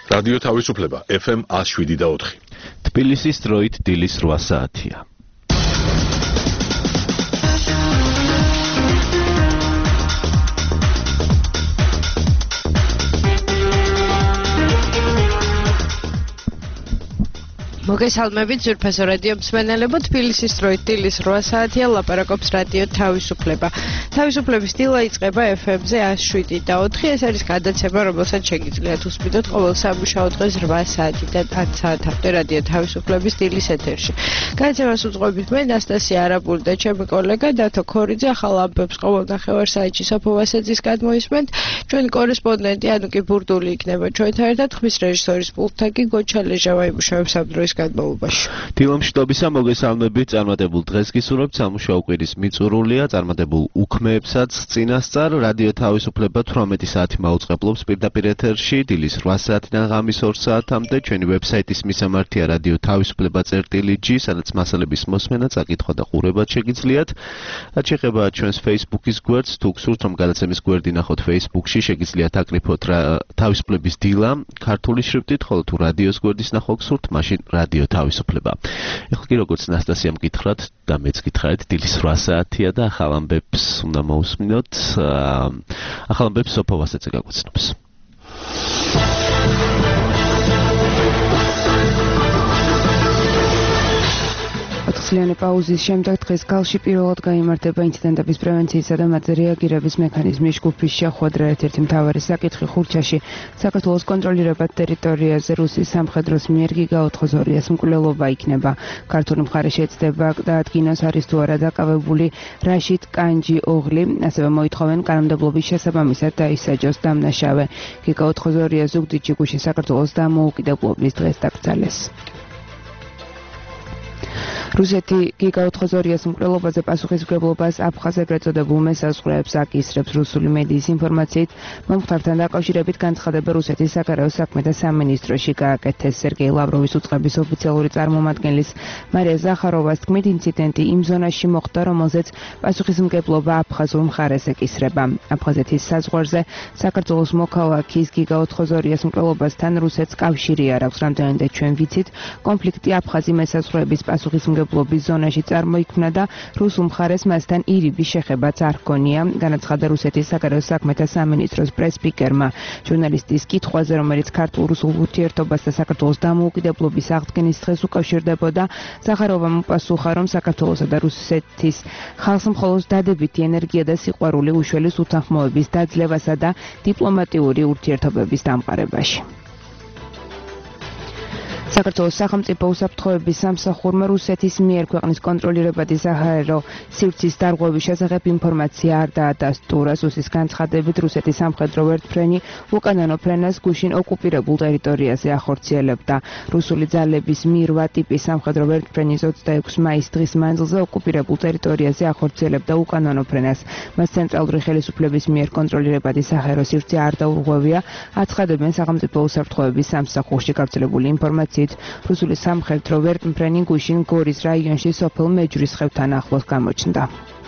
რადიო თავისუფლება FM 107.4. თბილისის დროით დილის 8 საათია. მოგესალმებით ძვირფასო რადიო მსმენელებო, თბილისის დროით დილის 8 საათია, ლაპარაკობს რადიო თავისუფლება. თავისუფლების დილა იწყება FM-ზე 107.4. ეს არის გადაცემა, რომელსაც შეგიძლიათ უსმიდოთ ყოველ სამუშაო დღეს 8 საათიდან 10 საათამდე რადიო თავისუფლების დილის ეთერში. გადაცემას უძღვებით მე ნასტასია არაბული და ჩემი კოლეგა დათო ქორიძე. ახალ ამბებს ყოველ ნახევარ-საათში სოფო ვასაძის გადმოისმენთ. ჩვენი კორესპონდენტი ანუკი ბურდული იქნება ჩვენთან ერთად, ხმის რეჟისორის პულტთან კი გოჩა ლეჟავა იმუშავებს ამ დროის გადმოვლობაში. დილომშვიდობისა, მოგესალმებით, წარმატებულ დღეს გისურვებთ, სამუშაო კვირის მიწურულია, წარმატებულ უქმეებსაც წინასწარ, რადიო თავისუფლება 18 საათი მაუწყებლობს პირდაპირ ეთერში, დილის 8 საათიდან ღამის 2 საათამდე, ჩვენი ვებსაიტის მისამართია რადიო თავისუფლება.gr, სადაც მასალების მოსმენა, წაკითხვა და ყურება შეგიძლიათ. რაც შეეხება ჩვენს Facebook-ის გვერდს, თუ გსურთ რომ გადაცემის გვერდი ნახოთ Facebook-ში, შეგიძლიათ აკრიფოთ თავისუფლების დილა ქართული შრიფტით, ხოლო თუ რადიოს გვერდის ნახვა გსურთ, მაშინ რადიო თავისუფლება. ეხლა კი როგორც ნასტასიამ გითხრათ და მეც გითხრათ, დილის 8 საათია და ახალ ამბებს უნდა მოусმინოთ. ახალ ამბებს სოფო ვასაძე გაგვაცნობს. წლიანი პაუზის შემდეგ დღეს გალში პირველად გაიმართება ინციდენტების პრევენციისა და მათზე რეაგირების მექანიზმის ჯგუფის შეხვედრა. ერთ-ერთი მთავარი საკითხი ხურჩაში საქართველოს კონტროლირებად ტერიტორიაზე რუსის სამხედროს მიერ გიგა-402-ს მკვლელობა იქნება. ქართული მხარე შეცდება დაადგინოს არის თუ არა დაკავებული რაშიდ კანჯი ოღლი, ასევე მოითხოვენ კანონმდებლობის შესაბამისად დაისაჯოს დამნაშავე. გიგა-402-ს ზუგდიდში გუშინ საქართველოს დამოუკიდებლობის დღეს დაკრძალეს. რუსეთი გიგა-402-ს მკვლელობაზე პასუხისმგებლობას აფხაზ ეგრეთ წოდებულ მესაზღვრეებს აკისრებს. რუსული მედიის ინფორმაციით, მომხდართან დაკავშირებით განცხადება რუსეთის საგარეო საქმეთა სამინისტროში გააკეთეს. სერგეი ლავროვის უწყების ოფიციალური წარმომადგენლის მარია ზახაროვას თქმით, ინციდენტი იმ ზონაში მოხდა, რომელზეც პასუხისმგებლობა აფხაზურ მხარეს ეკისრება. აფხაზეთის საზღვარზე საქართველოს მოქალაქის გიგა-402-ს მკვლელობასთან რუსეთს კავშირი არ აქვს. რამდენადაც ჩვენ ვიცით, კონფლიქტი აფხაზი მესაზღვრეების პასუხისმგებლობის ზონაში წარმოიქმნა და რუსულ მხარეს მასთან ირიბი შეხებაც არ ჰქონია, განაცხადა რუსეთის საგარეო საქმეთა სამინისტროს პრეს-სპიკერმა. ჟურნალისტის კითხვაზე, რომელიც ქართულ-რუსულ ურთიერთობას და საქართველოს დამოუკიდებლობის აღდგენის დღეს უკავშირდებოდა, ზახაროვამ უპასუხა, რომ საქართველოსა და რუსეთის ხალხს მხოლოდ დადებითი ენერგია და სიყვარული უშველის უთანხმოების დაძლევასა და დიპლომატიური ურთიერთობების დამყარებაში. საქართველოს სახელმწიფო უსაფრთხოების სამსახურმა რუსეთის მიერ ქვეყნის კონტროლირებადი საჰაერო სივრცის დარღვევის შესახებ ინფორმაცია არ დაადასტურა. რუსის განცხადებით, რუსეთის სამხედრო ვერტმფრენი უკანონო ფრენას გუშინ ოკუპირებულ ტერიტორიაზე ახორციელებდა. რუსული ძალების Mi-8 ტიპის სამხედრო ვერტმფრენი 26 მაის დღის მანძილზე ოკუპირებულ ტერიტორიაზე ახორციელებდა უკანონო ფრენას. მას ცენტრალური ხელისუფლების მიერ კონტროლირებადი საჰაერო სივრცე არ დაურღვევია, აცხადებენ სახელმწიფო უსაფრთხოების სამსახურში. გავრცელებული ინფორმაცია რუსული სამხედრო ვერტმფრენი გუშინ გორის რაიონში სოფელ მეჯურის ხევთან ახლოს გამოჩნდა.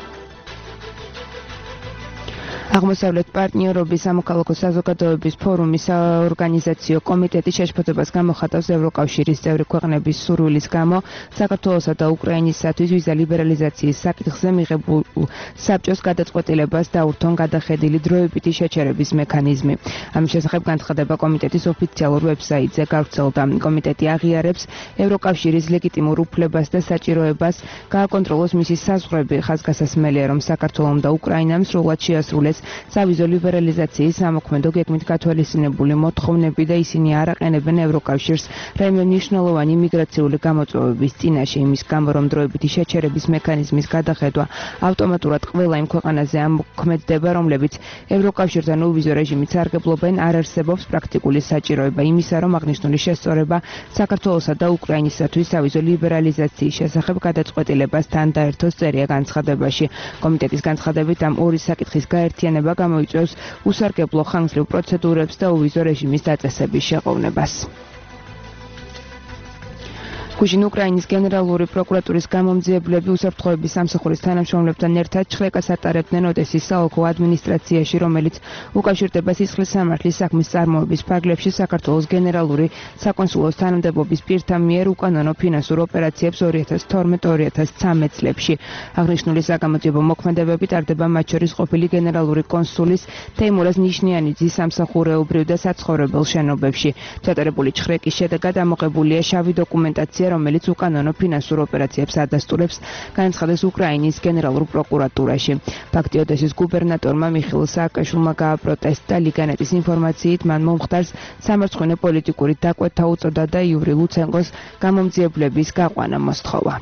აღმოსავლეთ პარტნიორობის სამოქალაქო საზოგადოების ფორუმის საორგანიზაციო კომიტეტი შეშფოთებას გამოხატავს ევროკავშირის წევრი ქვეყნების სურვილის გამო საქართველოსა და უკრაინისათვის ვიზა ლიბერალიზაციის საკითხზე მიღებულ საბჭოს გადაწყვეტილებას დაურთონ გადახედილი დროებითი შეჩერების მექანიზმი. ამის შესახებ განცხადება კომიტეტის ოფიციალურ ვებსაიტზე გავრცელდა. კომიტეტი აღიარებს ევროკავშირის ლეგიტიმურ უფლებას და საჭიროებას გააკონტროლოს მისი საზღვრები. ხაზგასასმელია, რომ საქართველომ და უკრაინამ სრულად შეასრულეს სავიზო ლიბერალიზაციის სამოქმედო გეგმით გათვალისწინებული მოთხოვნები და ისინი არ აყენებენ ევროკავშირს რაიმე მნიშვნელოვანი მიგრაციული გამოწვევების წინაშე. იმის გამო, რომ დროებითი შეჩერების მექანიზმის გადახედვა ავტომატურად ყველა იმ ქვეყანაზე ამოქმედდება, რომლებიც ევროკავშირთან უვიზო რეჟიმით სარგებლობენ, არ არსებობს პრაქტიკული საჭიროება იმისა, რომ აღნიშნული შესწორება საქართველოსა და უკრაინისათვის სავიზო ლიბერალიზაციის შესახებ გადაწყვეტილებასთან დაერთოს წერია განცხადებაში. კომიტეტის განცხადებით, ამ ორი საკითხის გაერთიანება გამოიწვევს უსარგებლო ხანგრძლივ პროცედურებს და უვიზო რეჟიმის დაწესების შეყოვნებას. გუშინ უკრაინის გენერალური პროკურატურის გამომძიებლები უსაფრთხოების სამსახურის თანამშრომლებთან ერთად ჩხრეკას ატარებდნენ ოდესის საოლქო ადმინისტრაციაში, რომელიც უკავშირდება სისხლის სამართლის საქმის წარმოების ფარგლებში საქართველოს გენერალური საკონსულოს თანამდებობის პირთა მიერ უკანონო ფინანსურ ოპერაციებს 2012-2013 წლებში. აღნიშნული საგამოძიებო მოქმედებები ტარდება მათ შორის ყოფილი გენერალური კონსულის თეიმურაზ ნიშნიანიძის სამსახურეობრივ და საცხოვრებელ შენობებში. ჩატარებული ჩხრეკის შედეგად ამოღებულია შავი დოკუმენტაცია, რომელიც უკანონო ფინანსურ ოპერაციებს ადასტურებს, განაცხადეს უკრაინის გენერალურ პროკურატურაში. ფაქტი ოდესის გუბერნატორმა მიხეილ სააკაშვილმა გააპროტესტა. ლიგანეტის ინფორმაციით მან მომხდარს სამარცხვინო პოლიტიკური დაკვეთა უწოდა და იური ლუცენკოს გამომძიებლების გაყვანა მოსთხოვა.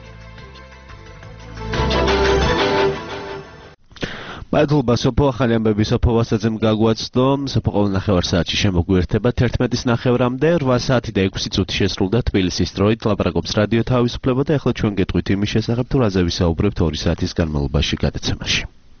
მადლობა სოფო, ახალი ამბები სოფო ვასაძემ გაგვაცნო. სოფო ყოველ ნახევარ საათში შემოგვიერთება 11-9-მდე, 8 საათი და 6 წუთი შესრულდა თბილისის დროით. ლაპარაკობს რადიო თავისუფლება და ახლა ჩვენ გეტყვით იმის შესახებ, თუ რაზე ვისაუბრებთ 2 საათის განმავლობაში გადაცემაში.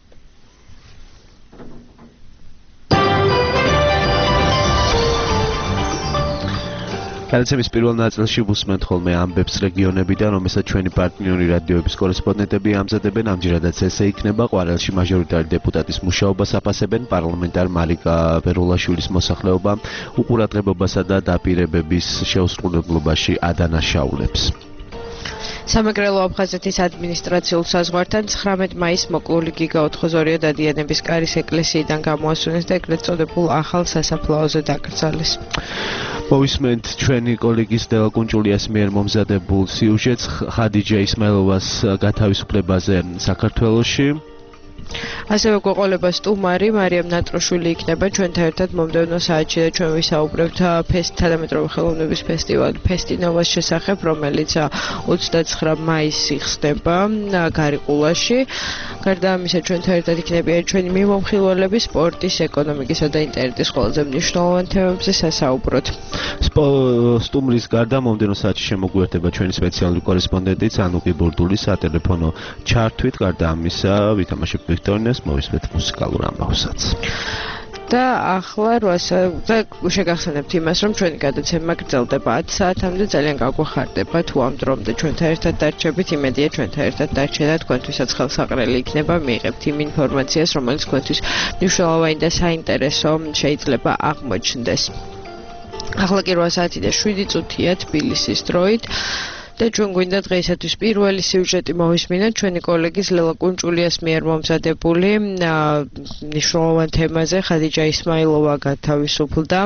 გადაცემის პირველ ნაწილში ვუსმენთ ხოლმე ამბებს რეგიონებიდან, რომელსაც ჩვენი პარტნიორი რადიოების კორესპონდენტები ამზადებენ. ამჯერადაც ესე იქნება. ყვარელში მაჟორიტარი დეპუტატის მუშაობას აფასებენ. პარლამენტარ მარიკა ვერულაშვილის მოსახლეობა უყურადღებობასა და დაპირებების შეუსრულებლობაში ადანაშაულებს. სამეგრელო აფხაზეთის ადმინისტრაციულ საზღვართან 19 მაისს მოკლული გიგა 402 დადიანების კარის ეკლესიიდან გამოასვენეს და ეგრეთ წოდებულ ახალ სასაფლაოზე დაკრძალეს. მოვისმენთ ჩვენი კოლეგის დელა კუნჭულიას მიერ მომზადებულ სიუჟეტს ხადიჯა ისმაილოვას გათავისუფლებაზე საქართველოში. ასევე გვეყოლება სტუმარი მარიამ ნატროშვილი იქნება ჩვენთან ერთად მომდევნო საათში და ჩვენ ვისაუბრებთ თანამედროვე ხელოვნების ფესტივალ ფესტინოვას შესახებ, რომელიც 29 მაისს ხდება გარიყულაში. გარდა ამისა ჩვენთან ერთად იქნებიან ჩვენი მიმომხილველები სპორტის, ეკონომიკისა და ინტერნეტის ყველაზე მნიშვნელოვან თემებზე სასაუბროთ. სტუმრის გარდა მომდევნო საათში შემოგვიერთება ჩვენი სპეციალური კორესპონდენტი ანუკი ბურდული სატელეფონო ჩართვით. გარდა ამისა ვითამაშებ ვიქტორინას, მოვისმენთ მუსიკალურ ამბავსაც. და ახლა შეგახსენებთ იმას, რომ ჩვენი გადაცემა გრძელდება 10 საათამდე. ძალიან გაგვახარდება თუ ამ დრომდე ჩვენთან ერთად დარჩებით. იმედია ჩვენთან ერთად დარჩენა თქვენთვისაც ხელსაყრელი იქნება. მიიღებთ იმ ინფორმაციას, რომელიც თქვენთვის მნიშვნელოვანი და საინტერესო შეიძლება აღმოჩნდეს. ახლა კი 8 საათი და 7 წუთია თბილისის დროით. და ჩვენ გვინდა დღეისათვის პირველი სიუჟეტი მოვისმინოთ ჩვენი კოლეგის ლელა კუნჭულიას მიერ მომზადებული მნიშვნელოვან თემაზე. ხადიჯა ისმაილოვა გათავისუფლდა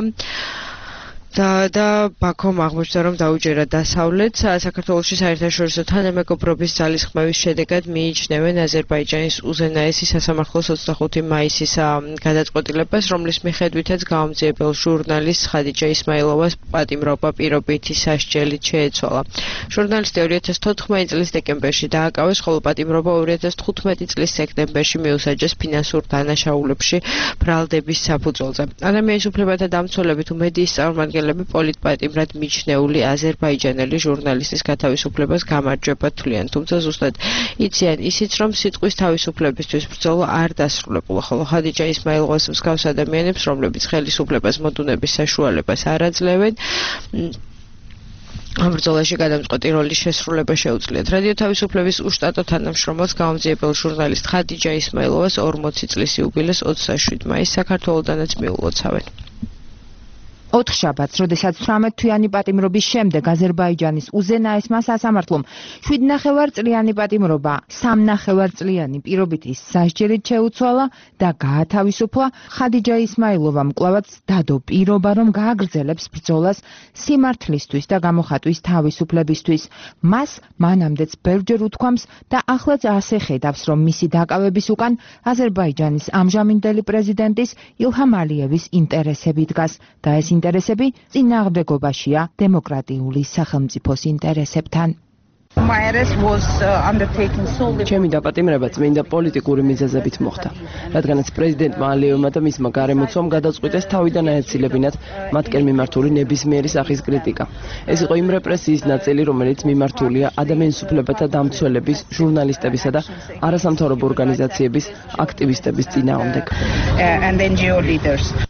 და ბაქომ აღმოჩნდა, რომ დაუჯერა დასავლეთს. საქართველოში საერთაშორისო თანამეგობრობის ძალისხმევის შედეგად მიიჩნევენ აზერბაიჯანის უზენაესი სასამართლოს 25 მაისის გადაწყვეტილებას, რომლის მიხედვითაც გამომძიებელ ჟურნალისტ ხადიჯა ისმაილოვას პატიმრობა პირობითი სასჯელით შეეცვალა. ჟურნალისტი 2014 წლის დეკემბერში დააკავეს, ხოლო პატიმრობა 2015 წლის სექტემბერში მიუსაჯეს ფინანსურ დანაშაულებში ბრალდების საფუძველზე. ადამიანის უფლებათა დამცველები თუ მედიის წარმომადგენლები პოლიტპატიმრად მიჩნეული აზერბაიჯანელი ჟურნალისტის გათავისუფლებას გამარჯვებად თვლიან, თუმცა ზუსტად იციან ისიც, რომ სიტყვის თავისუფლებისთვის ბრძოლა არ დასრულებულა, ხოლო ხადიჯა ისმაილოვას მსგავს ადამიანებს, რომლებიც ხელისუფლებას მოდუნების საშუალებას არ აძლევენ, ამ ბრძოლაში გადამწყვეტი როლის შესრულება შეუძლიათ. რადიო თავისუფლების უშტატო თანამშრომელს გამომძიებელ ჟურნალისტ ხადიჯა ისმაილოვას 40 წლის იუბილეს 27 მაისს საქართველოდანაც მიულოცავენ. 4 შაბათს, როდესაც 18 თვიანი პატიმრობის შემდეგ აზერბაიჯანის უზენაესმა სასამართლომ 7,5 წლიანი პატიმრობა 3,5 წლიანი პირობითი სასჯელით შეუცვალა და გაათავისუფლა. ხადიჯა ისმაილოვამ კვლავაც დადო პირობა, რომ გააგრძელებს ბრძოლას სიმართლისთვის და გამოხატვის თავისუფლებისთვის. მას მანამდეც ბევრჯერ უთქვამს და ახლაც ასე ხედავს, რომ მისი დაკავების უკან აზერბაიჯანის ამჟამინდელი პრეზიდენტის ilham aliyevis ინტერესები დგას და ეს ინტერესები წინააღმდეგობაშია დემოკრატიული სახელმწიფოს ინტერესებთან. ჩემი დაპატიმრება წმინდა პოლიტიკური მიზეზებით მოხდა, რადგანაც პრეზიდენტმა ალიევმა და მისმა გარემოცვამ გადაწყვიტეს თავიდან აეცილებინათ მათკენ მიმართული ნებისმიერი სახის კრიტიკა. ეს იყო იმ რეპრესიის ნაწილი, რომელიც მიმართულია ადამიანის უფლებათა დამცველების, ჟურნალისტებისა და არასამთავრობო ორგანიზაციების აქტივისტების წინააღმდეგ.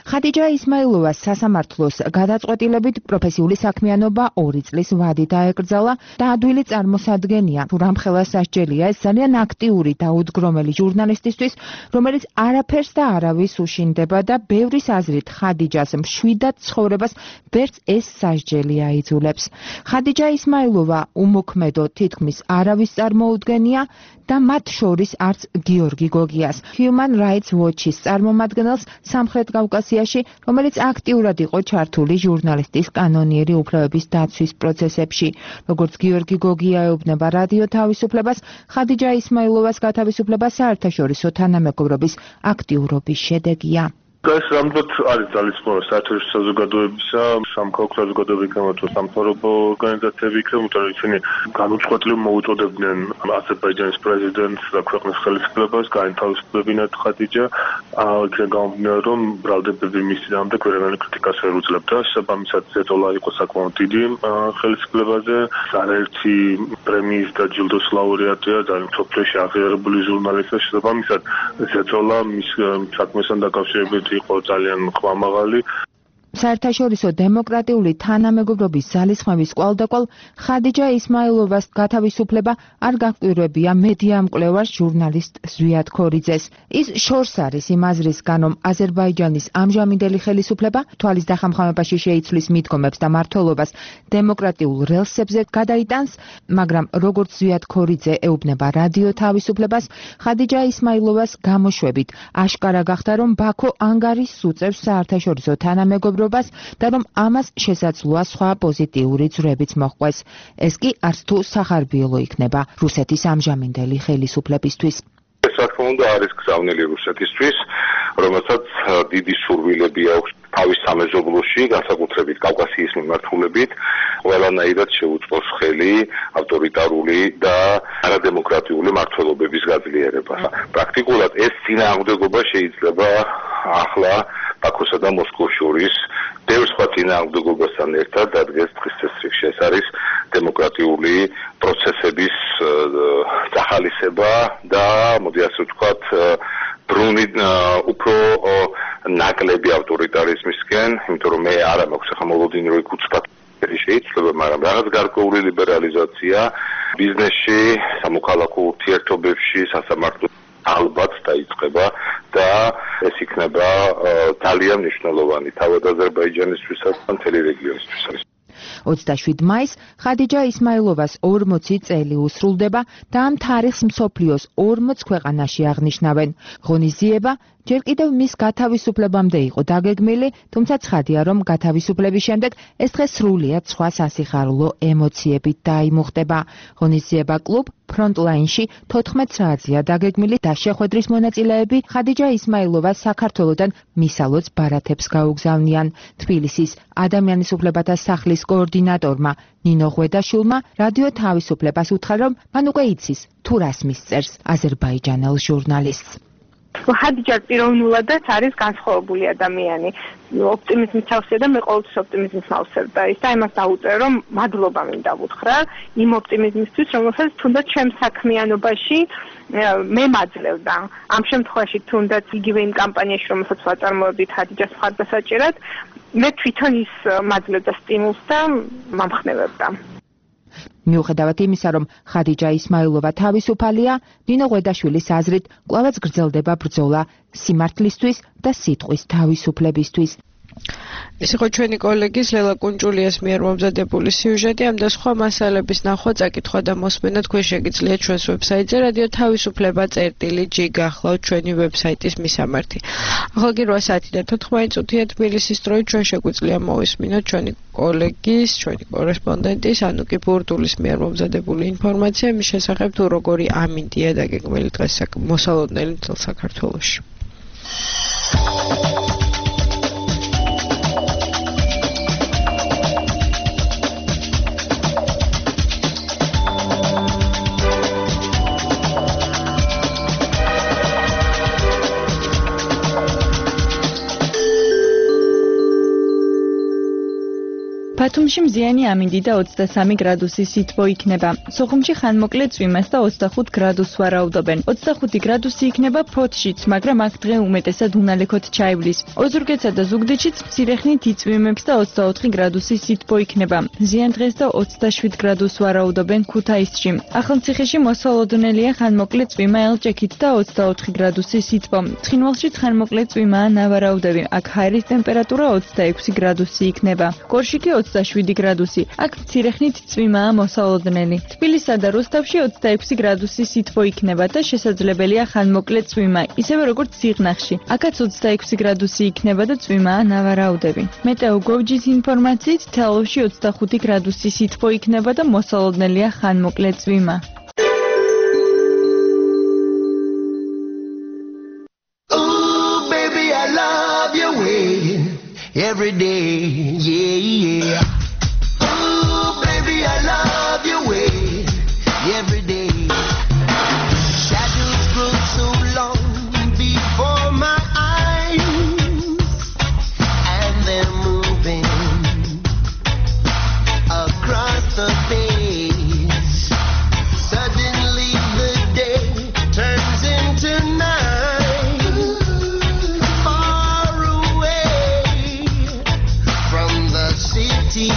ხადიჯა ისმაილოვას სასამართლოს გადაწყვეტილებით პროფესიული საქმიანობა 2 წლის ვადი დაეკრძალა და ადვილი წარმოსადგენია, თუ რამხელა სასჯელია ეს ძალიან აქტიური და უდგრომელი ჟურნალისტისთვის, რომელიც არაფერს და არავის უშინდება და ბევრის აზრით ხადიჯას მშვიდად ცხოვრებას ვერც ეს სასჯელი აიძულებს. ხადიჯა ისმაილოვა უმოქმედო თითქმის არავის წარმოუდგენია და მათ შორის არც გიორგი გოგიას, Human Rights Watch-ის წარმომადგენელს სამხრეთ კავკასიაში, რომელიც აქტიურად იყო ჩართული ჟურნალისტის კანონიერი უფლებების დაცვის პროცესებში. როგორც გიორგი გოგია ეუბნება რადიო თავისუფლებას, ხადიჯა ისმაილოვას გათავისუფლება საერთაშორისო თანამეგობრობის აქტიურობის შედეგია. ეს რამდენად არის ძალისხმევა საერთაშორისო საზოგადოებისა, სამოქალაქო საზოგადოებისა და სამთავრობო ორგანიზაციები იქნება, იმიტომ რომ ისინი განუწყვეტლივ მოუწოდებდნენ აზერბაიჯანის პრეზიდენტს და ქვეყნის ხელისუფლებას გაეთავისუფლებინათ ხადიჯა. იქნება გამომდინარე, რომ ბრალდებები მის წინააღმდეგ ქვეყანული კრიტიკას ვერ უძლებდა. შესაბამისად, ზეწოლა იყო საკმაოდ დიდი ხელისუფლებაზე. არაერთი პრემიის და ჯილდოს ლაურეატია, ძალიან მსოფლიოში აღიარებული ჟურნალისტი. შესაბამისად, ზეწოლა მის საქმესთან დაკავშირებით იყო ძალიან ხმამაღალი. საერთაშორისო დემოკრატიული თანამეგობრობის ძალისხმევის კვალდაკვალ ხადიჯა ისმაილოვას გათავისუფლება არ გაკვირვებია მედია მკვლევარ ჟურნალისტ ზვიად ქორიძეს. ის შორს არის იმ აზრისგან, რომ აზერბაიჯანის ამჟამინდელი ხელისუფლება თვალის დახამხამებაში შეიცვლის მიდგომებს და მმართველობას დემოკრატიულ რელსებზე გადაიტანს, მაგრამ როგორც ზვიად ქორიძე ეუბნება რადიო თავისუფლებას, ხადიჯა ისმაილოვას გამოშვებით აშკარა გახდა, რომ ბაქო ანგარიშს უწევს საერთაშორისო თანამეგობრობას და რომ ამას შესაძლოა სხვა პოზიტიური ძვრებიც მოჰყვეს. ეს კი არც თუ სახარბიელო იქნება რუსეთის ამჟამინდელი ხელისუფლებისთვის. ეს რა თქმა უნდა არის გზავნილი რუსეთისთვის, რომელსაც დიდი სურვილები აქვს თავის სამეზობლოში, განსაკუთრებით კავკასიის მიმართულებით, ყველანაირად შეუწყოს ხელი ავტორიტარული და არადემოკრატიული მმართველობების გაძლიერებას. პრაქტიკულად ეს წინააღმდეგობა შეიძლება ახლა ბაქოსა და მოსკოვს შორის ბევრ სხვა წინააღმდეგობასთან ერთად დადგეს დღის წესრიგში. ეს არის დემოკრატიული პროცესების წახალისება და მოდი ასე ვთქვათ, ბრუნი უფრო ნაკლები ავტორიტარიზმისკენ, იმიტომ რომ მე არა მაქვს ახლა მოლოდინი რომ უცბად შეიძლება, მაგრამ რაღაც გარკვეული ლიბერალიზაცია ბიზნესში, სამოქალაქო ურთიერთობებში, სასამართლო ალბათ დაიწყება და ეს იქნება ძალიან მნიშვნელოვანი თავად აზერბაიჯანისთვისაც და მთელი რეგიონისთვისაც. 27 მაისს ხადიჯა ისმაილოვას 40 წელი უსრულდება და ამ თარიღს მსოფლიოს 40 ქვეყანაში აღნიშნავენ. ღონისძიება ჯერ კიდევ მის გათავისუფლებამდე იყო დაგეგმილი, თუმცა ცხადია, რომ გათავისუფლების შემდეგ ეს დღე სრულიად სხვა სასიხარულო ემოციებით დაიმუხტება. ღონისძიება კლუბ ფრონტლაინში 14 საათზეა დაგეგმილი და შეხვედრის მონაწილეები ხადიჯა ისმაილოვას საქართველოდან მისალოც ბარათებს გაუგზავნიან. თბილისის ადამიანის უფლებათა სახლის კოორდინატორმა ნინო ღვედაშვილმა რადიო თავისუფლებას უთხრა, რომ მან უკვე იცის თუ რას მისწერს აზერბაიჯანელ ჟურნალისტს. ხადიჯა პიროვნულადაც არის განსხვავებული ადამიანი. ოპტიმიზმის თავსია და მე ყოველთვის ოპტიმიზმს მავსებდა. ის და იმას დაუწერო, რომ მადლობა მინდა ვუთხრა იმ ოპტიმიზმისთვის, რომელსაც თუნდაც ჩემ საქმიანობაში მე მაძლევდა. ამ შემთხვევაში თუნდაც იგივე იმ კამპანიაში, რომელსაც ვაწარმოებდით ხადიჯას მხარდასაჭერად, მე თვითონ ის მაძლევდა სტიმულს და მამხნევებდა. მიუხედავად იმისა, რომ ხადიჯა ისმაილოვა თავისუფალია, ნინო ღვედაშვილის აზრით კვლავაც გრძელდება ბრძოლა სიმართლისთვის და სიტყვის თავისუფლებისთვის. ეს იყო ჩვენი კოლეგის ლელა კუნჭულიას მიერ მომზადებული სიუჟეტი. ამ და სხვა მასალების ნახვა, წაკითხვა და მოსმენა თქვენ შეგიძლიათ ჩვენს ვებსაიტზე რადიო თავისუფლება.gi გახლავთ ჩვენი ვებსაიტის მისამართი. ახლა კი 8 საათიდან 14 წუთია თბილისის დროით ჩვენ შეგვიძლია მოვისმინოთ ჩვენი კოლეგის, ჩვენი კორესპონდენტის ანუკი ბურდულის მიერ მომზადებული ინფორმაცია მის შესახებ, თუ როგორი ამინდია დაგეგმილი დღეს მოსალოდნელი მთელ საქართველოში. ბათუმში მზიანი ამინდი და 23 გრადუსი სითბო იქნება. სოხუმში ხანმოკლე წვიმას და 25 გრადუსს ვარაუდობენ. 25 გრადუსი იქნება ფოთშიც, მაგრამ აქ დღე უმეტესად უნალექოთ ჩაივლის. ოზურგეთსა და ზუგდიდშიც მცირე ხნით იწვიმებს და 24 გრადუსი სითბო იქნება. ზიანდღეს და 27 გრადუსს ვარაუდობენ ქუთაისში. ახალციხეში მოსალოდნელია ხანმოკლე წვიმა ელჭექით და 24 გრადუსი სითბო. ცხინვალში ხანმოკლე წვიმაა ნავარაუდები. აქ ჰაერის ტემპერატურა 26 გრადუსი იქნება. კორშიკი 27 გრადუსი. აქ მცირე ხნით წვიმაა მოსალოდნელი. თბილისსა და რუსთავში 26 გრადუსი სითბო იქნება და შესაძლებელია ხანმოკლე წვიმა, ისევე როგორც სიღნაღში. აქაც 26 გრადუსი იქნება და წვიმაა ნავარაუდები. მეტეოგოვჯის ინფორმაციით თელავში 25 გრადუსი სითბო იქნება და მოსალოდნელია ხანმოკლე წვიმა. Every day, yeah. Ooh, baby, I love your way. Every day. Shadows grow so long before my eyes, and they're moving across the face. Suddenly the day turns into night. Far away from the city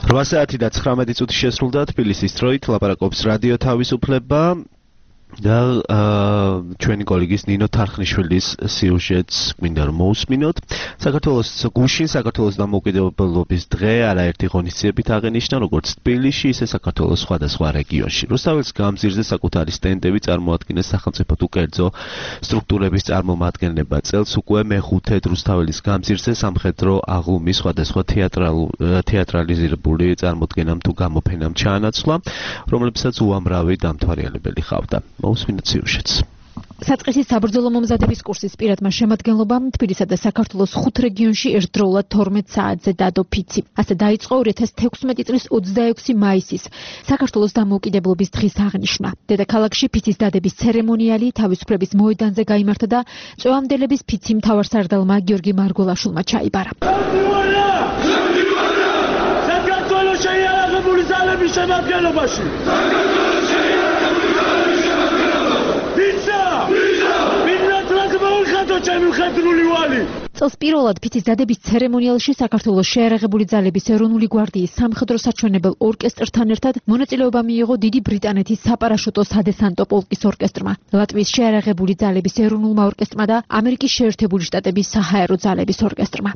8 საათი და 19 წუთი შესრულდა თბილისის დროით ლაპარაკობს რადიო თავისუფლება და ჩვენი კოლეგის ნინო თარხნიშვილის სიუჟეტს გვინდა რომ მოусმინოთ. საქართველოს გუშინ საქართველოს დამოუკიდებლობის დღე არაერთი ღონისძიებით აღენიშნა როგორც თბილისში, ისე საქართველოს სხვადასხვა რეგიონში. რუსთაველის გამზირზე საკუთარი სტენდები წარმოადგენს სახელმწიფო თუ კერძო სტრუქტურების წარმომადგენლება. წელს უკვე მეხუთედ რუსთაველის გამზირზე სამხედრო აღლუმის სხვადასხვა თეატრალიზირებული წარმოდგენამ თუ გამოფენამ ჩაანაცვლა, რომლებსაც უამრავი დამთვალიერებელი ჰყავდა. მოусმინოთ სიუჟეტს. საწყისის საბრძოლო მომზადების კურსის პირადმა შემადგენლობამ თბილისსა და საქართველოს 5 რეგიონში ერთდროულად 12 საათზე დადო ფიცი. ასე დაიწყო 2016 წლის 26 მაისის საქართველოს დამოუკიდებლობის დღის აღნიშვნა. დედაქალაქში ფიცის დადების ცერემონიალი თავისუფლების მოედანზე გაიმართა და წვევამდელების ფიცი მთავარსარდალმა გიორგი მარგველაშვილმა ჩაიბარა. საქართველოს შეიარაღებული ძალების შემადგენლობაში წელს პირველად ფიცის დადების ცერემონიალში საქართველოს შეიარაღებული ძალების ეროვნული გვარდიის სამხედრო საჩვენებელ ორკესტრთან ერთად მონაწილეობა მიიღო დიდი ბრიტანეთის საპარაშუტო სადესანტო პოლკის ორკესტრმა, ლატვიის შეიარაღებული ძალების ეროვნულმა ორკესტრმა და ამერიკის შეერთებული შტატების საჰაერო ძალების ორკესტრმა.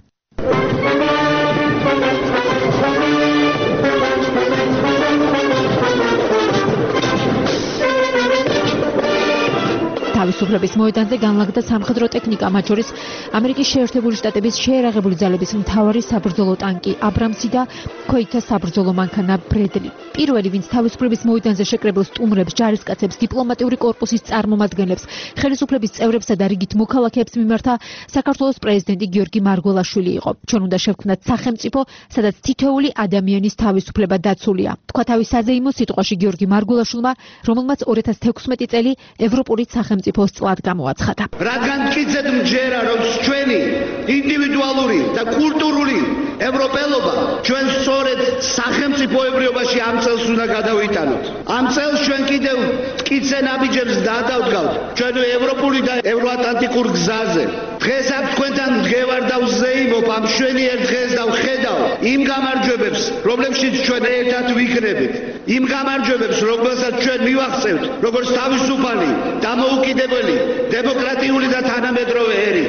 თავისუფლების მოედანზე განლაგდა სამხედრო ტექნიკა, მათ შორის ამერიკის შეერთებული შტატების შეიარაღებული ძალების მთავარი საბრძოლო ტანკი აბრამსი და ქვეითთა საბრძოლო მანქანა ბრედლი. პირველი, ვინც თავისუფლების მოედანზე შეკრებილ სტუმრებს, ჯარისკაცებს, დიპლომატიური კორპუსის წარმომადგენლებს, ხელისუფლების წევრებსა და რიგით მოქალაქეებს მიმართა საქართველოს პრეზიდენტი გიორგი მარგველაშვილი იყო. ჩვენ უნდა შევქმნათ სახელმწიფო, სადაც თითოეული ადამიანის თავისუფლება დაცულია. თქვა თავის საზეიმო სიტყვაში გიორგი მარგველაშვილმა, რომელმაც 2016 წელი ევროპული სახელმწიფოს წლად გამოაცხადა. რადგან მტკიცედ მჯერა, რომ ჩვენი ინდივიდუალური და კულტურული ევროპელობა ჩვენ სწორედ სახელმწიფოებრიობაში ამ წელს უნდა გადავიტანოთ. ამ წელს ჩვენ კიდევ მტკიცე ნაბიჯებს გადავდგავთ ჩვენ ევროპული და ევროატლანტიკურ გზაზე. დღეს აქ თქვენთან მდგევარ და ვზეიმობ ამ მშვენიერ დღეს და ვხედავ იმ გამარჯვებებს, რომლებშიც ჩვენ ერთად ვიქნებით. იმ გამარჯვებებს, რომელსაც ჩვენ მივახცევთ, როგორც თავისუფალი, დამოუკიდებელი, დემოკრატიული და თანამედროვე ერი.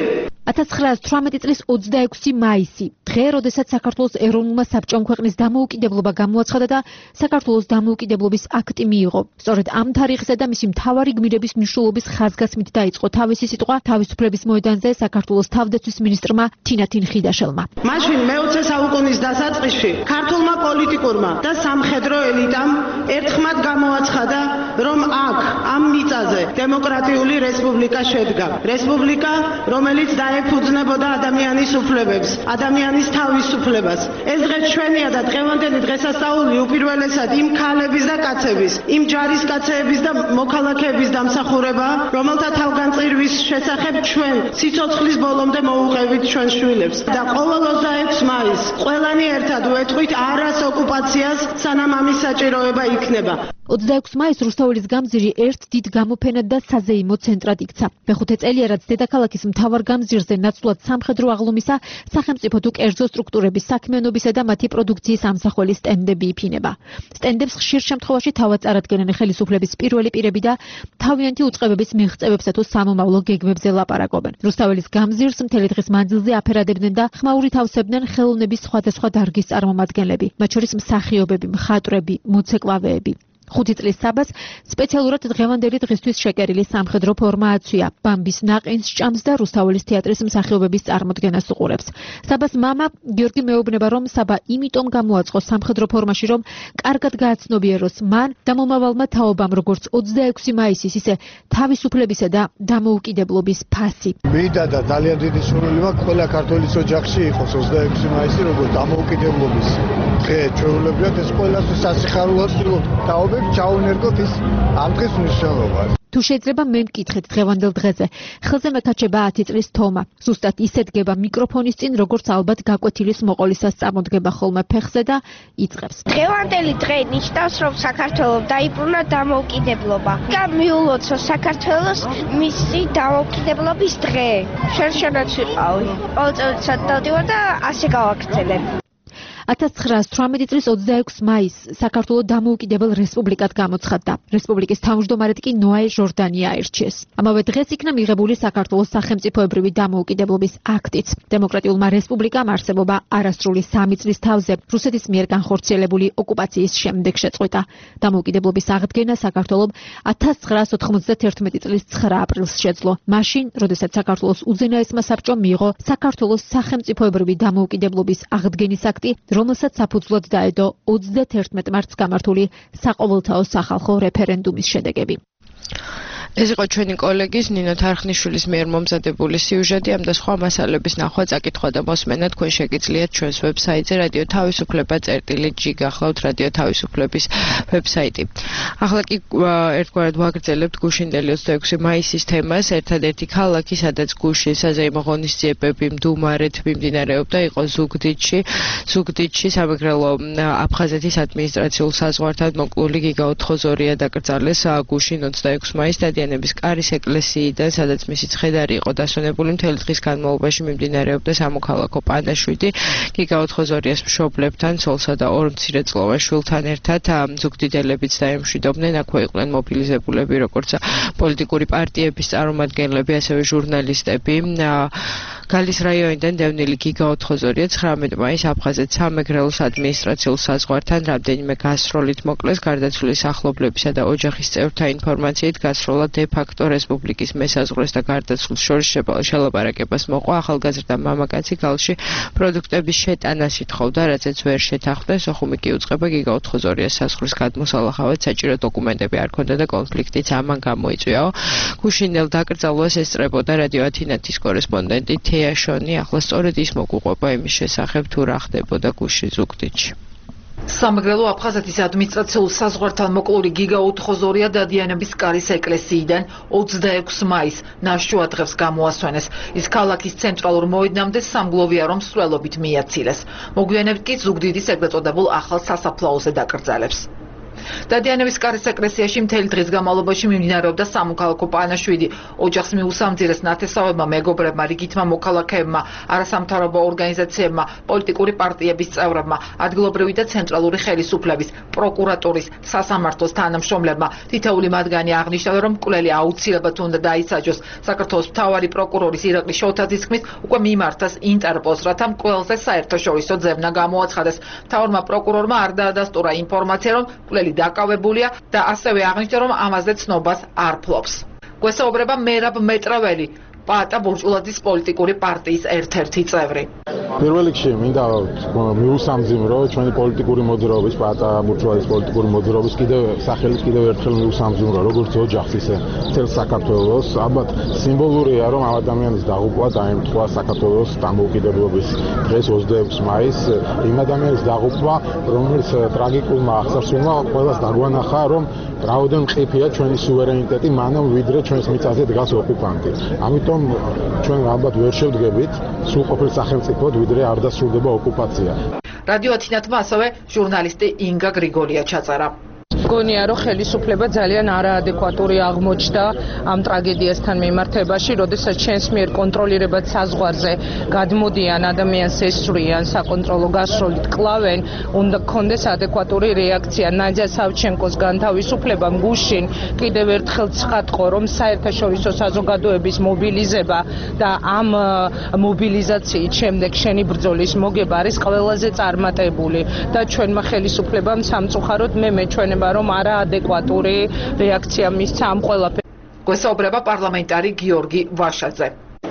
1918 წლის 26 მაისი, დღე, როდესაც საქართველოს ეროვნულმა საბჭომ ქვეყნის დამოუკიდებლობა გამოაცხადა და საქართველოს დამოუკიდებლობის აქტი მიიღო. სწორედ ამ თარიღისა და მისი მთავარი გმირების მნიშვნელობის ხაზგასმით დაიწყო თავისი სიტყვა თავისუფლების მოედანზე საქართველოს თავდაცვის მინისტრმა თინათინ ხიდაშელმა. მაშინ მე-20 საუკუნის დასაწყისში ქართულმა პოლიტიკურმა და სამხედრო ელიტამ ერთხმად გამოაცხადა, რომ აქ ამ მიწაზე დემოკრატიული რესპუბლიკა შედგა. რესპუბლიკა, რომელიც ეფუძნებოდა ადამიანის უფლებებს, ადამიანის თავისუფლებას. ეს დღე ჩვენია და დღევანდელი დღესასწაული უპირველესად იმ ქალების და კაცების, იმ ჯარისკაცების და მოქალაქეების დამსახურებაა, რომელთა თავგანწირვის შესახებ ჩვენ სიცოცხლის ბოლომდე მოუღებით ჩვენ შვილებს. და ყოველ 26 მაისს ყველანი ერთად ვეთყვით არას ოკუპაციას, სანამ ამის საჭიროება იქნება. 26 მაისს რუსთაველის გამზირი ერთ დიდ გამოფენად და საზეიმო ცენტრად იქცა. მეხუთე წელია, რაც დედაქალაქის მთავარ გამზირზე ნაცვლად სამხედრო აღლუმისა, სახელმწიფო თუ კერძო სტრუქტურების საქმიანობისა და მათი პროდუქციის ამსახველი სტენდები იფინება. სტენდებს ხშირ შემთხვევაში თავად წარადგენენ ხელისუფლების პირველი პირები და თავიანთი უწყებების მიღწევებსა თუ სამომავლო გეგმებზე ლაპარაკობენ. რუსთაველის გამზირს მთელი დღის მანძილზე აფერადებდნენ და ხმაურით ავსებდნენ ხელოვნების სხვადასხვა დარგის წარმომადგენლები, მათ შორის მსახიობები, მხატვრები, მოცეკვავეები. 5 წლის საბას სპეციალურად დღევანდელი დღისთვის შეკერილი სამხედრო ფორმა აცვია. ბამბის ნაყინს ჭამს და რუსთაველის თეატრის მსახიობების წარმოდგენას უყურებს. საბას მამა გიორგი მეუბნება, რომ საბა იმიტომ გამოაწყო სამხედრო ფორმაში, რომ კარგად გააცნობიეროს მან და მომავალმა თაობამ, როგორც 26 მაისის, ისე თავისუფლებისა და დამოუკიდებლობის ფასი. მინდა და ძალიან დიდი სურვილი მაქვს ყველა ქართველის ოჯახში იყოს 26 მაისი, როგორც დამოუკიდებლობის დღე. ჩვეულებრივად ეს ყველასთვის სასიხარულოდ თაობები ჩაუნერგოთ ის ამ დღის მნიშვნელობას. თუ შეიძლება მე მკითხეთ დღევანდელ დღეზე, ხელზე მეკაჩება 10 წლის თომა. ზუსტად ისე დგება მიკროფონის წინ, როგორც ალბათ გაკვეთილის მოყოლისას წამოდგება ხოლმე ფეხზე და იწყებს. დღევანდელი დღე ნიშნავს, რომ საქართველოს დაიბრუნა დამოუკიდებლობა და მიულოცო საქართველოს მისი დამოუკიდებლობის დღე. შენ შენაც ვიყავი. ყოველწლიურად დავდივარ და ასე გავაგრძელებ. 1918 წლის 26 მაისს საქართველო დამოუკიდებელ რესპუბლიკად გამოცხადდა. რესპუბლიკის თავმჯდომარედ კი ნოე ჟორდანია აირჩიეს. ამავე დღეს იქნა მიღებული საქართველოს სახელმწიფოებრივი დამოუკიდებლობის აქტიც. დემოკრატიულმა რესპუბლიკამ არსებობა არასრული 3 წლის თავზე რუსეთის მიერ განხორციელებული ოკუპაციის შემდეგ შეწყვიტა. დამოუკიდებლობის აღდგენა საქართველომ 1991 წლის 9 აპრილს შეძლო. მაშინ, როდესაც საქართველოს უზენაესმა საბჭომ მიიღო საქართველოს სახელმწიფოებრივი დამოუკიდებლობის აღდგენის აქტი, რომელსაც საფუძვლად დაედო 31 მარტს გამართული საყოველთაო სახალხო რეფერენდუმის შედეგები. ეს იყო ჩვენი კოლეგის ნინო თარხნიშვილის მიერ მომზადებული სიუჟეტი. ამ და სხვა მასალების ნახვა, წაკითხვა და მოსმენა თქვენ შეგიძლიათ ჩვენს ვებსაიტზე რადიო თავისუფლება.gi გახლავთ რადიო თავისუფლების ვებსაიტი. ახლა კი ერთგვარად ვაგრძელებთ გუშინდელი 26 მაისის თემას. ერთადერთი ქალაქი, სადაც გუშინ საზეიმო ღონისძიებები მდუმარეთ მიმდინარეობდა, იყო ზუგდიდში სამეგრელო აფხაზეთის ადმინისტრაციულ საზღვართან მოკლული გიგა ოთხოზორია დაკრძალეს გუშინ 26 მაისს დადიანების კარის ეკლესიიდან, სადაც მისი ცხედარი იყო დასვენებული. მთელი დღის განმავლობაში მიმდინარეობდა სამოქალაქო პანაშვიდი. გიგა ოთხოზორიას მშობლებთან, ცოლსა და ორ მცირეწლოვან შვილთან ერთად ზუგდიდელებიც დაემშვიდობდნენ. აქვე იყვნენ მობილიზებულები, როგორც პოლიტიკური პარტიების წარმომადგენლები, ასევე ჟურნალისტები. გალის რაიონიდან დევნილი გიგა ოთხოზორია 19 მაისს აფხაზეთის სამეგრელოს ადმინისტრაციულ საზღვართან რამდენიმე გასროლით მოკლეს. გარდაცვლილის ახლობლებისა და ოჯახის წევრთა ინფორმაციით გასროლა de facto რესპუბლიკის მესაზღვრეს და გარდაცვლის შორის შელაპარაკებას მოყვა. ახალგაზრდა მამაკაცი გალში პროდუქტების შეტანას ითხოვდა, რაცაც ვერ შეთანხმდა. სოხუმი კი უწყება გიგა ოთხოზორიას საზღვრის გადმოსალახავად საჭირო დოკუმენტები არ ჰქონდა და კონფლიქტიც ამან გამოიწვიაო. გუშინდელ დაკრძალვას ესწრებოდა რადიო ათინათის კორესპონდენტი თეაშონი. ახლა სწორედ ის მოგუყვება იმის შესახებ, თუ რა ხდებოდა გუშინ ზუგდიდში. სამეგრელო აფხაზეთის ადმინისტრაციულ საზღვართან მოკლული გიგა ოთხოზორია დადიანების კარის ეკლესიიდან 26 მაისს ნაშუადღებს გამოასვენეს. ის ქალაქის ცენტრალურ მოედნამდე სამგლოვია, რომ სვლელობით მიაცილეს. მოგვიანებით კი ზუგდიდის ეგრეთ წოდებულ ახალ სასაფლაოზე დაკრძალებს. დადიანების კარის ეკლესიაში მთელი დღის განმავლობაში მიმდინარეობდა სამოქალაქო პანაშვიდი. ოჯახს მიუსამძირეს ნათესავებმა, მეგობრებმა, რიგითმა მოქალაქეებმა, არასამთავრობო ორგანიზაციებმა, პოლიტიკური პარტიების წევრებმა, ადგილობრივი და ცენტრალური ხელისუფლების, პროკურატურის, სასამართლოს თანამშრომლებმა. თითოეული მათგანი აღნიშნავდა, რომ მკვლელი აუცილებლად უნდა დაისაჯოს. საქართველოს მთავარი პროკურორის ირაკლი შოთაძის თქმით, უკვე მიმართეს ინტერპოლს, რათა მკვლელზე საერთაშორისო ძებნა გამოაცხადეს. მთავარმა პროკურორმა არ დაადასტურა ინფორმაცია, რომ მკვლელი დაკავებულია და ასევე აღნიშნა, რომ ამაზე ცნობას არ ფლობს. გვესაუბრება მერაბ მეტრაველი, პაატა ბურჭულაძის პოლიტიკური პარტიის ერთ-ერთი წევრი. პირველ რიგში მინდა მიუსამძიმრო ჩვენი პოლიტიკური მოძრაობის, პაატა ბურჭულაძის პოლიტიკური მოძრაობის სახელით კიდევ ერთხელ მიუსამძიმრო, როგორც ოჯახს, ისე მთელ საქართველოს. ალბათ სიმბოლურია, რომ ამ ადამიანის დაღუპვა დაემთხვა საქართველოს დამოუკიდებლობის დღეს 26 მაისს. იმ ადამიანის დაღუპვა, რომელიც ტრაგიკულმა აღსასრულმა ყველას დაგვანახა, რომ რაოდენ მყიფეა ჩვენი სუვერენიტეტი, მანამ ვიდრე ჩვენს მიწაზე დგას ოკუპანტი. ამიტომ ჩვენ ალბათ ვერ შევდგებით სრულყოფილ სახელმწიფოდ, ვიდრე არ დასრულდება ოკუპაცია. რადიო ათინათმა ასევე ჟურნალისტი ინგა გრიგოლია ჩაწერა. მგონია, რომ ხელისუფლება ძალიან არაადეკვატური აღმოჩნდა ამ ტრაგედიასთან მიმართებაში, როდესაც ჩვენს მიერ კონტროლირებად საზღვარზე გადმოდიან ადამიანს ესწრიან, საკონტროლო გასროლით კლავენ, უნდა გქონდეს ადეკვატური რეაქცია. ნადია სავჩენკოს განთავისუფლებამ გუშინ კიდევ ერთხელ ცხადყო, რომ საერთაშორისო საზოგადოების მობილიზება და ამ მობილიზაციით შემდეგ შენი ბრძოლის მოგება არის ყველაზე წარმატებული და ჩვენმა ხელისუფლებამ სამწუხაროდ მე მეჩვენება, რომ არაადეკვატური რეაქცია მისცა ამ ყველაფერს. გვესაუბრება პარლამენტარი გიორგი ვაშაძე.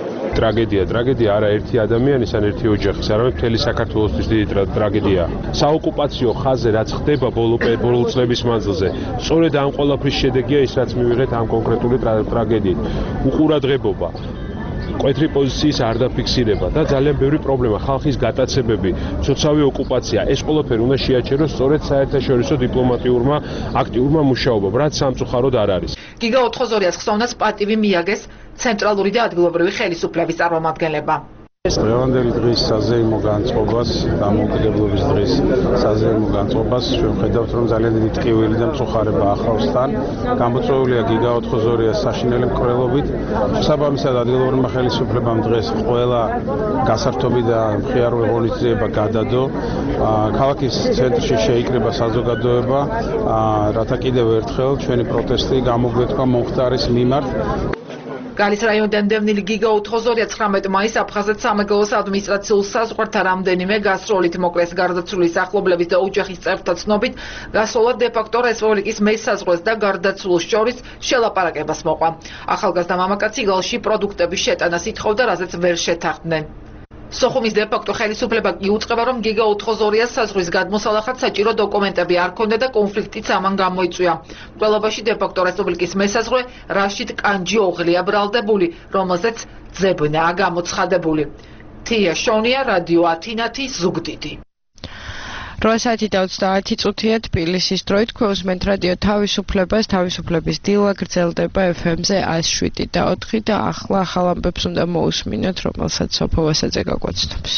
ტრაგედია არა ერთი ადამიანის, ან ერთი ოჯახის, არამედ მთელი საქართველოსთვის დიდი ტრაგედია. საოკუპაციო ხაზზე რაც ხდება ბოლო წლების მანძილზე, სწორედ ამ ყველაფრის შედეგია ის, რაც მივიღეთ ამ კონკრეტული ტრაგედიით. უყურადღებობა, მკვეთრი პოზიციის არ დაფიქსირება და ძალიან ბევრი პრობლემა, ხალხის გატაცებები, ცოცავი ოკუპაცია, ეს ყველაფერი უნდა შეაჩეროს სწორედ საერთაშორისო დიპლომატიურმა აქტიურმა მუშაობამ, რაც სამწუხაროდ არ არის. გიგა ოთხოზორიას ხსოვნას პატივი მიაგეს ცენტრალური და ადგილობრივი ხელისუფლების წარმომადგენლებმა. დღევანდელი დღის საზეიმო განწყობას, დამოუკიდებლობის დღის საზეიმო განწყობას ჩვენ ვხედავთ, რომ ძალიან დიდი ტკივილი და მწუხარება ახავს თან. გამოწვეულია გიგა 82-ია საშინელი მკვლელობით. შესაბამისად ადგილობრივმა ხელისუფლებამ დღეს ყველა გასართობი და მხიარული ღონისძიება გადადო. ქალაქის ცენტრში შეიკრიბა საზოგადოება, რათა კიდევ ერთხელ ჩვენი პროტესტი გამოგვეთქვა მომხდარის მიმართ. გალის რაიონიდან დევნილი გიგა 82-ია 19 მაისს აფხაზეთის სამეგრელოს ადმინისტრაციულ საზღვართან რამდენიმე გასროლით მოკლეს გარდაცვლილი სახლობლების და ოჯახის წევრთა ცნობით გასროლა დე-ფაქტო რესპუბლიკის მესაზღვრეს და გარდაცვლილს შორის შელაპარაკებას მოყვა. ახალგაზრდა მამაკაცი გალში პროდუქტების შეტანას ითხოვდა, რაზეც ვერ შეთანხმდნენ. სოხუმის დე-ფაქტო ხელისუფლება კი უწყება, რომ გიგა 82-ას საზღვრის გადმოსალახად საჭირო დოკუმენტები არ ქონდა და კონფლიქტიც ამან გამოიწვია. მკვლელობაში დე-ფაქტო რესპუბლიკის მესაზღვრე რაშიდ კანჯი ოღლია ბრალდებული, რომელზეც ძებნაა გამოცხადებული. თია შონია, რადიო ათინათი, ზუგდიდი. 8:30 თბილისის დროით ქვევსმენთ რადიო თავისუფლებას, თავისუფლების დილა გრძელდება FM-ზე 107.4 და ახლა ახალ ამბებს უნდა მოусმინოთ, რომელსაც სოფო ვასაძე გაგვაცნობს.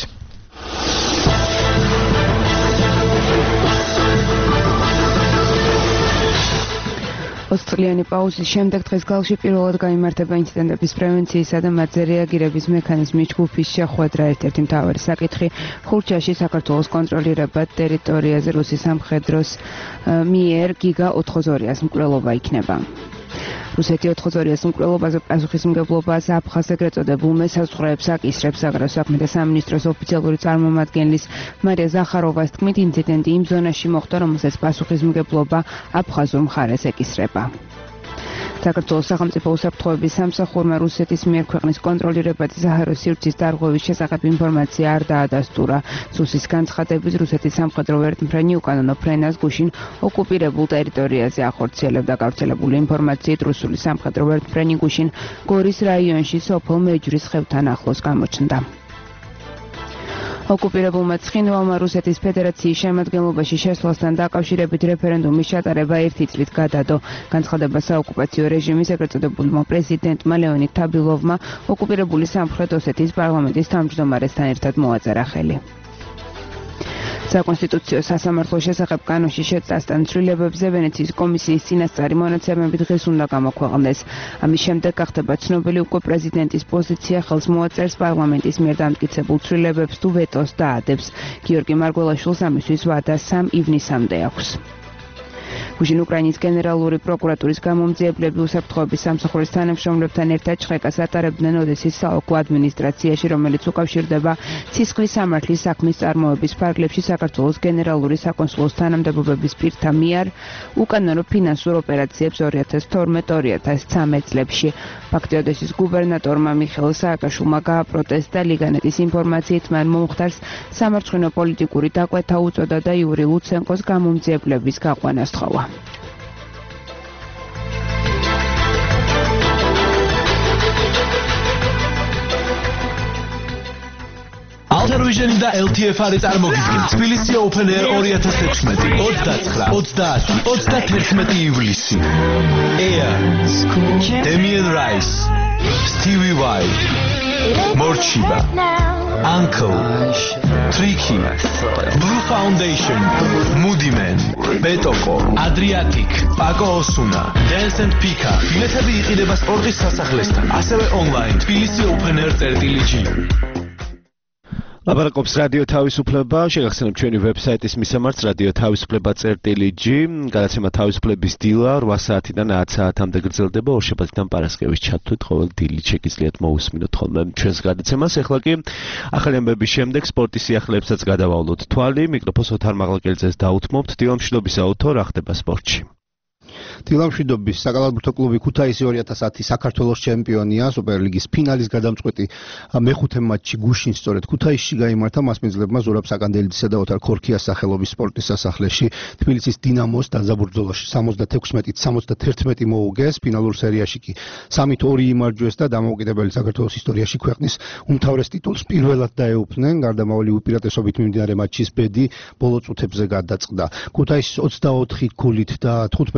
20 წლიანი პაუზის შემდეგ დღეს გალში პირველად გაიმართება ინციდენტების პრევენციისა და მათზე რეაგირების მექანიზმის ჯგუფის შეხვედრა. ერთ-ერთი მთავარი საკითხი ხურჩაში საქართველოს კონტროლირებად ტერიტორიაზე რუსის სამხედროს მიერ გიგა 82-ას მკვლელობა იქნება. რუსეთი 82-ას მკვლელობაზე პასუხისმგებლობას აფხაზ ეგრეთ წოდებულ მესაზღვრეებს აკისრებს. საგარეო საქმეთა სამინისტროს ოფიციალური წარმომადგენლის მარია ზახაროვას თქმით, ინციდენტი იმ ზონაში მოხდა, რომელსაც პასუხისმგებლობა აფხაზურ მხარეს ეკისრება. საქართველოს სახელმწიფო უსაფრთხოების სამსახურმა რუსეთის მიერ ქვეყნის კონტროლირებადი საჰაერო სივრცის დარღვევის შესახებ ინფორმაცია არ დაადასტურა. სუსის განცხადებით, რუსეთის სამხედრო ერთმფრენი უკანონო ფრენას გუშინ ოკუპირებულ ტერიტორიაზე ახორციელებდა. გავრცელებული ინფორმაციით, რუსული სამხედრო ერთმფრენი გუშინ გორის რაიონში სოფელ მეჯრის ხევთან ახლოს გამოჩნდა. ოკუპირებულმა ცხინვალმა რუსეთის ფედერაციის შემადგენლობაში შესვლასთან დაკავშირებით რეფერენდუმის ჩატარება 1 წლით გადადო. განცხადება საოკუპაციო რეჟიმის ეგრეთ წოდებულმა პრეზიდენტმა ლეონიდ თაბილოვმა ოკუპირებული სამხრეთ ოსეთის პარლამენტის თავმჯდომარესთან ერთად მოაწერა ხელი. საკონსტიტუციო სასამართლოს შესახებ კანონში შეწასთან ცვლილებებზე ვენეციის კომისიის წინასწარი მონაცემები დღეს უნდა გამოქვეყნდეს. ამის შემდეგ გახდება ცნობილი უკვე პრეზიდენტის პოზიცია ხელს მოაწერს პარლამენტის მიერ დამტკიცებულ ცვლილებებს თუ ვეტოს დაადებს. გიორგი მარგველაშვილს ამისთვის ვადა 3 ივნისამდე აქვს. გუშინ უკრაინის გენერალური პროკურატურის გამომძიებლები უსაფრთხოების სამსახურის თანამშრომლებთან ერთად ჩხეკას ატარებდნენ ოდესის საოლქო ადმინისტრაციაში, რომელიც უკავშირდება ცისხლის სამართლის საქმის წარმოების ფარგლებში საქართველოს გენერალური საკონსულოს თანამდებობების პირთა მიერ უკანონო ფინანსურ ოპერაციებს 2012-2013 წლებში. ფაქტი ოდესის გუბერნატორმა მიხეილ სააკაშვილმა გააპროტესტა. ლიგანეთის ინფორმაციით მან მომხდარს სამარცხვინო პოლიტიკური დაკვეთა უწოდა და იური ლუცენკოს გამომძიებლების გაყვანა სთხოვა. Alter-Vision და LTFR წარმოგიდგენ თბილისი Open Air 2016 29-30-31 ივლისი. Air, Damien Rice, Stevie Vai, Morchiba, Uncle, Tricky, Blue Foundation, Moody Man, Betoko, Adriatic, Paco Osuna, Dance and Pika. ბილეთები იყიდება სპორტის სასახლესთან, ასევე online თბილისი Open Air.gr. ლაპარაკობს რადიო თავისუფლება, შეგახსენებთ ჩვენი ვებსაიტის მისამართს radioთავისუფლება.gr. გადაცემა თავისუფლების დილა 8 საათიდან 10 საათამდე გრძელდება. ორშაბათიდან პარასკევის ჩათვლით ყოველ დილით შეგიძლიათ მოусმინოთ ხოლმე ჩვენს გადაცემას. ახლა კი ახალი ამბების შემდეგ სპორტის სიახლეებსაც გადავავლოთ თვალი. მიკროფონს ოთარ მაღლაკელიძეს დაუთმობთ. დილამშვიდობის აუთო, რა ხდება სპორტში? დილამშვიდობის საკალათბურთო კლუბი ქუთაისი 2010 საქართველოს ჩემპიონია. სუპერლიგის ფინალის გადამწყვეტი მეხუთე მატჩი გუშინ სწორედ ქუთაისში გაიმართა მასპინძლებმა ზურაბ საკანდელიძისა და ოთარ ქორქიას სახელობის სპორტის სასახლეში. თბილისის დინამოს დაძაბურძოლოში 76-71 მოუგეს. ფინალურ სერიაში კი 3-2 იმარჯვეს და დამოუკიდებელი საქართველოს ისტორიაში ქვეყნის უმთავრეს ტიტულს პირველად დაეუფლნენ. გარდამავალი უპირატესობით მიმდინარე მატჩის ბედი ბოლო წუთებზე გადაწყდა. ქუთაისის 24 ქულით და 15 მოხსნით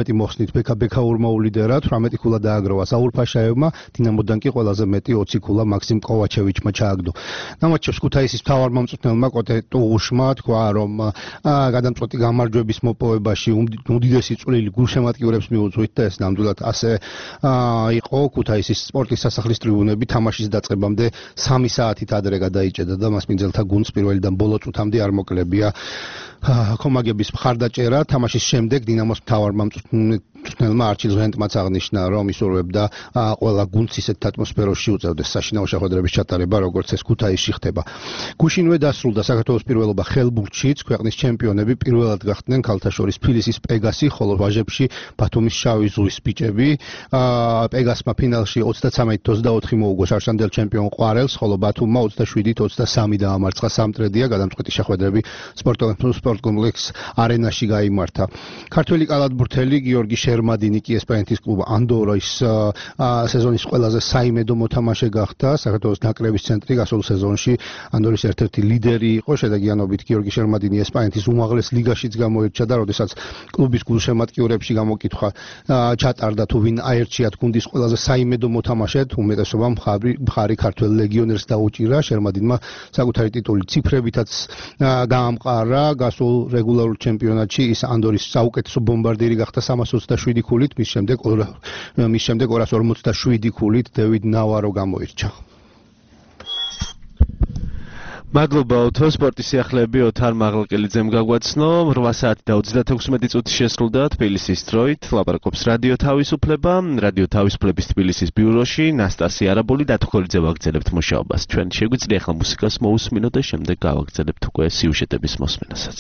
მიხსნით ბექა ურმაულიდერა 18 ქულა დააგროვა საულ ფაშაევმა, დინამოდან კი ყველაზე მეტი 20 ქულა მაქსიმ კოვაჩევიჩმა ჩააგდო. ნამაჩევს ქუთაისის მთავარმომწვრთნელმა კოტე ტუღუშმა თქვა, რომ გადამწყვეტი გამარჯვების მოპოვებაში უდიდესი წვლილი გულშემატკივრებს მიუძღვით და ეს ნამდვილად ასე იყო. ქუთაისის სპორტის სასახლის ტრიბუნები თამაშის დაწყებამდე 3 საათით ადრე გადაიჭედა და მასპინძელთა გუნდს პირველიდან ბოლო წუთამდე არ მოკლებია კომაგების მხარდაჭერა. თამაშის შემდეგ დინამოს მთავარმომწვრთნელმა არჩილ ჟენტმაც აღნიშნა, რომ ისურვებდა ყველა გუნდს ისეთ ატმოსფეროში უწევდეს საშინაო შეხვედრების ჩატარება, როგორც ეს ქუთაისში ხდება. გუშინვე დასრულდა საქართველოს პირველობა ხელბურთშიც, ქვეყნის ჩემპიონები პირველად გახდნენ ქალთა შორის ფილისის პეგასი, ხოლო ვაჟებში ბათუმის შავი ზღვის ბიჭები. პეგასმა ფინალში 33-24 მოუგო შარშანდელ ჩემპიონ ყვარელს, ხოლო ბათუმმა 27-23 დაამარცხა სამტრედია. გადამწყვეტი შეხვედრები სპორტ კომპლექს არენაში გაიმართა. ქართველი კალათბურთელი გიორგი შერმადინი კი ესპანეთის კლუბ ანდორის სეზონის ყველაზე საიმედო მოთამაშე გახდა. საქართველოს ნაკრების ცენტრი გასულ სეზონში ანდორის ერთ-ერთი ლიდერი იყო. შედეგიანობით გიორგი შერმადინი ესპანეთის უმაღლეს ლიგაშიც გამოირჩა და როდესაც კლუბის გულშემატკივრებში გამოკითხვა ჩატარდა თუ ვინ აერჩიათ გუნდის ყველაზე საიმედო მოთამაშედ, უმეტესობა მხარი ქართველ ლეგიონერს დაუჭირა. შერმადინმა საკუთარი ტიტული ციფრებითაც გაამყარა. გასულ რეგულარულ ჩემპიონატში ის ანდორის საუკეთესო ბომბარდირი გახდა 327 ქულით, მის შემდეგ 257 ქულით დევიდ ნავარო გამოირჩა. მადლობა ოთო, სპორტის სიახლეები ოთარ მაღლაკელიძემ გაგვაცნო. 8 საათი და 36 წუთი შესრულდა თბილისის დროით. ლაპარაკობს რადიო თავისუფლება, რადიო თავისუფლების თბილისის ბიუროში ნასტასი არაბული და თქოლიძე ვაგრძელებთ მუშაობას. ჩვენ შეგვიძლია ახლა მუსიკას მოусმინოთ და შემდეგ გავაგრძელებთ უკვე სიუჟეტების მოსმენასაც.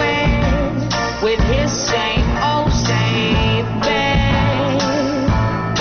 With his same old same bed.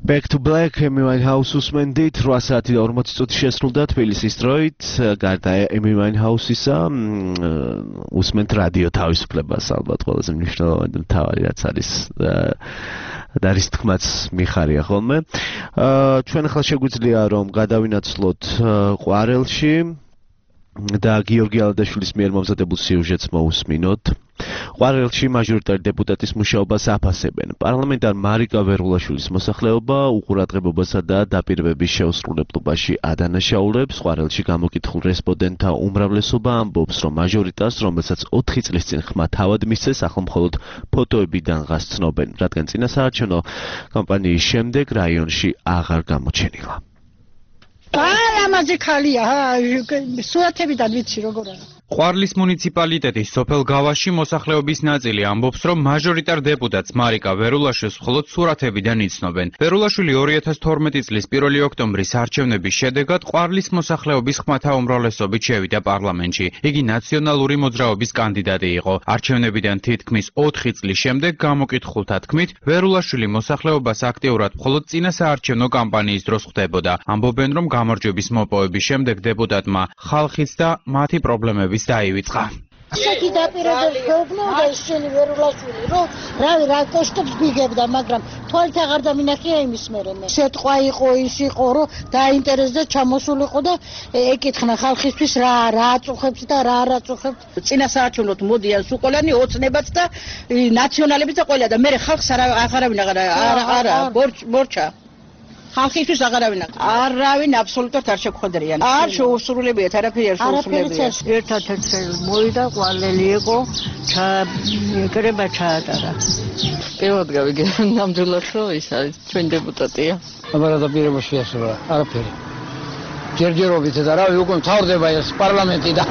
Back to Black, Amy Winehouse უსმენდით 8 საათი და 40 წუთი შესრულდა თბილისის დროით. გარდა Amy Winehouse-ისა, უსმენთ რადიო თავისუფლებას, ალბათ ყველაზე მნიშვნელოვანი და მთავარი რაც არის და რის თქმაც მიხარია ხოლმე. ჩვენ ახლა შეგვიძლია რომ გადავინაცვლოთ ყვარელში და გიორგი ალადაშვილის მიერ მომზადებულ სიუჟეტს მოусმინოთ. ყვარელში მაჟორიტარი დეპუტატის მუშაობას აფასებენ. პარლამენტარ მარიკა ვერულაშვილის მოსახლეობა უყურადღებობასა და დაპირებების შეუსრულებლობაში ადანაშაულებს. ყვარელში გამოკითხულ რესპონდენტთა უმრავლესობა ამბობს, რომ მაჟორიტარს, რომელსაც 4 წლის წინ ხმა თავად მისცეს, ახლა მხოლოდ ფოტოებიდან ღას ცნობენ, რადგან წინასაარჩევნო კამპანიის შემდეგ რაიონში აღარ გამოჩენილა. ამაზე ხალია, სურათებიდან ვიცი როგორ არის. ყვარლის მუნიციპალიტეტის სოფელ გავაში მოსახლეობის ნაწილი ამბობს, რომ მაჟორიტარ დეპუტატს მარიკა ვერულაშვილს მხოლოდ სურათებიდან იცნობენ. ვერულაშვილი 2012 წლის 1 ოქტომბრის არჩევნების შედეგად ყვარლის მოსახლეობის ხმათა უმრავლესობით შევიდა პარლამენტში. იგი ნაციონალური მოძრაობის კანდიდატი იყო. არჩევნებიდან თითქმის 4 წლის შემდეგ გამოკითხულთა თქმით, ვერულაშვილი მოსახლეობას აქტიურად მხოლოდ წინასაარჩევნო კამპანიის დროს ხვდებოდა. ამბობენ, რომ გამარჯვების მოპოვების შემდეგ დეპუტატმა ხალხიც და მათი პრობლემები დაივიწყა. ასეთი დაპირებებს გეუბნოდა შენი ვერულაშვილი, რომ რა კოშტებს გვიგებდა, მაგრამ თვალით აღარ დამინახია იმის მერე. შეტყვა იყო, ის იყო, რომ დაინტერესდა, ჩამოსულიყო და ეკითხნა ხალხისთვის რა აწუხებს და რა არ აწუხებს. წინასაარჩევნოდ მოდიან სუყოლანი, ოცნებაც და ნაციონალებიც და ყველა და მე ხალხს აღარავინ არა ბორჩა. ხალხისთვის აღარავინ არავინ აბსოლუტურად არ შეგხვედრიან. არ შეუსრულებიათ, არაფერი არ შეუსრულებიათ. ერთადერთი მოვიდა ყვარელი იყო, ეკრება ჩაატარა. პირველად გავიგე ნამდვილად რომ ის არის ჩვენ დეპუტატია. აბა რა დაპირება შეასრულა? არაფერი. ჯერჯერობით და რავი უკვე მთავრდება ეს პარლამენტი და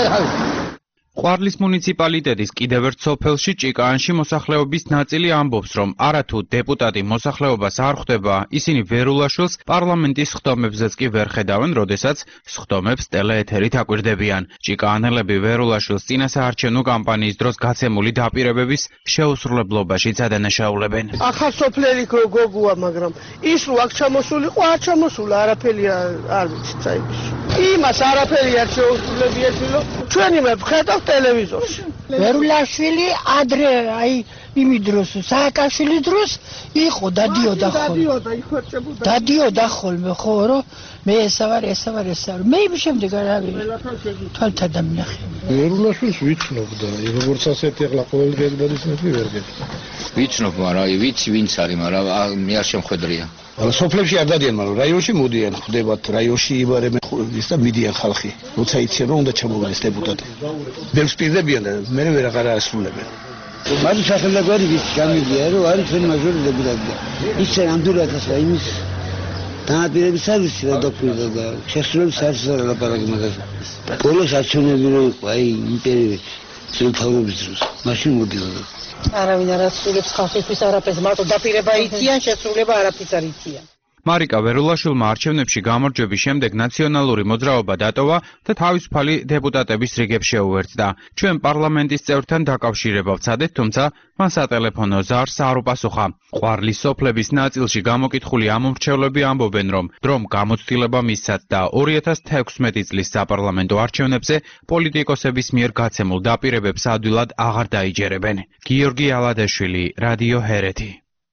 ყვარლის მუნიციპალიტეტის კიდევ ერთ სოფელში ჭიკაანში მოსახლეობის ნაწილი ამბობს, რომ არათუ დეპუტატი მოსახლეობას არ ხვდება, ისინი ვერულაშვილს პარლამენტის სხდომებზეც კი ვერ ხედავენ, როდესაც სხდომებს ტელეეთერით აკვირდებიან. ჭიკაანელები ვერულაშვილს წინასაარჩევნო კამპანიის დროს გაცემული დაპირებების შეუსრულებლობაშიც ადანაშაულებენ. ახალ სოფლელი გოგოა, მაგრამ ის რო აქ ჩამოსულიყო, არ ჩამოსულა, არაფერი არ ვიცი წაიბის. იმას არაფერი არ შეუსრულებიათილო. ჩვენი მე ვხედავ ტელევიზორში. ვერულაშვილი ადრე აი იმი დროს სააკაშვილის დროს იყო დადიოდა ხოლმე. დადიოდა ხოლმე ხო რომ მე ესა ვარ. მე იმ შემდეგ არავი თვალთ ადამიანახე. ვერულაშვილს ვიცნობდა, როგორც ასეთი ახლა ყოველი გეგბადის მეტი ვერ გეტყვი. ვიცნობ, მაგრამ ვიცი ვინც არის, მაგრამ მე არ შემხედრია. αλλά სოფლებში არ დადიან, მაგრამ რაიონში მოდიან, ხვდებათ რაიონში იბარებენ ის და მიდიან ხალხი. როცა იციან რომ უნდა ჩამოვიდეს დეპუტატი. ბევრს პირდებიან და მე ვეღარ ასრულებენ. მას სახელმწიფოები ვის გამიგია რომ არის ჩვენი მაჟორი დეპუტატი. ისე ნამდვილად ასე იმის დააპირების არის რა დაფუძნდა და შესრულების არის რა ლაპარაკი მაგაზე. բոլოს არჩევნები რო აი იმ პერიოდში შეფავობის დროს მაშინ მოდიოდა. არავინ არ ასრულებს ხალხისთვის არაფერს, მარტო დაპირება იციან, შესრულება არაფერს არ იციან. მარიკა ვერულაშვილმა არჩევნებში გამარჯვების შემდეგ ნაციონალური მოძრაობა დატოვა და თავისუფალი დეპუტატების რიგებს შეუერთდა. ჩვენ პარლამენტის წევრთან დაკავშირება ვცადეთ, თუმცა მან სატელეფონო ზარს არ უპასუხა. ყვარლის სოფლების ნაწილში გამოკითხული ამომრჩევლები ამბობენ, რომ დრომ გამოცდილება მისცათ და 2016 წლის საპარლამენტო არჩევნებზე პოლიტიკოსების მიერ გაცემულ დაპირებებს ადვილად აღარ დაიჯერებენ. გიორგი ალადაშვილი, რადიო ჰერეთი.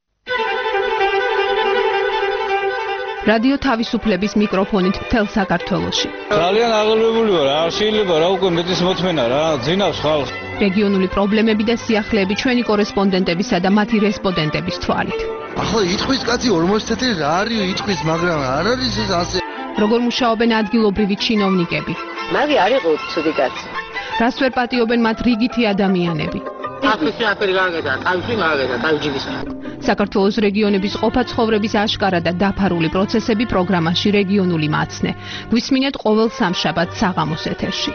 რადიო თავისუფლების მიკროფონით მთელ საქართველოში. ძალიან აღელვებული ვარ, არ შეიძლება რა უკვე მეტის მოთმენა რა, ძინავს ხალხს. რეგიონული პრობლემები და სიახლეები ჩვენი კორესპონდენტებისა და მათი რესპონდენტების თვალით. ახლა იტყვის კაცი 40 წელი რა არის იტყვის, მაგრამ არ არის ეს ასე. როგორ მუშაობენ ადგილობრივი ჩინოვნიკები? მაგი არ იყო ცუდი კაცი. რას ვერ პატიობენ მათ რიგითი ადამიანები? საქართველოს რეგიონების ყოფა-ცხოვრების აშკარა და დაფარული პროცესები პროგრამაში რეგიონული მაცნე. გვისმინეთ ყოველ სამშაბათს საღამოს ეთერში.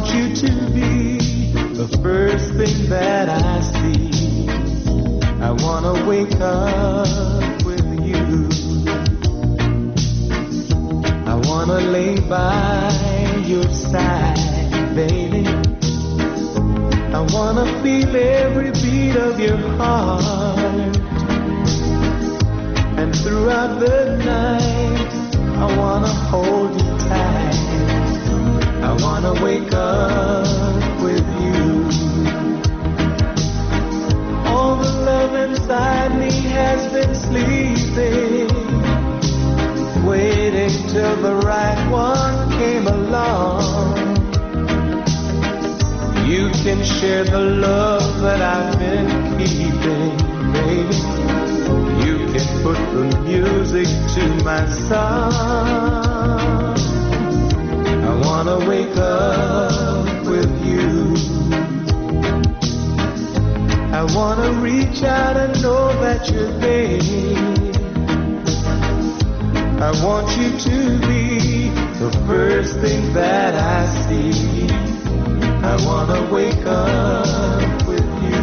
you to be the first thing that I see. I wanna wake up with you. I wanna lay by your side, baby. I wanna feel every beat of your heart. And throughout the night, I wanna hold you tight. I wanna wake up with you. All the love inside me has been sleeping, waiting till the right one came along. You can share the love that I've been keeping, baby. You can put the music to my song. I wanna wake up with you. I wanna reach out and know that you're there. I want you to be the first thing that I see. I wanna wake up with you.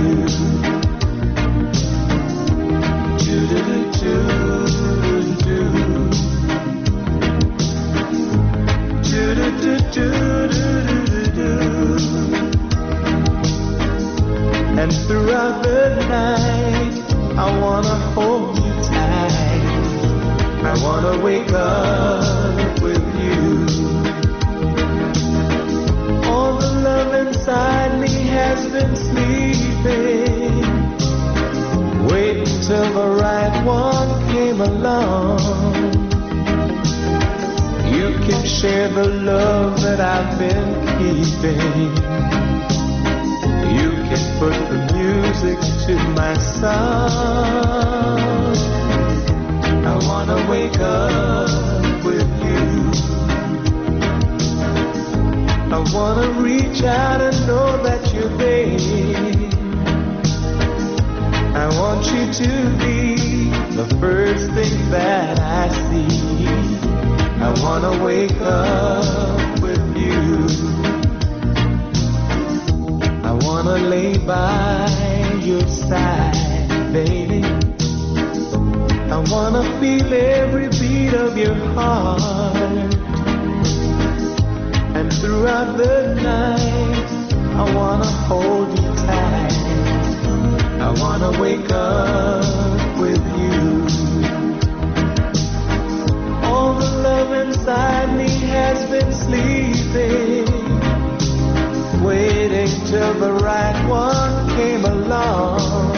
Do-do-do-do-do-do. Do-do-do-do-do-do-do. And throughout the night, I wanna hold you tight. I wanna wake up with you. All the love inside me has been sleeping, waiting till the right one came along. You can share the love that I've been keeping. You can put the music to my song. I wanna wake up with you. I wanna reach out and know that you're there. I want you to be the first thing that I see. I wanna wake up with you. I wanna lay by your side, baby. I wanna feel every beat of your heart. And throughout the night, I wanna hold you tight. I wanna wake up with you. All the love inside me has been sleeping, waiting till the right one came along.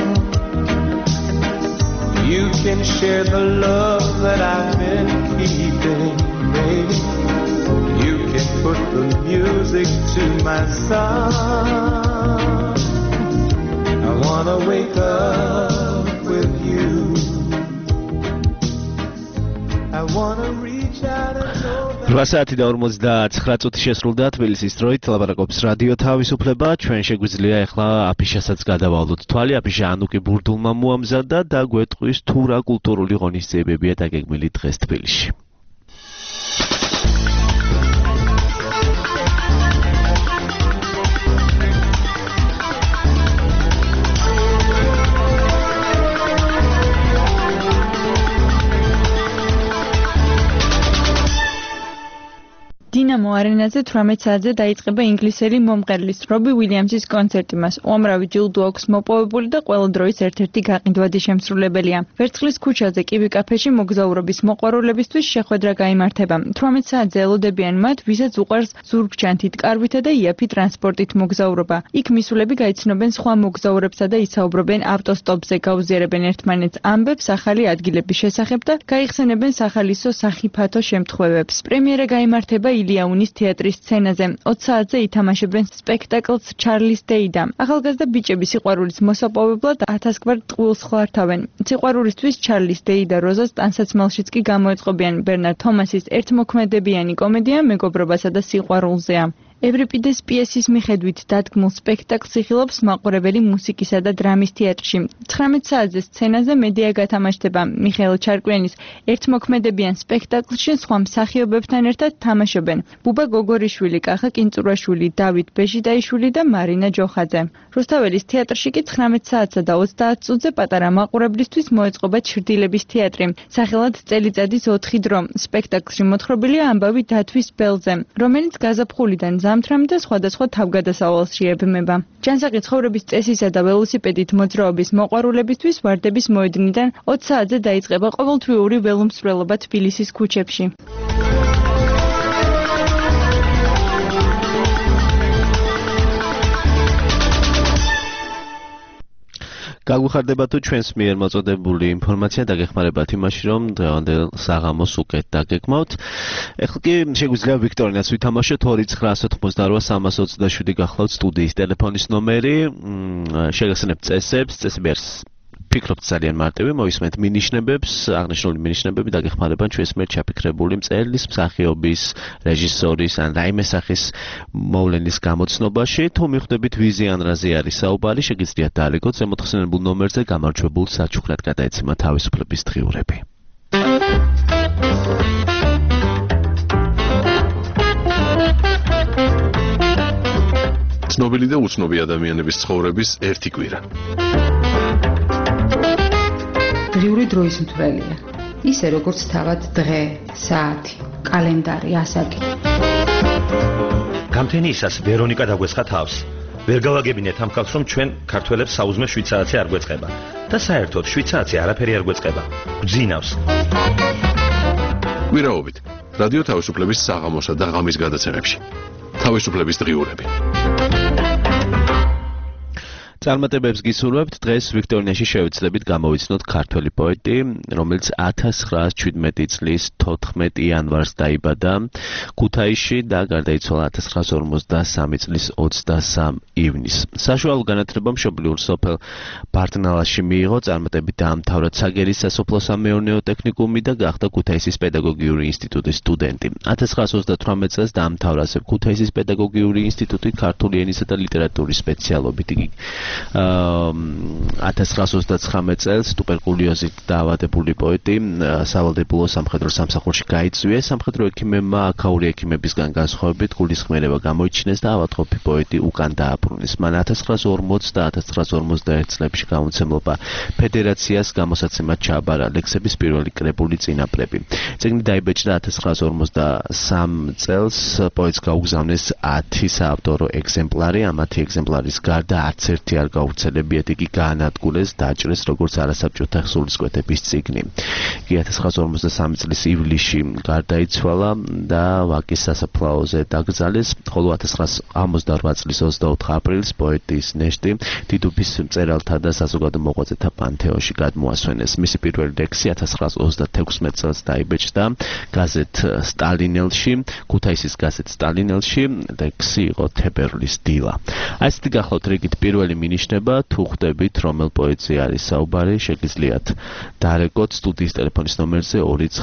You can share the love that I've been keeping, baby. You can put the music to my song. I wanna wake up with you. I wanna reach out and know that 8:49 წუთი შესრულდა თბილისის დროით. ლაპარაკობს რადიო თავისუფლება. ჩვენ შეგვიძლია ახლა აფიშასაც გადავალოთ თვალი. აფიშა ანუკი ბურდულმა მოამზადა და გვეტყვის თუ რა კულტურული ღონისძიებებია დაგეგმილი დღეს თბილისში. დინამო არენაზე 18 საათზე დაიწყება ინგლისელი მომღერლის რობი უილიამსის კონცერტი. მას უამრავი ჯილდო აქვს მოპოვებული და ყველა დროის ერთ-ერთი გაყიდვადი შემსრულებელია. ვერცხლის ქუჩაზე კივი კაფეში მოგზაურობის მოყვარულებისთვის შეხვედრა გაიმართება. 18 საათზე ელოდებიან მათ, ვისაც უყვარს ზურგჩანთით, კარვითა და იაფი ტრანსპორტით მოგზაურობა. იქ მისულები გაიცნობენ სხვა მოგზაურებსა და ისაუბრებენ ავტოსტოპზე, გაუზიარებენ ერთმანეთს ამბებს ახალი ადგილების შესახებ და გაიხსენებენ სახალისო სახიფათო შემთხვევებს. პრემიერა გაიმართება ილიაუნის თეატრის სცენაზე. 20 საათზე ითამაშებენ სპექტაკლს ჩარლის დეიდა. ახალგაზრდა ბიჭები სიყვარულის მოსაპოვებლად 1000 კვირ ტყუილს ხლართავენ. სიყვარულისთვის ჩარლის დეიდა როზას ტანსაცმელშიც კი გამოეწყობიან. ბერნარ თომასის ერთმოქმედებიანი კომედია მეგობრობასა და სიყვარულზეა. ევრიპიდეს პიესის მიხედვით დადგმულ სპექტაკლს იხილავს მაყურებელი მუსიკისა და დრამის თეატრში. 19 საათზე სცენაზე მედია გათამაშდება. მიხეილ ჩარკვიანის ერთმოქმედებიან სპექტაკლში სხვა მსახიობებთან ერთად თამაშობენ ბუბა გოგორიშვილი, კახა კინწურაშვილი, დავით ბეჟიდაიშვილი და მარინა ჯოხაძე. რუსთაველის თეატრში კი 19 საათსა და 30 წუთზე პატარა მაყურებლისთვის მოეწყობა ჩრდილების თეატრი. სახელად წელიწადის 4 დრო. სპექტაკლში მოთხრობილია ამბავი დათვის ბელზე, რომელიც გაზაფხულიდან ზამთრამდე და სხვადასხვა თავგადასავალს შეებმება. ჯანსაღი ცხოვრების წესისა და ველოსიპედით მოძრაობის მოყვარულებისთვის ვარდების მოედნიდან 20 საათზე დაიწყება ყოველთვიური ველომსვლელობა თბილისის ქუჩებში. გაგვიხარდება თუ ჩვენს მიერ მოწოდებული ინფორმაცია დაგეხმარებათ იმაში, რომ დღევანდელ საღამოს უკეთ დაგეგმავთ. ეხლა კი შეგვიძლია ვიქტორინას ვითამაშოთ 2988327 გახლავთ სტუდიის ტელეფონის ნომერი. შეგახსენებთ წესები არის ფიქრობთ ძალიან მარტივი, მოისმენთ მინიშნებებს, აღნიშნული მინიშნებები დაგეხმარებათ ჩვენს მიერ ჩაფიქრებული მწერლის, მსახიობის, რეჟისორის ან რაიმე სახის მოვლენის გამოცნობაში. თუ მიხვდებით ვიზი ან რაზე არის საუბარი, შეგიძლიათ დაალეგოთ ზემოთხსენებულ ნომერზე გამარჯვებულ საჩუქრად გადაეცემა თავისუფლების დღიურები. ცნობილი და უცნობი ადამიანების ცხოვრების ერთი კვირა. დღიური დროის მთვრელია. ისე როგორც თავად დღე, საათი, კალენდარი, ასაკი. გამთენიისას ვერონიკა დაგვეცხა თავს. ვერ გავაგებინეთ ამ ხალხს, რომ ჩვენ ქართველებს საუზმე 7 საათზე არ გვეწყება. და საერთოდ 7 საათზე არაფერი არ გვეწყება. გვძინავს. კვირაობით რადიო თავისუფლების საღამოსა და ღამის გადაცემებში. თავისუფლების დღიურები. წარმატებებს გისურვებთ. დღეს ვიქტორინაში შევეცდებით გამოვიცნოთ ქართველი პოეტი, რომელიც 1917 წლის 14 იანვარს დაიბადა ქუთაისში და გარდაიცვალა 1953 წლის 23 ივნისს. საშუალო განათლება მშობლიურ სოფელ ბარდნალაში მიიღო, წარმატებით დაამთავრა ცაგერის სასოფლო-სამეურნეო ტექნიკუმი და გახდა ქუთაისის პედაგოგიური ინსტიტუტის სტუდენტი. 1938 წელს დაამთავრა ასევე ქუთაისის პედაგოგიური ინსტიტუტი ქართული ენისა და ლიტერატურის სპეციალობით. იგი 1939 წელს ტუბერკულოზით დაავადებული პოეტი სავალდებულო სამხედრო სამსახურში გაიწვიეს. სამხედრო ექიმებმა აქაური ექიმებისგან განსხვავებით გულისხმიერება გამოიჩინეს და ავადმყოფი პოეტი უკან დააბრუნეს. მან 1940 და 1951 წლებში გამოცემლობა ფედერაციას გამოსაცემად ჩააბარა ლექსების პირველი კრებული წინაპრები. წიგნი დაიბეჭდა 1953 წელს, პოეტს გაუგზავნეს 10 საავტორო ეგზემპლარი, ამ 10 ეგზემპლარის გარდა არც ერთი არ გავრცელებიათ, იგი გაანადგურეს, დაჭრეს როგორც არასაბჭოთა სულისკვეთების წიგნი. იგი 1953 წლის ივლისში გარდაიცვალა და ვაკის სასაფლაოზე დაკრძალეს, ხოლო 1958 წლის 24 აპრილს პოეტის ნეშტი დიდუბის მწერალთა და საზოგადო მოღვაწეთა პანთეონში გადმოასვენეს. მისი პირველი ლექსი 1936 წელს დაიბეჭდა გაზეთ სტალინელში, ქუთაისის გაზეთ სტალინელში, ლექსი იყო თებერვლის დილა. ასეთი გახლავთ რიგით პირველი მინიშნება, თუ ხვდებით რომელ პოეტზე არის საუბარი, შეგიძლიათ დაალეგოთ სტუდიის ტელეფონის ნომერზე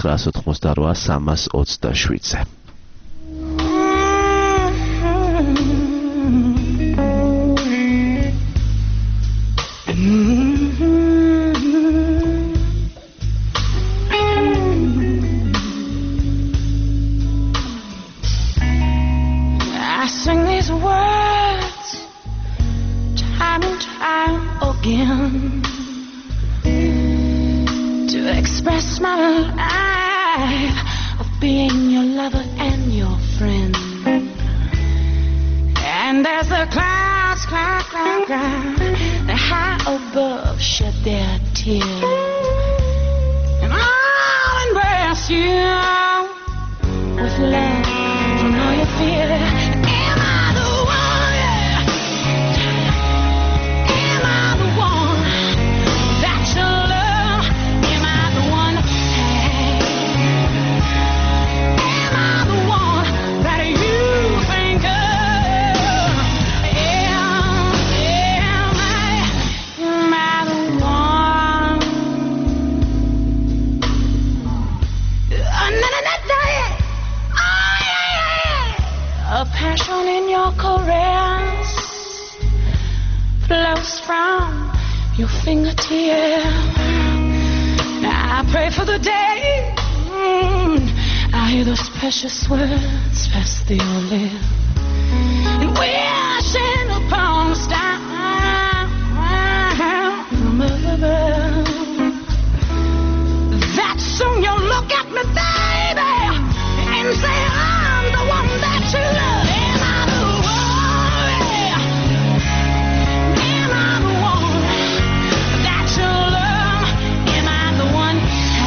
2988327-ზე. I sing these words time and time again to express my life of being your lover and your friend. And as the clouds cry, the high above shed their tears, and I'll embrace you with love from all your fear. Am I the one? Am I the one that you love? Am I the one to take? Am I passion in your caress flows from your fingertips. Now I pray for the day I hear those precious words pass through your lips, and wishing upon a star from above. That soon you'll look at me, baby, and say I'm the one that you love. Am I the one? Am I the one that you love? Am I the one?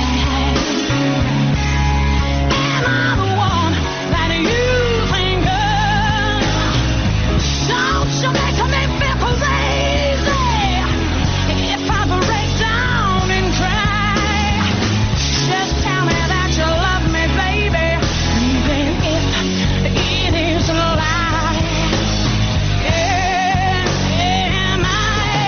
Am I the one that you think of? Don't you make me feel crazy if I break down and cry. Just tell me that you love me, baby, even if it is a lie. Am I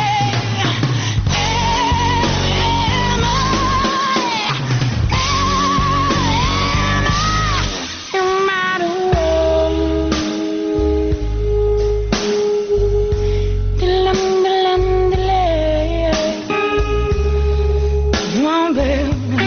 the one? Come on, baby.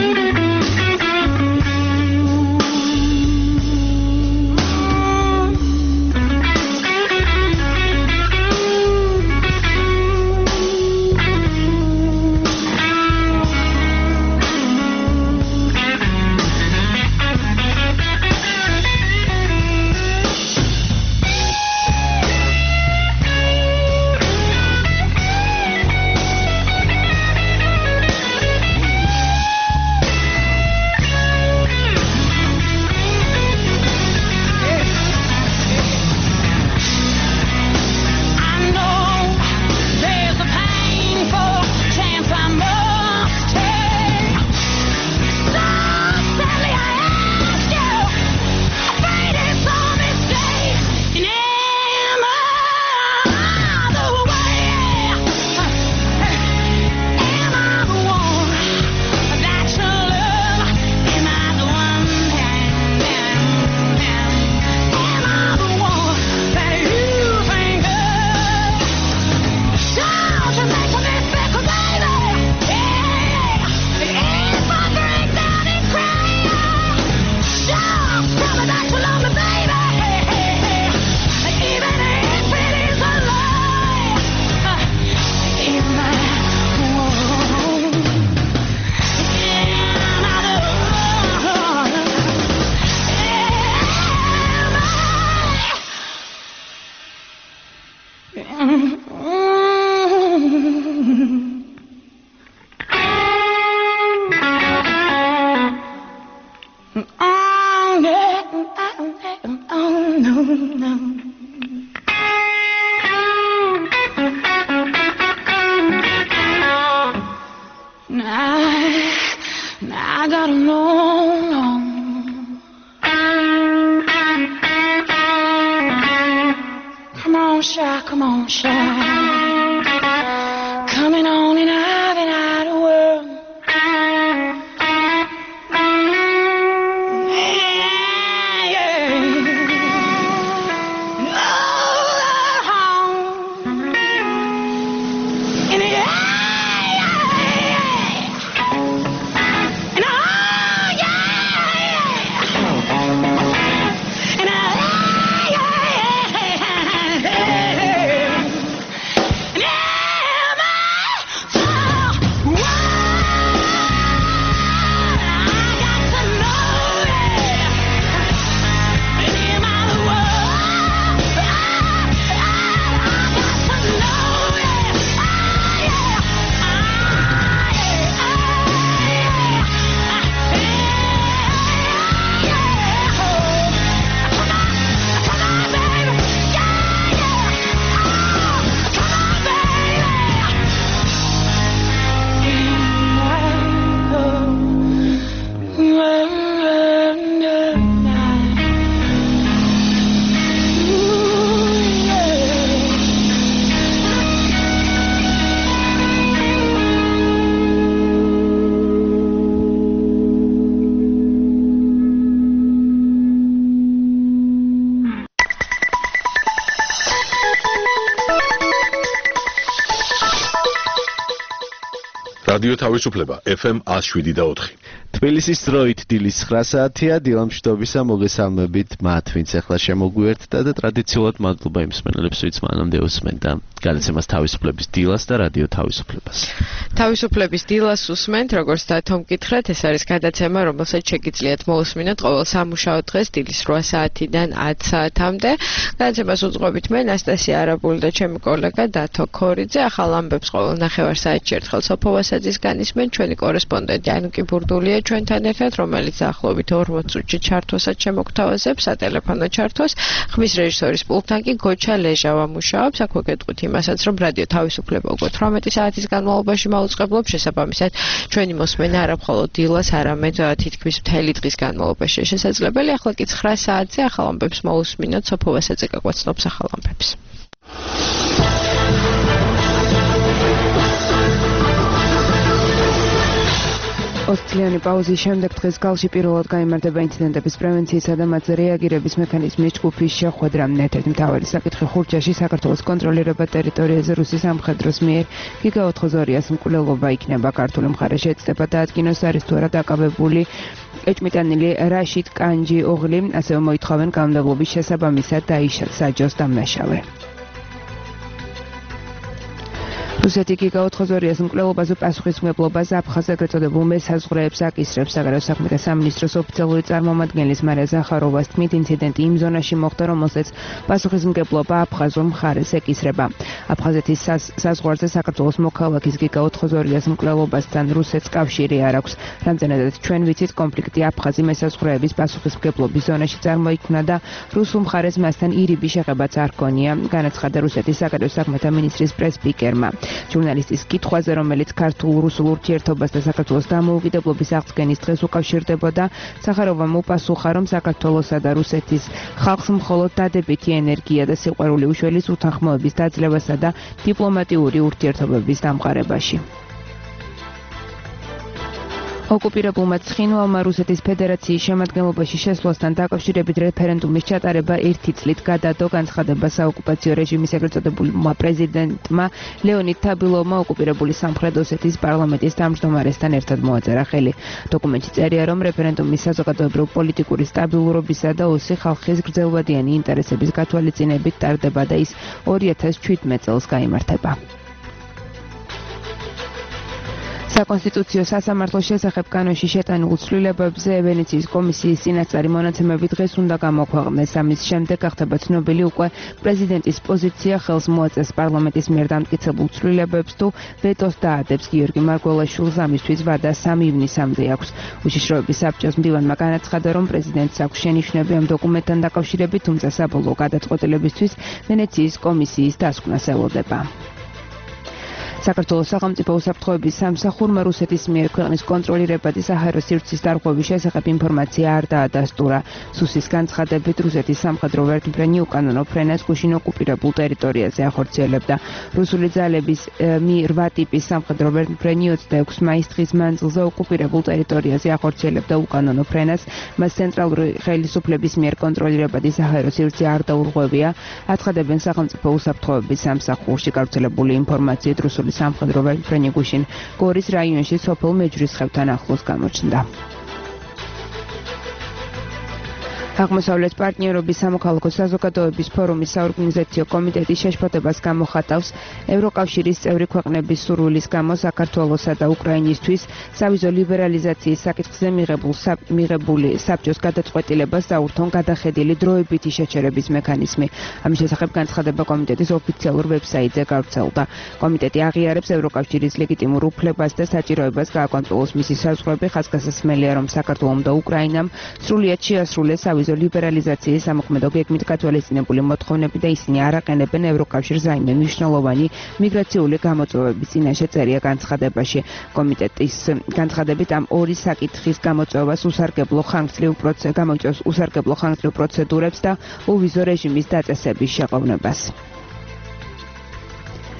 I got a long, long. Come on, shy, come on, shy. Coming on and I've been out of world. რადიო თავისუფლება FM 107.4. თბილისის დროით დილის 9 საათია, დილამშვიდობისა მოგესალმებით მათ, ვინც ახლა შემოგვიერთდა და ტრადიციულად მადლობა იმ მსმენელებს, ვინც მანამდე უსმენთ და გადაცემას თავისუფლების დილას და რადიო თავისუფლებას. თავისუფლების დილას უსმენთ, როგორც დათომ გითხრათ, ეს არის გადაცემა, რომელსაც შეგიძლიათ მოусმინოთ ყოველ სამუშაო დღეს დილის 8 საათიდან 10 საათამდე. გადაცემას უძღვებით მე, ნასტასია არაბული და ჩემი კოლეგა დათო ქორიძე. ახალ ამბებს ყოველ ნახევარ საათში ერთხელ სოფო ვასაძის განისმენ. ჩვენი კორესპონდენტი ანუკი ბურდულია ჩვენთან ერთად, რომელიც ახლობით 40 წუთში ჩართვასაც შემოგთავაზებს, სატელეფონო ჩართვას. ხმის რეჟისორის პულტთან კი გოჩა ლეჟავა მუშაობს. აქვე გეტყვით იმასაც, რომ რადიო თავისუფლება უკვე 18 საათის განმავლობაში მაუწყებლობს, შესაბამისად ჩვენი მოსმენა არა მხოლოდ დილას, არამედ თითქმის მთელი დღის განმავლობაში შესაძლებელი. ახლა კი 9 საათზე ახალ ამბებს მოусმინოთ, სოფო ვასაძე გაგვაცნობს ახალ ამბებს. ოცწლიანი პაუზის შემდეგ დღეს გალში პირველად გაიმართება ინციდენტების პრევენციისა და მათზე რეაგირების მექანიზმის ჯგუფის შეხვედრა. ერთ-ერთი მთავარი საკითხი ხურჯაში საქართველოს კონტროლირებად ტერიტორიაზე რუსის სამხედროს მიერ გიგა 420-ის მკვლელობა იქნება. ქართული მხარე შეეცდება დაადგინოს არის თუ არა დაკავებული ეჭმიტანილი რაშიდ კანჯი ოღლი, ასევე მოითხოვენ კანონმდებლობის შესაბამისად დაიშაჯოს დამნაშავე. რუსეთი გიგა 420-ის მკვლელობაზე პასუხისმგებლობას აფხაზ ეგრეთ წოდებულ მესაზღვრეებს აკისრებს. საგარეო საქმეთა სამინისტროს ოფიციალური წარმომადგენლის მარია ზახაროვას თქმით, ინციდენტი იმ ზონაში მოხდა, რომელზეც პასუხისმგებლობა აფხაზურ მხარეს ეკისრება. აფხაზეთის საზღვარზე საქართველოს მოქალაქის გიგა 420-ის მკვლელობასთან რუსეთს კავშირი არ აქვს. რამდენადაც ჩვენ ვიცით, კონფლიქტი აფხაზი მესაზღვრეების პასუხისმგებლობის ზონაში წარმოიქმნა და რუსულ მხარეს მასთან ირიბი შეღებაც არ ჰქონია, განაცხადა რუსეთის საგარეო საქმეთა მინისტრის პრეს-სპიკერმა. ჟურნალისტის კითხვაზე, რომელიც ქართულ-რუსულ ურთიერთობას და საქართველოს დამოუკიდებლობის აღდგენის დღეს უკავშირდებოდა, ზახაროვამ უპასუხა, რომ საქართველოსა და რუსეთის ხალხს მხოლოდ დადებითი ენერგია და სიყვარული უშველის უთანხმოების დაძლევასა და დიპლომატიური ურთიერთობების დამყარებაში. ოკუპირებულმა ცხინვალმა რუსეთის ფედერაციის შემადგენლობაში შესვლასთან დაკავშირებით რეფერენდუმის ჩატარება 1 წლით გადადო. განცხადება საოკუპაციო რეჟიმის ეგრეთ წოდებულმა პრეზიდენტმა ლეონიდ თაბილოვმა ოკუპირებული სამხრეთ ოსეთის პარლამენტის თავმჯდომარესთან ერთად მოაწერა ხელი. დოკუმენტში წერია, რომ რეფერენდუმის საზოგადოებრივ-პოლიტიკური სტაბილურობისა და ოსი ხალხის გრძელვადიანი ინტერესების გათვალისწინებით ტარდება და ის 2017 წელს გაიმართება. საკონსტიტუციო სასამართლოს შესახებ კანონში შეტანილ ცვლილებებზე ვენეციის კომისიის წინასწარი მონაცემები დღეს უნდა გამოქვეყნდეს. ამის შემდეგ გახდება ცნობილი უკვე პრეზიდენტის პოზიცია, ხელს მოაწეს პარლამენტის მიერ დამტკიცებულ ცვლილებებს თუ ვეტოს დაადებს. გიორგი მარგველაშვილს ამისთვის ვადა 3 ივნისამდე აქვს. უშიშროების საბჭოს მდივანმა განაცხადა, რომ პრეზიდენტს აქვს შენიშვნები ამ დოკუმენტთან დაკავშირებით, თუმცა საბოლოო გადაწყვეტილებისთვის ვენეციის კომისიის დასკვნას ელოდება. საქართველოს სახელმწიფო უსაფრთხოების სამსახურმა რუსეთის მიერ ქვეყნის კონტროლირებადი საჰაერო სივრცის დარღვევის შესახებ ინფორმაცია არ დაადასტურა. სუსის განცხადებით, რუსეთის სამხედრო ვერტმფრენი უკანონო ფრენას გუშინ ოკუპირებულ ტერიტორიაზე ახორციელებდა. რუსული ძალების Mi-8 ტიპის სამხედრო ვერტმფრენი 26 მაის დღის მანძილზე ოკუპირებულ ტერიტორიაზე ახორციელებდა უკანონო ფრენას. მას ცენტრალური ხელისუფლების მიერ კონტროლირებადი საჰაერო სივრცე არ დაურღვევია. აცხადებენ სახელმწიფო უსაფრთხოების სამსახურში. გავრცელებული ინფორმაციით რუსული სამხედრო ვერტმფრენი გუშინ გორის რაიონში სოფელ მეჯვრისხევთან ახლოს გამოჩნდა. აღმოსავლეთ პარტნიორობის სამოქალაქო საზოგადოების ფორუმის საორგანიზაციო კომიტეტის შეშფოთებას გამოხატავს ევროკავშირის წევრი ქვეყნების სურვილის გამო საქართველოსა და უკრაინისთვის სავიზო ლიბერალიზაციის საკითხზე მიღებული საბჭოს გადაწყვეტილებას დაურთონ გადახედილი დროებითი შეჩერების მექანიზმი. ამის შესახებ განცხადება კომიტეტის ოფიციალურ ვებსაიტზე გავრცელდა. კომიტეტი აღიარებს ევროკავშირის ლეგიტიმურ უფლებას და საჭიროებას გააკონტროლოს მისი საზღვრები. ხაზგასმელია, რომ საქართველომ და უკრაინამ სრულიად შეასრულეს სავიზო ლიბერალიზაციის სამოქმედო გეგმით გათვალისწინებული მოთხოვნები და ისინი არ აყენებენ ევროკავშირს რაიმე მნიშვნელოვანი მიგრაციული გამოწვევების წინაშე წერია განცხადებაში. კომიტეტის განცხადებით ამ ორი საკითხის გამოწვევას usargeblo ხანგრძლივ პროცედურებს და უვიზო რეჟიმის დაწესების შეყოვნებას.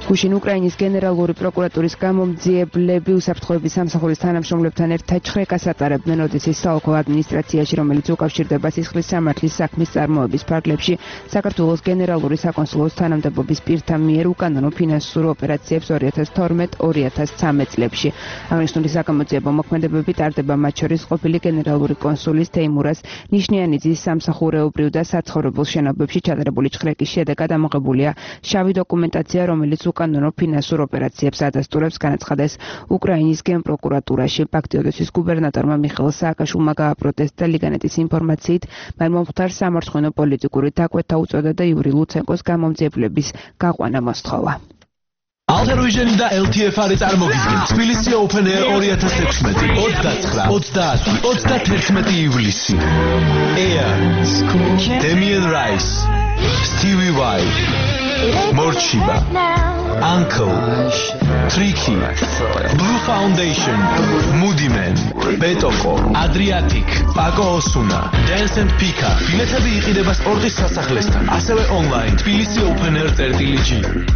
გუშინ უკრაინის გენერალური პროკურატურის გამომძიებლები უსაფრთხოების სამსახურის თანამშრომლებთან ერთ თაჩხრეკას ატარებდნენ ოდესის საოლქო ადმინისტრაციაში, რომელიც უკავშირდება სისხლის სამართლის საქმის წარმოების ფარგლებში საქართველოს გენერალური საკონსულოს თანამდებობის პირთა მიერ უკანონო ფინანსურ ოპერაციებს 2012-2013 წლებში. აღნიშნული საგამოძიებო მოქმედებები ტარდება მათ შორის ყოფილი გენერალური კონსულის თეიმურას ნიშნიანიძის სამსახურეობრივ და საცხოვრებელ შენობებში ჩატარებული ჩხრეკის შედეგად ამოღებულია შავი დოკუმენტაცია, რომელიც უკანონო ფინანსურ ოპერაციებს ადასტურებს, განაცხადეს უკრაინის გენპროკურატურაში. ფაქტიოდესის გუბერნატორმა მიხეილ სააკაშვილმა გააპროტესტა ლიგანეთის ინფორმაციით, მან მომხდარ სამარცხვინო პოლიტიკური დაკვეთა უწოდა და იური ლუცენკოს გამომძიებლების გაყვანა მოსთხოვა. Altervision და LTF-ი წარმოგიდგენთ თბილისი Open Air 2016 29-30-31 ივლისი. Air, Damien Rice, Stevie Vai, Morchiba, Uncle, Tricky, Blue Foundation, Moody Man, Betoko, Adriatic, Paco Osuna, Dance and Pika. ბილეთები იყიდება სპორტის სასახლესთან, ასევე online თბილისი Open Air.g.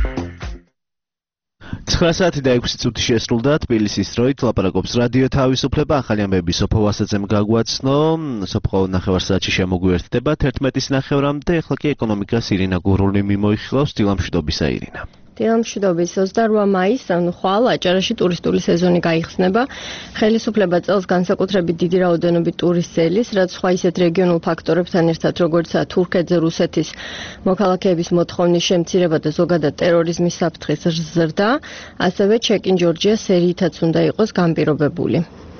9 საათი და 6 წუთი შესრულდა თბილისის დროით. ლაპარაკობს რადიო თავისუფლება. ახალი ამბები სოფო ვასაძემ გაგვაცნო. სოფო ნახევარსაათში შემოგვიერთდება 11-ის ნახევრამდე. ახლა კი ეკონომიკას ირინა გურული მიმოიხილავს. დილამშვიდობისა ირინა. დილამშვიდობის 28 მაისს, ხვალ აჭარაში ტურისტული სეზონი გაიხსნება. ხელისუფლება წელს განსაკუთრებით დიდი რაოდენობით ტურისტს ელის, რაც სხვა ისეთ რეგიონულ ფაქტორებთან ერთად, როგორიცაა თურქეთზე რუსეთის მოქალაქეების მოთხოვნის შემცირება და ზოგადად ტერორიზმის საფრთხის ზრდა, ასევე ჩეკინ ჯორჯია სერიითაც უნდა იყოს განპირობებული.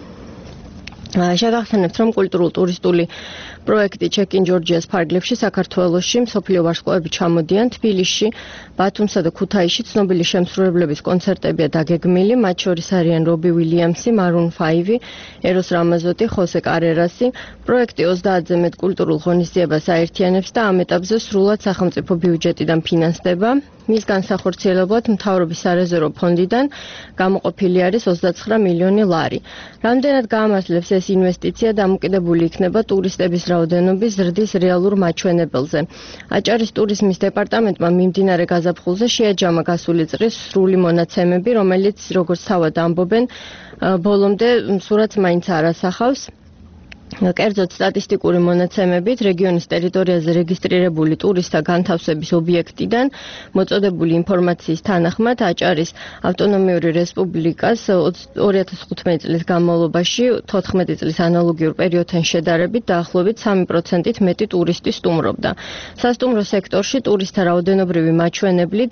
შევახსენებთ, რომ კულტურულ-ტურისტული პროექტი ჩეკინ ჯორჯიას ფარგლებში საქართველოში მსოფლიო ვარსკვლავები ჩამოდიან. თბილისში, ბათუმსა და ქუთაისში ცნობილი შემსრულებლების კონცერტებია დაგეგმილი, მათ შორის არიან რობი უილიამსი, მარუნ 5, ეროს რამაზოტი, ხოსე კარერასი. პროექტი 30-ზე მეტ კულტურულ ღონისძიებას აერთიანებს და ამ ეტაპზე სრულად სახელმწიფო ბიუჯეტიდან ფინანსდება. მის განსახორციელებლად მთავრობის სარეზერვო ფონდიდან გამოყოფილი არის 29 მილიონი ლარი. რამდენად გაამართლებს ეს ინვესტიცია დამოკიდებული იქნება ტურისტების რაოდენობის ზრდის რეალურ მაჩვენებელზე. აჭარის ტურიზმის დეპარტამენტმა მიმდინარე გაზაფხულზე შეაჯამა გასული წრის სრული მონაცემები, რომელიც, როგორც თავად ამბობენ, ბოლომდე სურათს მაინც არ ასახავს. კერძოდ სტატისტიკური მონაცემებით რეგიონის ტერიტორიაზე რეგისტრირებული ტურისტთა განთავსების ობიექტიდან მოწოდებული ინფორმაციის თანახმად აჭარის ავტონომიური რესპუბლიკას 2015 წლის განმავლობაში 14 წლის ანალოგიურ პერიოდთან შედარებით დაახლოებით 3%-ით მეტი ტურისტი სტუმრობდა. სასტუმრო სექტორში ტურისტთა რაოდენობრივი მაჩვენებლით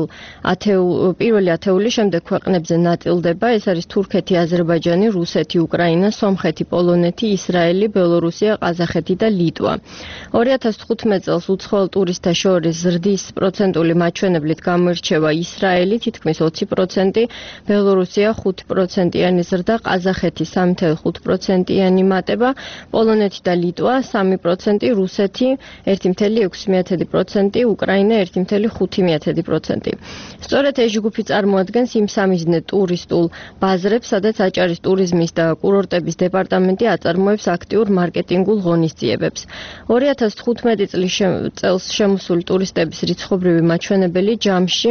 პირველი ათეული შემდეგ ქვეყნებზე ნაწილდება. ეს არის თურქეთი, აზერბაიჯანი, რუსეთი, უკრაინა, სომხეთი, პოლონეთი, ისრაელი, ბელორუსია, ყაზახეთი და ლიტვა. 2015 წელს უცხოელ ტურისტთა შორის ზრდის პროცენტული მაჩვენებლით გამოირჩევა ისრაელი თითქმის 20%, ბელორუსია 5%-იანი ზრდა, ყაზახეთი 3.5%-იანი მატება, პოლონეთი და ლიტვა 3%, რუსეთი 1.6%, უკრაინა 1.5%. სწორედ ეს ჯგუფი წარმოადგენს იმ სამიზნე ტურისტულ ბაზრებს, სადაც აჭარის ტურიზმის და კურორტების დეპარტამენტი აწარმოებს აქტიურ მარკეტინგულ ღონისძიებებს. 2015 წელს შემოსული ტურისტების რიცხობრივი მაჩვენებელი ჯამში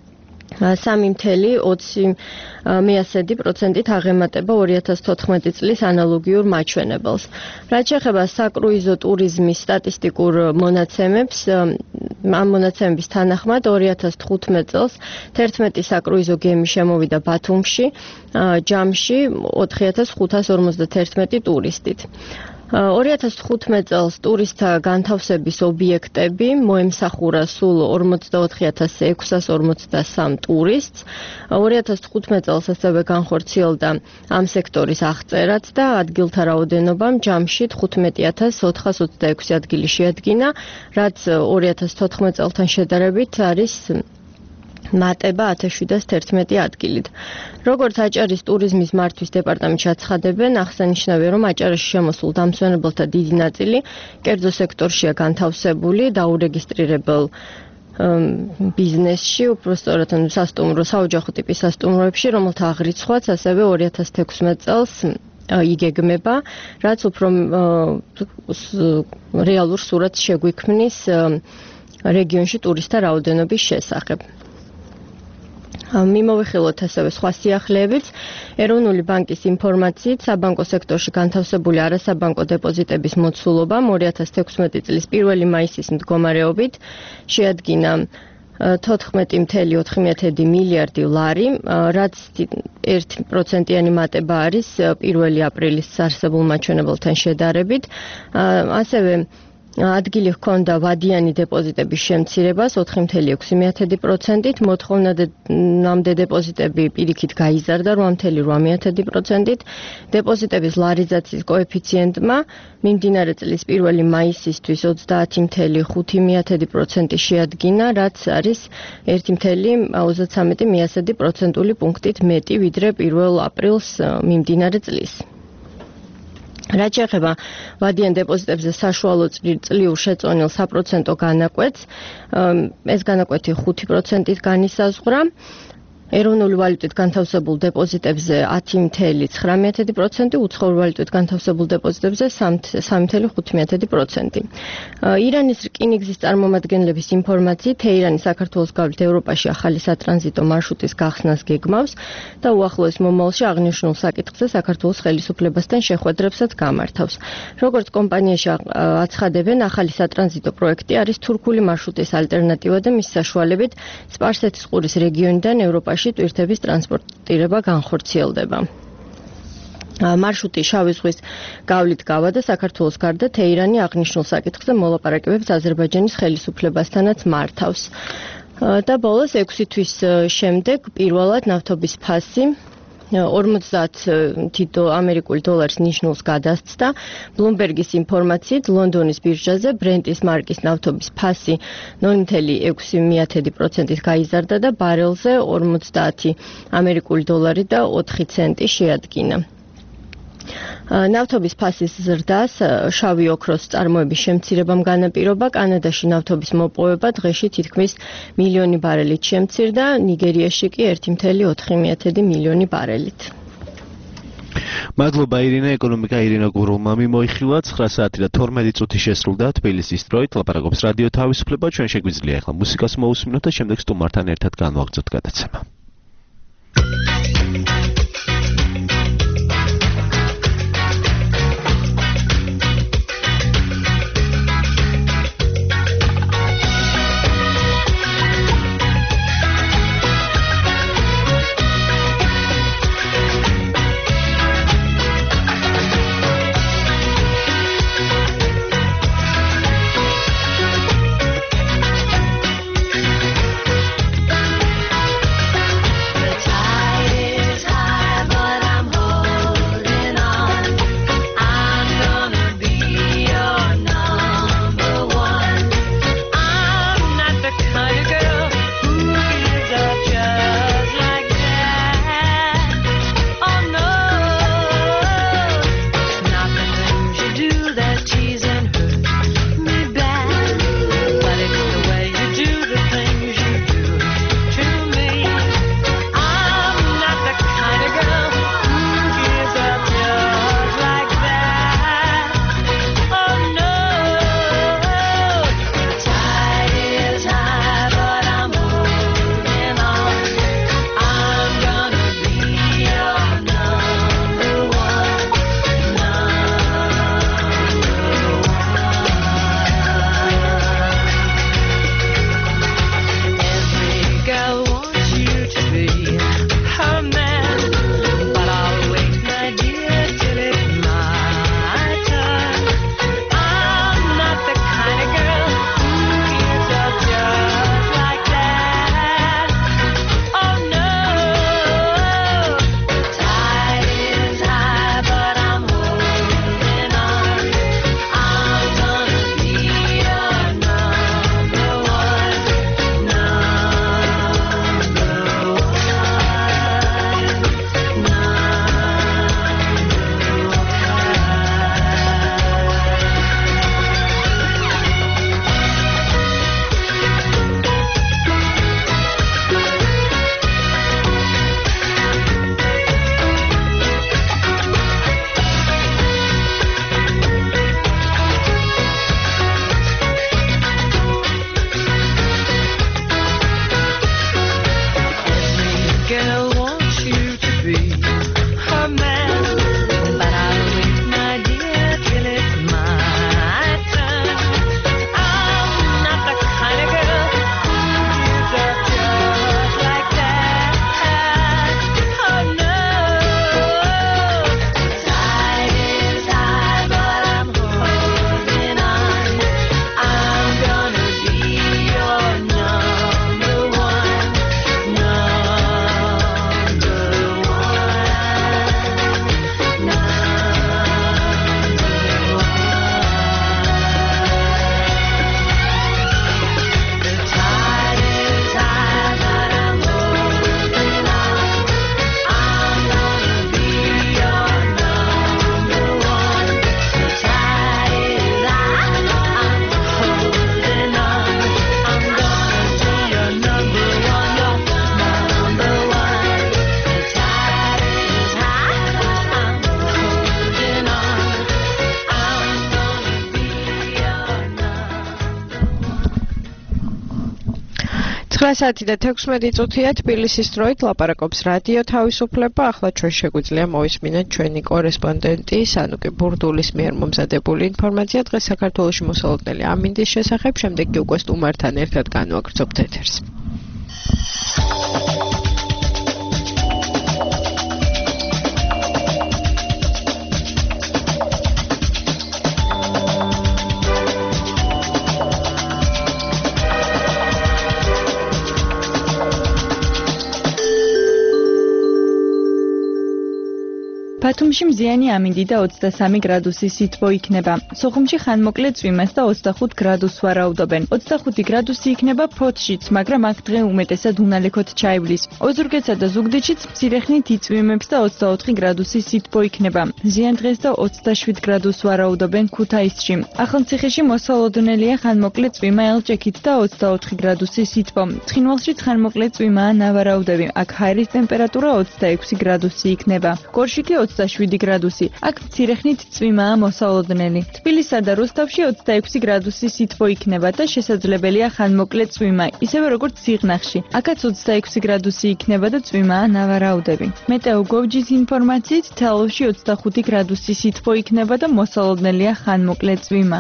3.20%-ით აღემატება 2014 წლის ანალოგიურ მაჩვენებელს. რაც შეეხება საკრუიზო ტურიზმის სტატისტიკურ მონაცემებს, ამ მონაცემების თანახმად 2015 წელს 11 საკრუიზო გემი შემოვიდა ბათუმში, ჯამში 4551 ტურისტით. 2015 წელს ტურისტთა განთავსების ობიექტები მოემსახურა სულ 44643 ტურისტს. 2015 წელს ასევე განხორციელდა ამ სექტორის აღწერაც და ადგილთა რაოდენობამ ჯამში 15426 ადგილი შეადგინა, რაც 2014 წელთან შედარებით არის მატება 1711 ადგილით. როგორც აჭარის ტურიზმის მართვის დეპარტამენტში აცხადებენ, აღსანიშნავია, რომ აჭარაში შემოსულ დამსვენებელთა დიდი ნაწილი კერძო სექტორშია განთავსებული, დაურეგისტრირებელ ბიზნესში, უпростоრად სასტუმრო, საოჯახო ტიპის სასტუმროებში, რომელთა აღრიცხვაც ასევე 2016 წელს იგეგმება, რაც უფრო რეალურ სურათს შეგვიქმნის რეგიონში ტურისტთა რაოდენობის შესახებ. მიმოვიხილოთ ასევე სხვა სიახლეებიც. ეროვნული ბანკის ინფორმაციით, საბანკო სექტორში განთავსებული არასაბანკო დეპოზიტების მოცულობა 2016 წლის 1 მაისის მდგომარეობით შეადგინა 14.4 მილიარდი ლარი, რაც 1%-იანი მატება არის 1 აპრილის არსებულ მაჩვენებელთან შედარებით. ასევე ადგილი ჰქონდა ვადიანი დეპოზიტების შემცირებას 4.6%-ით, მოთხოვნამდე დეპოზიტები პირიქით გაიზარდა 8.8%-ით, დეპოზიტების ლარიზაციის კოეფიციენტმა მიმდინარე წლის 1 მაისისთვის 30.5% შეადგინა, რაც არის 1.33% პუნქტით მეტი ვიდრე 1 აპრილს მიმდინარე წლის. რაც შეეხება ვადიან დეპოზიტებზე საშუალო წლიურ შეწონილ საპროცენტო განაკვეთს, ეს განაკვეთი 5%-ით განისაზღვრა. ეროვნული ვალუტით განთავსებულ დეპოზიტებზე 10.9%, უცხოური ვალუტით განთავსებულ დეპოზიტებზე 3.5%. ირანის რკინიგზის წარმომადგენლების ინფორმაციით, თეირანი საქართველოს გავლით ევროპაში ახალი სატრანზიტო მარშრუტის გახსნას გეგმავს და უახლოეს მომავალში აღნიშნულ საკითხზე საქართველოს ხელისუფლებასთან შეხვედრებსაც გამართავს. როგორც კომპანიაში აცხადებენ, ახალი სატრანზიტო პროექტი არის თურქული მარშრუტის ალტერნატივა და მის საშუალებით სპარსეთის ყურის რეგიონიდან ევროპაში ტვირთების ტრანსპორტირება განხორციელდება. მარშრუტი შავი ზღვის გავლით გავადა საქართველოს გარდა თეირანი აღნიშნულ საკითხზე მოლაპარაკებებს აზერბაიჯანის ხელისუფლებასთანაც მართავს. და ბოლოს 6 თვის შემდეგ პირველად ნავთობის ფასი 50 ამერიკული დოლარის ნიშნულს გადასცდა. ბლუმბერგის ინფორმაციით, ლონდონის ბირჟაზე ბრენტის მარკის ნავთობის ფასი 0.6%-ით გაიზარდა და ბარელზე 50 ამერიკული დოლარი და 4 ცენტი შეადგინა. ნავთობის ფასის ზრდას შავი ოქროს წარმოების შემცირებამ განაპირობა. კანადაში ნავთობის მოპოვება დღეში თითქმის მილიონი ბარელით შემცირდა, ნიგერიაში კი 1.4 მილიონი ბარელით. მადლობა ირინა, ეკონომიკა ირინა გურულმა მიმოიხილა. 9 საათი და 12 წუთი შესრულდა თბილისის დროით. ლაპარაკობს რადიო თავისუფლება. ჩვენ შეგვიძლია ახლა მუსიკას მოусმინოთ და შემდეგ სტუმართან ერთად განვაგრძოთ გადაცემა. 8 საათი და 16 წუთია თბილისის დროით ლაპარაკობს რადიო თავისუფლება. ახლა ჩვენ შეგვიძლია მოვისმინოთ ჩვენი კორესპონდენტი სანუკი ბურდულის მიერ მომზადებული ინფორმაცია დღეს საქართველოში მოსალოდნელი ამინდის შესახებ. შემდეგ კი უკვე სტუმართან ერთად განვაგრძობთ ეთერს. ბათუმში მზიანი ამინდი და 23 გრადუსი სითბო იქნება. სოხუმში ხანმოკლე წვიმას და 25 გრადუსს ვარაუდობენ. 25 გრადუსი იქნება ფოთშიც, მაგრამ აქ დღე უმეტესად უნალექოთ ჩაივლის. ოზურგეთსა და ზუგდიდშიც მცირე ხნით იწვიმებს და 24 გრადუსი სითბო იქნება. ზიანდღეს და 27 გრადუსს ვარაუდობენ ქუთაისში. ახალციხეში მოსალოდნელია ხანმოკლე წვიმა ელჭექით და 24 გრადუსი სითბო. ცხინვალშიც ხანმოკლე წვიმაა ნავარაუდები. აქ ჰაერის ტემპერატურა 26 გრადუსი იქნება. გორში 27 გრადუსი. აქ მცირე ხნით წვიმაა მოსალოდნელი. თბილისსა და რუსთავში 26 გრადუსი სითბო იქნება და შესაძლებელია ხანმოკლე წვიმა, ისევე როგორც სიღნაღში. აქაც 26 გრადუსი იქნება და წვიმაა ნავარაუდები. მეტეოგოვჯის ინფორმაციით თელავში 25 გრადუსი სითბო იქნება და მოსალოდნელია ხანმოკლე წვიმა.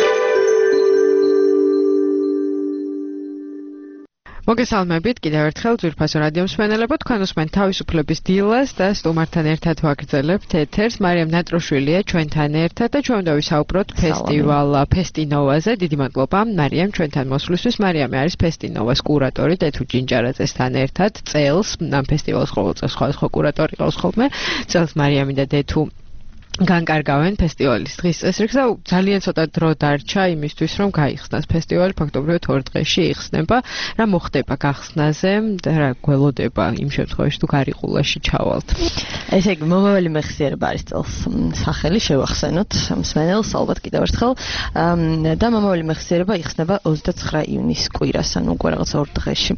მოგესალმებით კიდევ ერთხელ ძვირფასო რადიო მსმენელებო, თქვენ უსმენთ თავისუფლების დილას და სტუმართან ერთად ვაგრძელებთ ეთერს. მარიამ ნატროშვილია ჩვენთან ერთად და ჩვენ დავისაუბროთ ფესტივალ ფესტინოვაზე. დიდი მადლობა მარიამ ჩვენთან მოსვლისთვის. მარიამი არის ფესტინოვას კურატორი დეთუ ჯინჯარაძესთან ერთად. წელს ამ ფესტივალს ყოველ წელს სხვადასხვა კურატორი ყავს ხოლმე. წელს მარიამი და დეთუ განკარგავენ ფესტივალის დღის წესრიგს და ძალიან ცოტა დრო დარჩა იმისთვის, რომ გაიხსნას ფესტივალი. ფაქტობრივად 2 დღეში იხსნება. რა მოხდება გახსნაზე და რა გველოდება იმ შემთხვევაში თუ გარიყულაში ჩავალთ? ესე იგი, მომავალი მეხსიერება არის წელს სახელი, შევახსენოთ მსმენელს ალბათ კიდევ ერთხელ. და მომავალი მეხსიერება იხსნება 29 ივნის კვირას, ანუ უკვე რაღაცა 2 დღეში.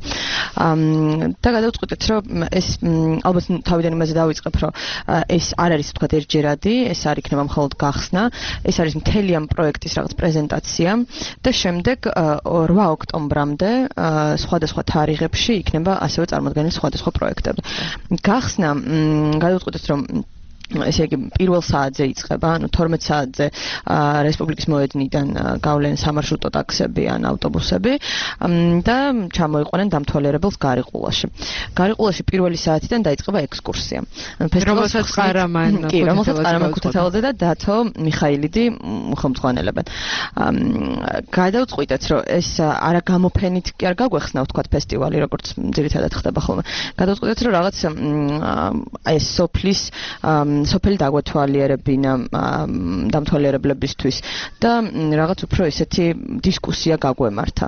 და გადავწყვიტეთ, რომ ეს ალბათ თავიდან იმაზე დავიწყებ, რომ ეს არ არის თქვა ერთჯერადი, ეს არ იქნება მხოლოდ გახსნა, ეს არის მთელი ამ პროექტის რაღაც პრეზენტაცია და შემდეგ 8 ოქტომბრამდე სხვადასხვა თარიღებში იქნება ასევე წარმოდგენილი სხვადასხვა პროექტები. გახსნა გადავწყვიტეთ, რომ ესე იგი პირველ საათზე იწყება, ანუ 12 საათზე რესპუბლიკის მოედნიდან გავლენ სამარშრუტო ტაქსები ან ავტობუსები და ჩამოიყვანენ დამთვალიერებელს გარიყულაში. გარიყულაში პირველი საათიდან დაიწყება ექსკურსია. რომელსაც ყარამან ქუთათელაძე და დათო მიხაილიდი ხელმძღვანელებენ. გადავწყვიტეთ, რომ ეს არა გამოფენით კი არ გაგვეხსნა ვთქვათ ფესტივალი, როგორც ძირითადად ხდება ხოლმე. გადავწყვიტეთ, რომ რაღაც ეს სოფლის სოფელი დაგვეთვალიერებინა დამთვალიერებლებისთვის და რაღაც უფრო ისეთი დისკუსია გაგვემართა.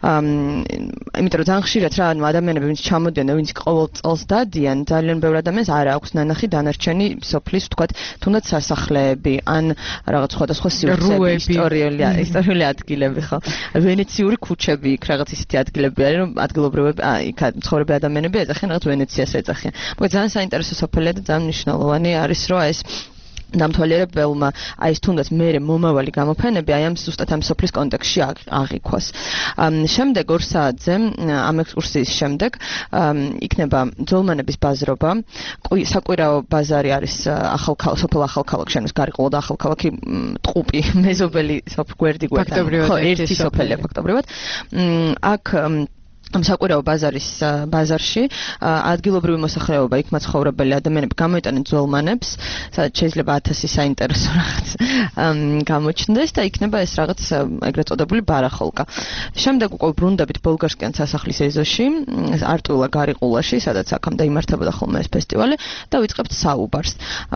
იმიტომ რომ ძალიან ხშირად რა ანუ ადამიანები ვინც ჩამოდიან და ვინც ყოველ წელს დადიან, ძალიან ბევრ ადამიანს არ აქვს ნანახი დანარჩენი სოფლის ვთქვათ, თუნდაც სასახლეები ან რაღაც სხვადასხვა სივრცეები, ისტორიული ადგილები ხო. ვენეციური ქუჩები იქ რაღაც ისეთი ადგილები არის, რომ ადგილობრივები იქ მცხოვრები ადამიანები ეძახიან რაღაც ვენეციას ეძახიან. მოკლედ ძალიან საინტერესო სოფელია და ძალიან მნიშვნელოვანი არის რომ ეს დამთვალიერებელმა აი ეს თუნდაც მერე მომავალი გამოფენები აი ამ ზუსტად ამ სოფლის კონტექსტში აღიქვას. შემდეგ 2 საათზე ამ ექსკურსიის შემდეგ იქნება ძოლმანების ბაზრობა. საკვირაო ბაზარი არის სოფელ ახალქალაქ შენობის გარიყულა და ახალქალაქი ტყუპი მეზობელი გვერდი გვერდან. ხო, ერთი სოფელია ფაქტობრივად. აქ ამ საკვირაო ბაზარში ადგილობრივი მოსახლეობა იქ მაცხოვრებელი ადამიანები გამოიტანენ ძველმანებს, სადაც შეიძლება 1000 საინტერესო რაღაც გამოჩნდეს და იქნება ეს რაღაც ეგრეთ წოდებული ბარახოლკა. შემდეგ უკვე ბრუნდებით ბოლგარსკიან სასახლის ეზოში, არტვილა გარიყულაში, სადაც აქამდე იმართებოდა ხოლმე ეს ფესტივალი და ვიწყებთ საუბარს.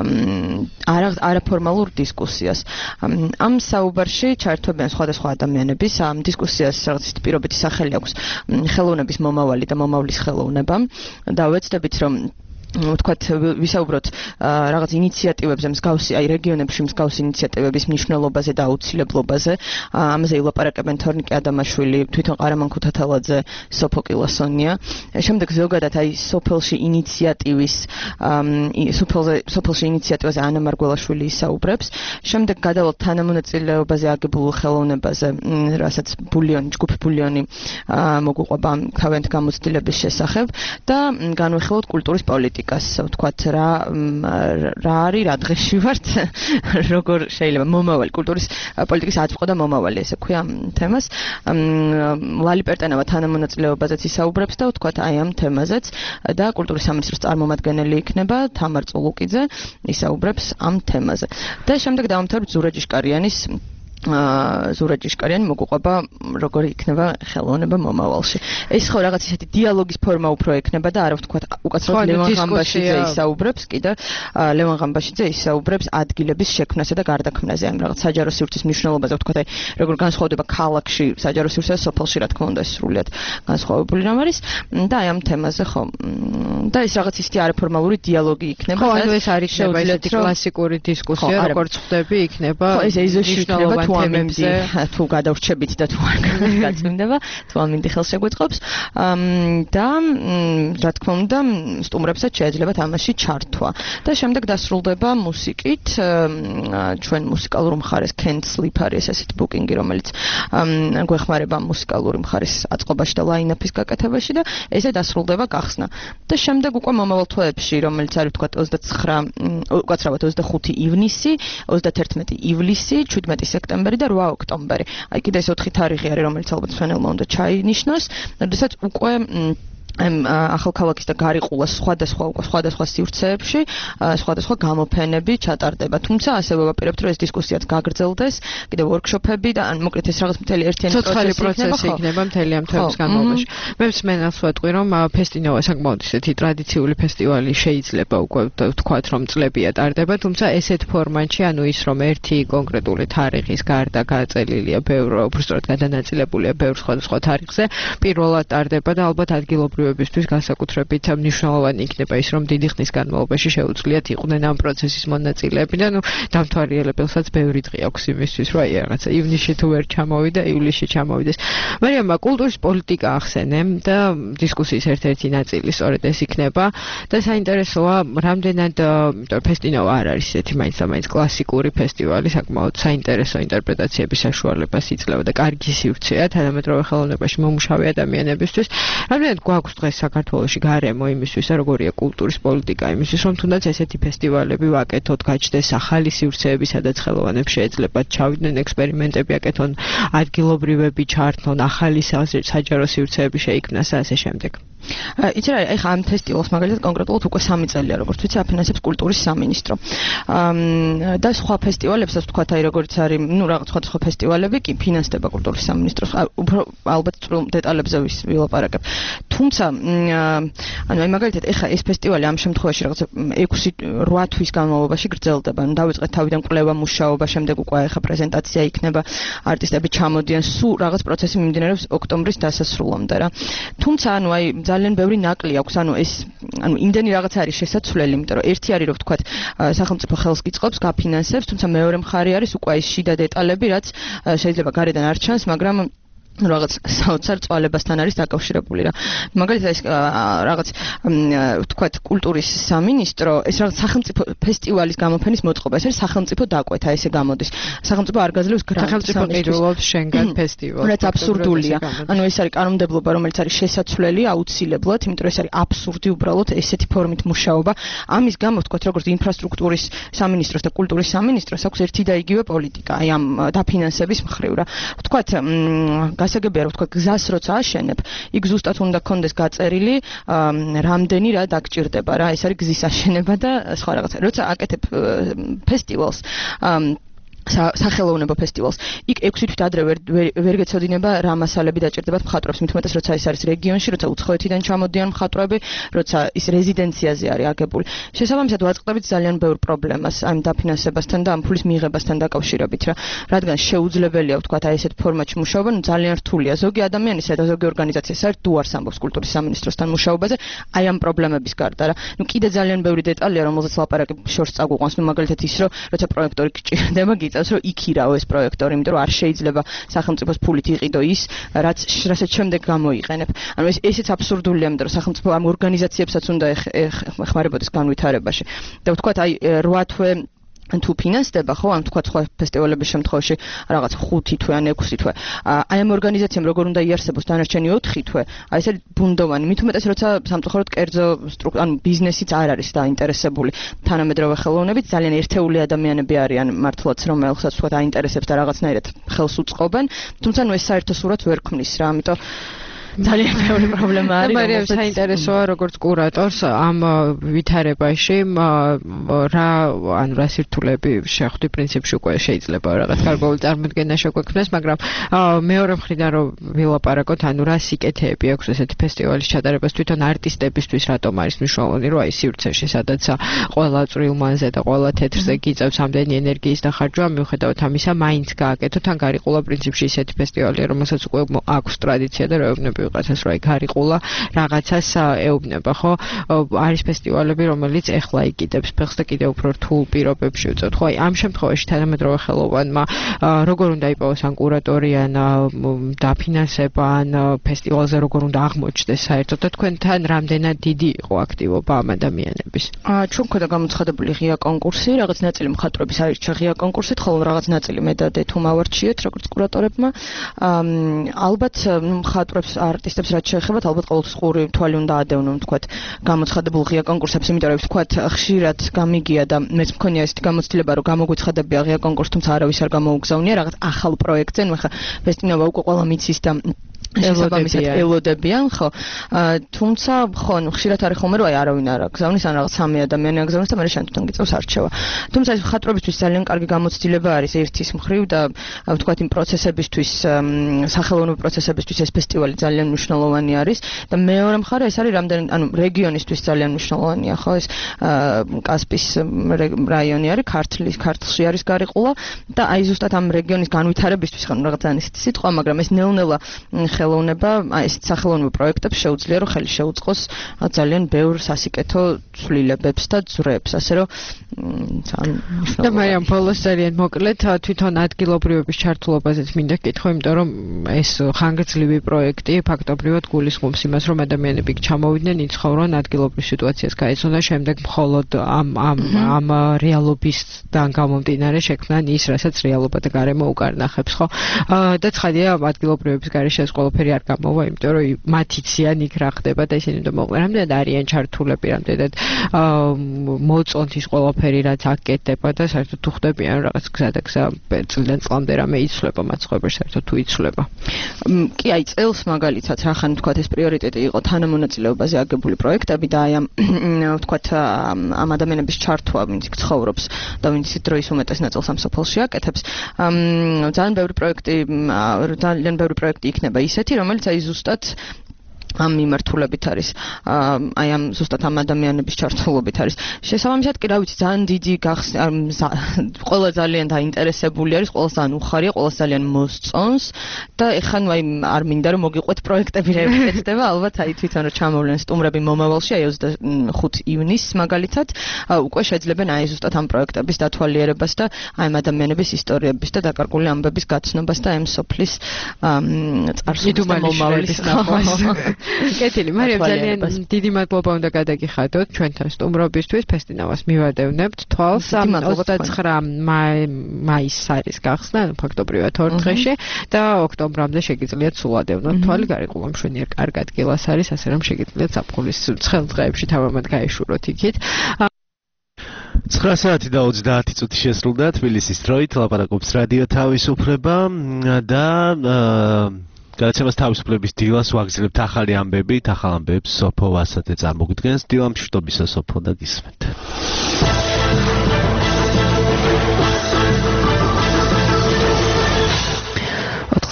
არაფორმალურ დისკუსიას. ამ საუბარში ჩაერთვებიან სხვადასხვა ადამიანები, ამ დისკუსიას რაღაც პირობითი სახელი აქვს ხელოვნების მომავალი და მომავლის ხელოვნება და ვეცდებით რომ ვთქვათ, ვისაუბროთ რაღაც ინიციატივებზე მსგავსი, აი რეგიონებში მსგავსი ინიციატივების მნიშვნელობაზე და აუცილებლობაზე. ამაზე ილაპარაკებენ თორნიკე ადამაშვილი, თვითონ ყარამან ქუთათელაძე, სოფო კილოსონია. შემდეგ ზოგადად აი სოფელში ინიციატივის სოფელში ინიციატივაზე ანა მარგველაშვილი ისაუბრებს. შემდეგ გადავალთ თანამონაწილეობაზე აგებულ ხელოვნებაზე, რასაც ჯგუფი ბულიონი მოგუყვება თავიანთი გამოცდილების შესახებ და განვიხილოთ კულტურის პოლიტიკას. ვთქვათ, რა არის, რა დღეში ვართ, როგორ შეიძლება მომავალი კულტურის პოლიტიკის აწმყო და მომავალი, ესე ქვია თემას. ლალი პერტენავა თანამონაწილეობაზეც ისაუბრებს და ვთქვათ, აი ამ თემაზეც და კულტურის სამინისტროს წარმომადგენელი იქნება თამარ წულუკიძე ისაუბრებს ამ თემაზე. და შემდეგ დავამთავრებთ ზურა ჭიშკარიანი მოგუყვება როგორ იქნება ხელოვნება მომავალში. ეს ხო რაღაც ისეთი დიალოგის ფორმა უფრო ექნება და არა ვთქვათ უკაცრავად ლევან ღამბაშიძე ისაუბრებს კიდე ლევან ღამბაშიძე ისაუბრებს ადგილების შექმნასა და გარდაქმნაზე, ან რაღაც საჯარო სივრცის მნიშვნელობაზე, ვთქვათ, აი როგორ განსხვავდება ქალაქში საჯარო სივრცე და სოფელში, რა თქმა უნდა, სრულიად განსხვავებული რამ არის და აი ამ თემაზე ხო და ეს რაღაც ისეთი არაფორმალური დიალოგი იქნება. ხო, ანუ ეს არის შეუძლია კლასიკური დისკუსია, როგორც ხვდები, იქნება. ხო, ეს ეზოში იქნება თემებზე თუ გადავრჩებით და თუ არ გაწმინდება, თუ ამინდი ხელს შეგვეწყობს და რა თქმა უნდა, სტუმრებსაც შეეძლებათ ამაში ჩართვა. და შემდეგ დასრულდება მუსიკით, ჩვენ მუსიკალურ მხარეს Can't Sleep არის ესეთი ბუკინგი, რომელიც გვეხმარება მუსიკალური მხარის აწყობაში და ლაინაპის გაკეთებაში და ესე დასრულდება გახსნა. და შემდეგ უკვე მომავალ თვეებში, რომელიც არის ვთქვათ 25 ივნისი, 31 ივლისი, 17 სექტემბერი და 8 ოქტომბერი. აი კიდე ეს 4 თარიღი არის, რომელიც ალბათ მშვენელმა უნდა ჩაინიშნოს, როდესაც უკვე ახალქალაქის და გარიყულას სხვადასხვა სივრცეებში სხვადასხვა გამოფენები ჩატარდება. თუმცა ასევე ვაპირებთ, რომ ეს დისკუსიაც გაგრძელდეს, კიდევ ვორქშოპები და ან მოკლედ ეს რაღაც მთელი ერთიანი პროცესი იქნება მთელი ამ თემის განმავლობაში. მე მსმენელს ვეტყვი, რომ ფესტინოვა საკმაოდ ისეთი ტრადიციული ფესტივალი შეიძლება უკვე ვთქვათ, რომ წლებია ტარდება, თუმცა ესეთ ფორმატში, ანუ ის რომ ერთი კონკრეტული თარიღის გარდა გაწელილია ბევრ, უბრალოდ გადანაწილებულია ბევრ სხვადასხვა თარიღზე, პირველად ტარდება და ალბათ ადგილობრივებისთვის განსაკუთრებით მნიშვნელოვანი იქნება ის, რომ დიდი ხნის განმავლობაში შეუძლიათ იყვნენ ამ პროცესის მონაწილეები და დამთვალიერებელსაც ბევრი დღე აქვს იმისთვის, რომ აი რაღაცა ივნისში თუ ვერ ჩამოვიდა, ივლისში ჩამოვიდეს. მაგრამ კულტურის პოლიტიკა ახსენე და დისკუსიის ერთ-ერთი ნაწილი სწორედ ეს იქნება და საინტერესოა, რამდენად ფესტინოვა არ არის ესეთი მაინც კლასიკური ფესტივალი, საკმაოდ საინტერესო ინტერპრეტაციების საშუალებას იძლევა და კარგი სივრცეა თანამედროვე ხელოვნებაში მომუშავე ადამიანებისთვის. რამდენად გვაქვს დღეს საქართველოში გარემო იმისთვის, როგორია კულტურის პოლიტიკა იმისთვის, რომ თუნდაც ესეთი ფესტივალები ვაკეთოთ, გაჩნდეს ახალი სივრცეები, სადაც ხელოვანებს შეეძლებათ ჩავიდნენ, ექსპერიმენტები აკეთონ, ადგილობრივები ჩართონ, ახალი საჯარო სივრცეები შეიქმნას და ასე შემდეგ. იცი რა, ეხლა ამ ფესტივალს მაგალითად კონკრეტულად უკვე 3 წელია, როგორც ვიცი, აფინანსებს კულტურის სამინისტრო. და სხვა ფესტივალებსაც ვთქვათ, აი როგორც არის, რაღაც სხვა ფესტივალები კი ფინანსდება კულტურის სამინისტროს. უფრო ალბათ წვრილ დეტალებზე ვილაპარაკებ. თუმცა, ანუ აი მაგალითად ეხლა ეს ფესტივალი ამ შემთხვევაში რაღაც 6-8 თვის განმავლობაში გრძელდება. ანუ დავიწყეთ თავიდან კვლევა მუშაობა, შემდეგ უკვე ეხლა პრეზენტაცია იქნება, არტისტები ჩამოდიან, სულ რაღაც პროცესი მიმდინარეობს ოქტომბრის დასასრულამდე რა. თუმცა, ანუ აი ძალიან ბევრი ნაკლი აქვს, ანუ იმდენი რაღაც არის შესაძლებელი, იმიტომ რომ ერთი არის, რომ ვთქვათ, სახელმწიფო ხელს გიწყობს, გაფინანსებს, თუმცა მეორე მხარე არის უკვე ეს შიდა დეტალები, რაც შეიძლება გარედან არ ჩანს, მაგრამ რაღაც საოცარ წვალებასთან არის დაკავშირებული რა. მაგალითად ეს რაღაც ვთქვათ კულტურის სამინისტრო, ეს რაღაც სახელმწიფო ფესტივალის გამოფენის მოწყობა, ეს არის სახელმწიფო დაკვეთა, ესე გამოდის. სახელმწიფო არ გაძლევს გრანტს. სახელმწიფო ყიდულობს შენგან ფესტივალს. რაც აბსურდულია. ანუ ეს არის კანონმდებლობა, რომელიც არის შესაძლებელი აუცილებლად, იმიტომ რომ ეს არის აბსურდი უბრალოდ ესეთი ფორმით მუშაობა. ამის გამო ვთქვათ, როგორც ინფრასტრუქტურის სამინისტროს და კულტურის სამინისტროს აქვს ერთი და იგივე პოლიტიკა, აი ამ დაფინანსების მხრივ რა. ვთქვათ გასაგებია, რომ ვთქვათ, გზას როცა აშენებ, იქ ზუსტად უნდა კონდეს გაწერილი, რამდენი რა დაგჭირდება რა, ეს არის გზის აშენება და სხვა რაღაცა. როცა აკეთებ ფესტივალს, სახელოვნებო ფესტივალს. იქ 6 თვით ადრე ვერ გეცოდინება რა მასალები დაჭირდებათ მხატვრებს, მithumetes როცა ის არის რეგიონში, როცა უცხოეთიდან ჩამოდიან მხატვრები, როცა ის რეზიდენციაზე არის აგებული. შესაბამისად ვაწყდებით ძალიან ბევრ პრობლემას ამ დაფინანსებასთან და ამ ფულის მიღებასთან დაკავშირებით რა. რადგან შეუძლებელია ვთქვათ აი ესეთ ფორმატში მუშაობა, ძალიან რთულია. ზოგი ადამიანისა და ზოგი ორგანიზაცია საერთოდ უარს ამბობს კულტურის სამინისტროსთან მუშაობაზე, აი ამ პრობლემების გარდა რა. ნუ კიდე ძალიან ბევრი დეტალია, რომელზეც ლაპარაკი შორს წაგვიყვანს, ნუ მაგალითად ის, რომ როცა პროექტორი გჭირდება, გიწევს, რომ იქირაო ეს პროექტორი, იმიტომ რომ არ შეიძლება სახელმწიფოს ფულით იყიდო ის, რასაც შემდეგ გამოიყენებ. ანუ ესეც აბსურდულია, იმიტომ რომ სახელმწიფო ამ ორგანიზაციებსაც უნდა ეხმარებოდეს განვითარებაში. და ვთქვათ, აი 8 თვე თუ ფინანსდება ხო, ან თქვა სხვა ფესტივალების შემთხვევაში რაღაც 5 თვე ან 6 თვე. აი ამ ორგანიზაციამ როგორ უნდა იარსებოს დანარჩენი 4 თვე, აი ესე ბუნდოვანი, მithumetes როცა სამწუხაროდ კერძო ანუ ბიზნესიც არ არის დაინტერესებული თანამედროვე ხელოვნებით, ძალიან ერთეული ადამიანები არიან მართლაც, რომელსაც თქვა აინტერესებს და რაღაცნაირად ხელს უწყობენ, თუმცა ნუ ეს საერთო სურათს ვერ ქმნის რა, ამიტომ ძალიან ბევრი პრობლემა არის. მარიამ საინტერესოა როგორც კურატორს ამ ვითარებაში რა სირთულეები შეხვდი პრინციპში უკვე შეიძლება რაღაც გარკვეული წარმოდგენა შეგვექმნას, მაგრამ მეორე მხრიდან რომ ვილაპარაკოთ, ანუ რა სიკეთეები აქვს ესეთი ფესტივალის ჩატარებას თვითონ არტისტებისთვის, რატომ არის მნიშვნელოვანი, რომ აი სივრცეში სადაც ყველა წვრილმანზე და ყველა თეთრზე გიწევს ამდენი ენერგიის დახარჯვა, მიუხედავად ამისა, მაინც გააკეთოთ, ან გარიყულა პრინციპში ისეთი ფესტივალია, რომელსაც უკვე აქვს ტრადიცია და რეობნები ვიღაცას რა გარიყულა რაღაცას ეუბნება, ხო? არის ფესტივალები, რომელიც ეხლა იკიდებს ფეხს და კიდევ უფრო რთულ პირობებში უწევთ, ხო? აი ამ შემთხვევაში თანამედროვე ხელოვანმა როგორ უნდა იპოვოს ან კურატორი, ან დაფინანსება, ან ფესტივალზე როგორ უნდა აღმოჩნდეს საერთოდ და თქვენთან რამდენად დიდი იყო აქტივობა ამ ადამიანების? ჩვენ გვქონდა გამოცხადებული ღია კონკურსი, რაღაც ნაწილი მხატვრების აირჩა ღია კონკურსით, ხოლო რაღაც ნაწილი მე და დეთუ მავარჩიეთ, როგორც კურატორებმა. ალბათ მხატვრებს არტისტებს რაც შეეხებათ, ალბათ ყოველთვის ყური თვალი უნდა ადევნონ, თქვათ, გამოცხადებულ ღია კონკურსებს, იმიტომ რომ თქვათ, ხშირად გამიგია და მეც მქონია ესეთი გამოცდილება, რომ გამოგვეცხადებია ღია კონკურსი, თუმცა არავის არ გამოუგზავნია რაღაც ახალ პროექტზე, ნუ ხა ფესტინობა უკვე ყველა მიცის და შესაბამისად ელოდებიან, ხო. თუმცა, ხო, ხშირად არის ხოლმე, რომ აი არავინ არ აგზავნის, ან რაღაც 3 ადამიანი აგზავნის და მე შენ თვითონ გიწევს არჩევა. თუმცა ეს მხატვრებისთვის ძალიან კარგი გამოცდილება არის ერთის მხრივ და ვთქვათ იმ პროცესებისთვის, სახელოვნებო პროცესებისთვის ეს ფესტივალი ძალიან მნიშვნელოვანი არის და მეორე მხარე ეს არის რამდენი, ანუ რეგიონისთვის ძალიან მნიშვნელოვანია, ხო, ეს კასპის რაიონი არის, ქართლში არის გარიყულა და აი ზუსტად ამ რეგიონის განვითარებისთვის ხან რაღაც ძალიან ისეთი სიტყვა, მაგრამ ეს ნელ-ნელა ხელოვნება, აი ეს სახელოვნებო პროექტებს შეუძლია რომ ხელი შეუწყოს ძალიან ბევრ სასიკეთო ცვლილებებს და ძვრებს, ასე რომ და მარიამ ბოლოს ძალიან მოკლედ თვითონ ადგილობრივების ჩართულობაზეც მინდა კითხო, იმიტომ რომ ეს ხანგრძლივი პროექტი ფაქტობრივად გულისხმობს იმას, რომ ადამიანები ჩამოვიდნენ, იცხოვრონ ადგილობრივ სიტუაციას გაეცნო და შემდეგ მხოლოდ ამ რეალობისგან გამომდინარე შექმნან ის, რასაც რეალობა და გარემო უკარნახებს, ხო? და ცხადია ადგილობრივების გარეშე ეს ყველაფერი არ გამოვა, იმიტომ რომ მათ იციან იქ რა ხდება და ისინი უნდა მოყვნენ. რამდენად არიან ჩართულები, რამდენად მოწონთ ის ყველაფერი, რაც აკეთდება და საერთოდ თუ ხდებიან რაღაც გზა და გზა წლიდან წლამდე რამე იცვლება მათ ცხოვრებაში, საერთოდ თუ იცვლება. კი, აი წელს მაგალითად რახან თქვათ ეს პრიორიტეტი იყო თანამონაწილეობაზე აგებული პროექტები და აი ამ თქვათ ამ ადამიანების ჩართვა, ვინც იქ ცხოვრობს და ვინც დროის უმეტეს ნაწილს ამ სოფელში აკეთებს. ძალიან ბევრი პროექტი იქნება ისეთი, რომელიც აი ზუსტად ამ მიმართულებით არის, აი ამ ზუსტად ამ ადამიანების ჩართულობით არის. შესაბამისად კი რა ვიცი, ძალიან დიდი ყველა ძალიან დაინტერესებული არის, ყველას ძალიან უხარია, ყველას ძალიან მოსწონს და ეხლა ნუ აი არ მინდა რომ მოგიყვეთ პროექტები რეალიზდება, ალბათ აი თვითონ რომ ჩამოვლენ სტუმრები მომავალში, აი 25 ივნისს მაგალითად, უკვე შეძლებენ აი ზუსტად ამ პროექტების დათვალიერებას და აი ამ ადამიანების ისტორიების და დაკარგული ამბების გაცნობას და ამ სოფლის წარსულის და მომავლის ნახვა. კეთილი, მარიამ ძალიან დიდი მადლობა უნდა გადაგიხადოთ ჩვენთან სტუმრობისთვის, ფესტინავას მივადევნებთ თვალს 29 მაისს არის გახსნა, ფაქტობრივად 2 დღეში და ოქტომბრამდე შეგიძლიათ სულ ადევნოთ თვალი, გარიყულა მშვენიერ კარგ ადგილას არის, ასე რომ შეგიძლიათ ზაფხულის ცხელ დღეებში თავამად გაეშუროთ იქით. 9 საათი და 30 წუთი შესრულდა თბილისის დროით, ლაპარაკობს რადიო თავისუფლება და გადაცემას თავისუფლების დილას ვაგრძელებთ ახალი ამბებით, ახალ ამბებს სოფო ვასათე წარმოგიდგენს. დილა მშვიდობისა სოფო და გისმენთ.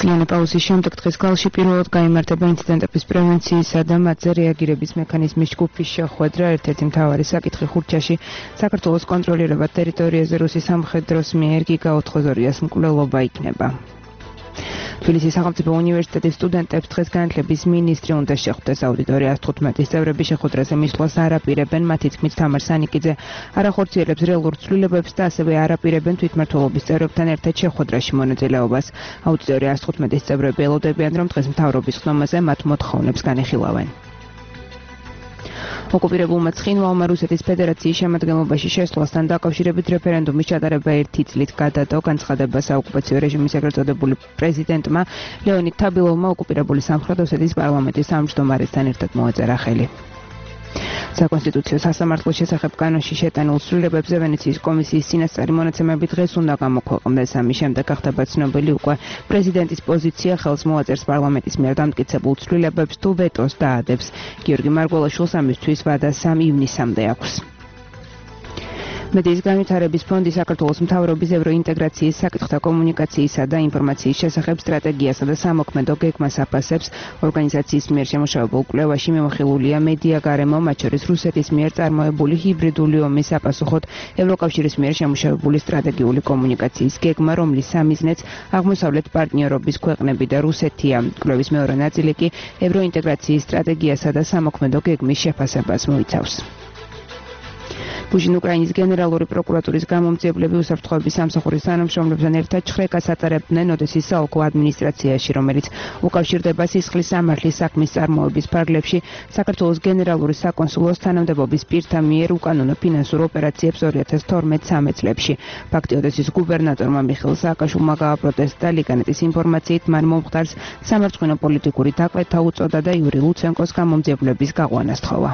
მთლიანი პაუზის შემდეგ დღეს გალში პირველად გაიმართება ინციდენტების პრევენციისა და მათზე რეაგირების მექანიზმის ჯგუფის შეხვედრა. ერთ-ერთი მთავარი საკითხი ხურჩაში საქართველოს კონტროლირებად ტერიტორიაზე რუსის სამხედროს მიერ გიგა 402-ას მკვლელობა იქნება. თბილისის სახელმწიფო უნივერსიტეტის სტუდენტებს დღეს განათლების მინისტრი უნდა შეხვდეს. აუდიტორია 115 წევრები შეხვედრაზე მისვლას არ აპირებენ. მათი თქმით თამარ სანიკიძე არ ახორციელებს რეალურ ცვლილებებს და ასევე არ აპირებენ თვითმმართველობის წევრებთან ერთად შეხვედრაში მონაწილეობას. აუდიტორია 115 წევრები ელოდებიან, რომ დღეს მთავრობის ხდომაზე მათ მოთხოვნებს განეხილავენ. ოკუპირებულმა ცხინვალმა რუსეთის ფედერაციის შემადგენლობაში შესვლასთან დაკავშირებით რეფერენდუმის ჩატარება 1 წლით გადადო. განცხადება საოკუპაციო რეჟიმის ეგრეთ წოდებული პრეზიდენტმა ლეონიდ თაბილოვმა ოკუპირებული სამხრეთ ოსეთის პარლამენტის თავმჯდომარესთან ერთად მოაწერა ხელი. საკონსტიტუციო სასამართლოს შესახებ კანონში შეტანილ ცვლილებებზე ვენეციის კომისიის წინასწარი მონაცემები დღეს უნდა გამოქვეყნდეს. ამის შემდეგ გახდება ცნობილი უკვე პრეზიდენტის პოზიცია, ხელს მოაწერს პარლამენტის მიერ დამტკიცებულ ცვლილებებს თუ ვეტოს დაადებს. გიორგი მარგველაშვილს ამისთვის ვადა 3 ივნისამდე აქვს. მედიის განვითარების ფონდი საქართველოს მთავრობის ევროინტეგრაციის საკითხთა კომუნიკაციისა და ინფორმაციის შესახებ სტრატეგიასა და სამოქმედო გეგმას აფასებს. ორგანიზაციის მიერ შემუშავებულ კვლევაში მიმოხილულია მედია გარემო, მათ შორის რუსეთის მიერ წარმოებული ჰიბრიდული ომის საპასუხოდ ევროკავშირის მიერ შემუშავებული სტრატეგიული კომუნიკაციის გეგმა, რომლის სამიზნეც აღმოსავლეთ პარტნიორობის ქვეყნები და რუსეთია. კვლევის მეორე ნაწილი კი ევროინტეგრაციის სტრატეგიასა და სამოქმედო გეგმის შეფასებას მოიცავს. უკრაინის გენერალური პროკურატურის გამომძიებლები უსაფრთხოების სამსახურის თანამშრომლებთან ერთად ჩხრეკას ატარებდნენ ოდესის საოლქო ადმინისტრაციაში, რომელიც უკავშირდება სისხლის სამართლის საქმის წარმოების ფარგლებში საქართველოს გენერალური საკონსულოს თანამდებობის პირთა მიერ უკანონო ფინანსურ ოპერაციებს 2012-13 წლებში. ფაქტი ოდესის გუბერნატორმა მიხეილ სააკაშვილმა გააპროტესტა. ლიგანეტის ინფორმაციით მან მომხდარს სამარცხვინო პოლიტიკური დაკვეთა უწოდა და იური ლუცენკოს გამომძიებლების გაყვანა სთხოვა.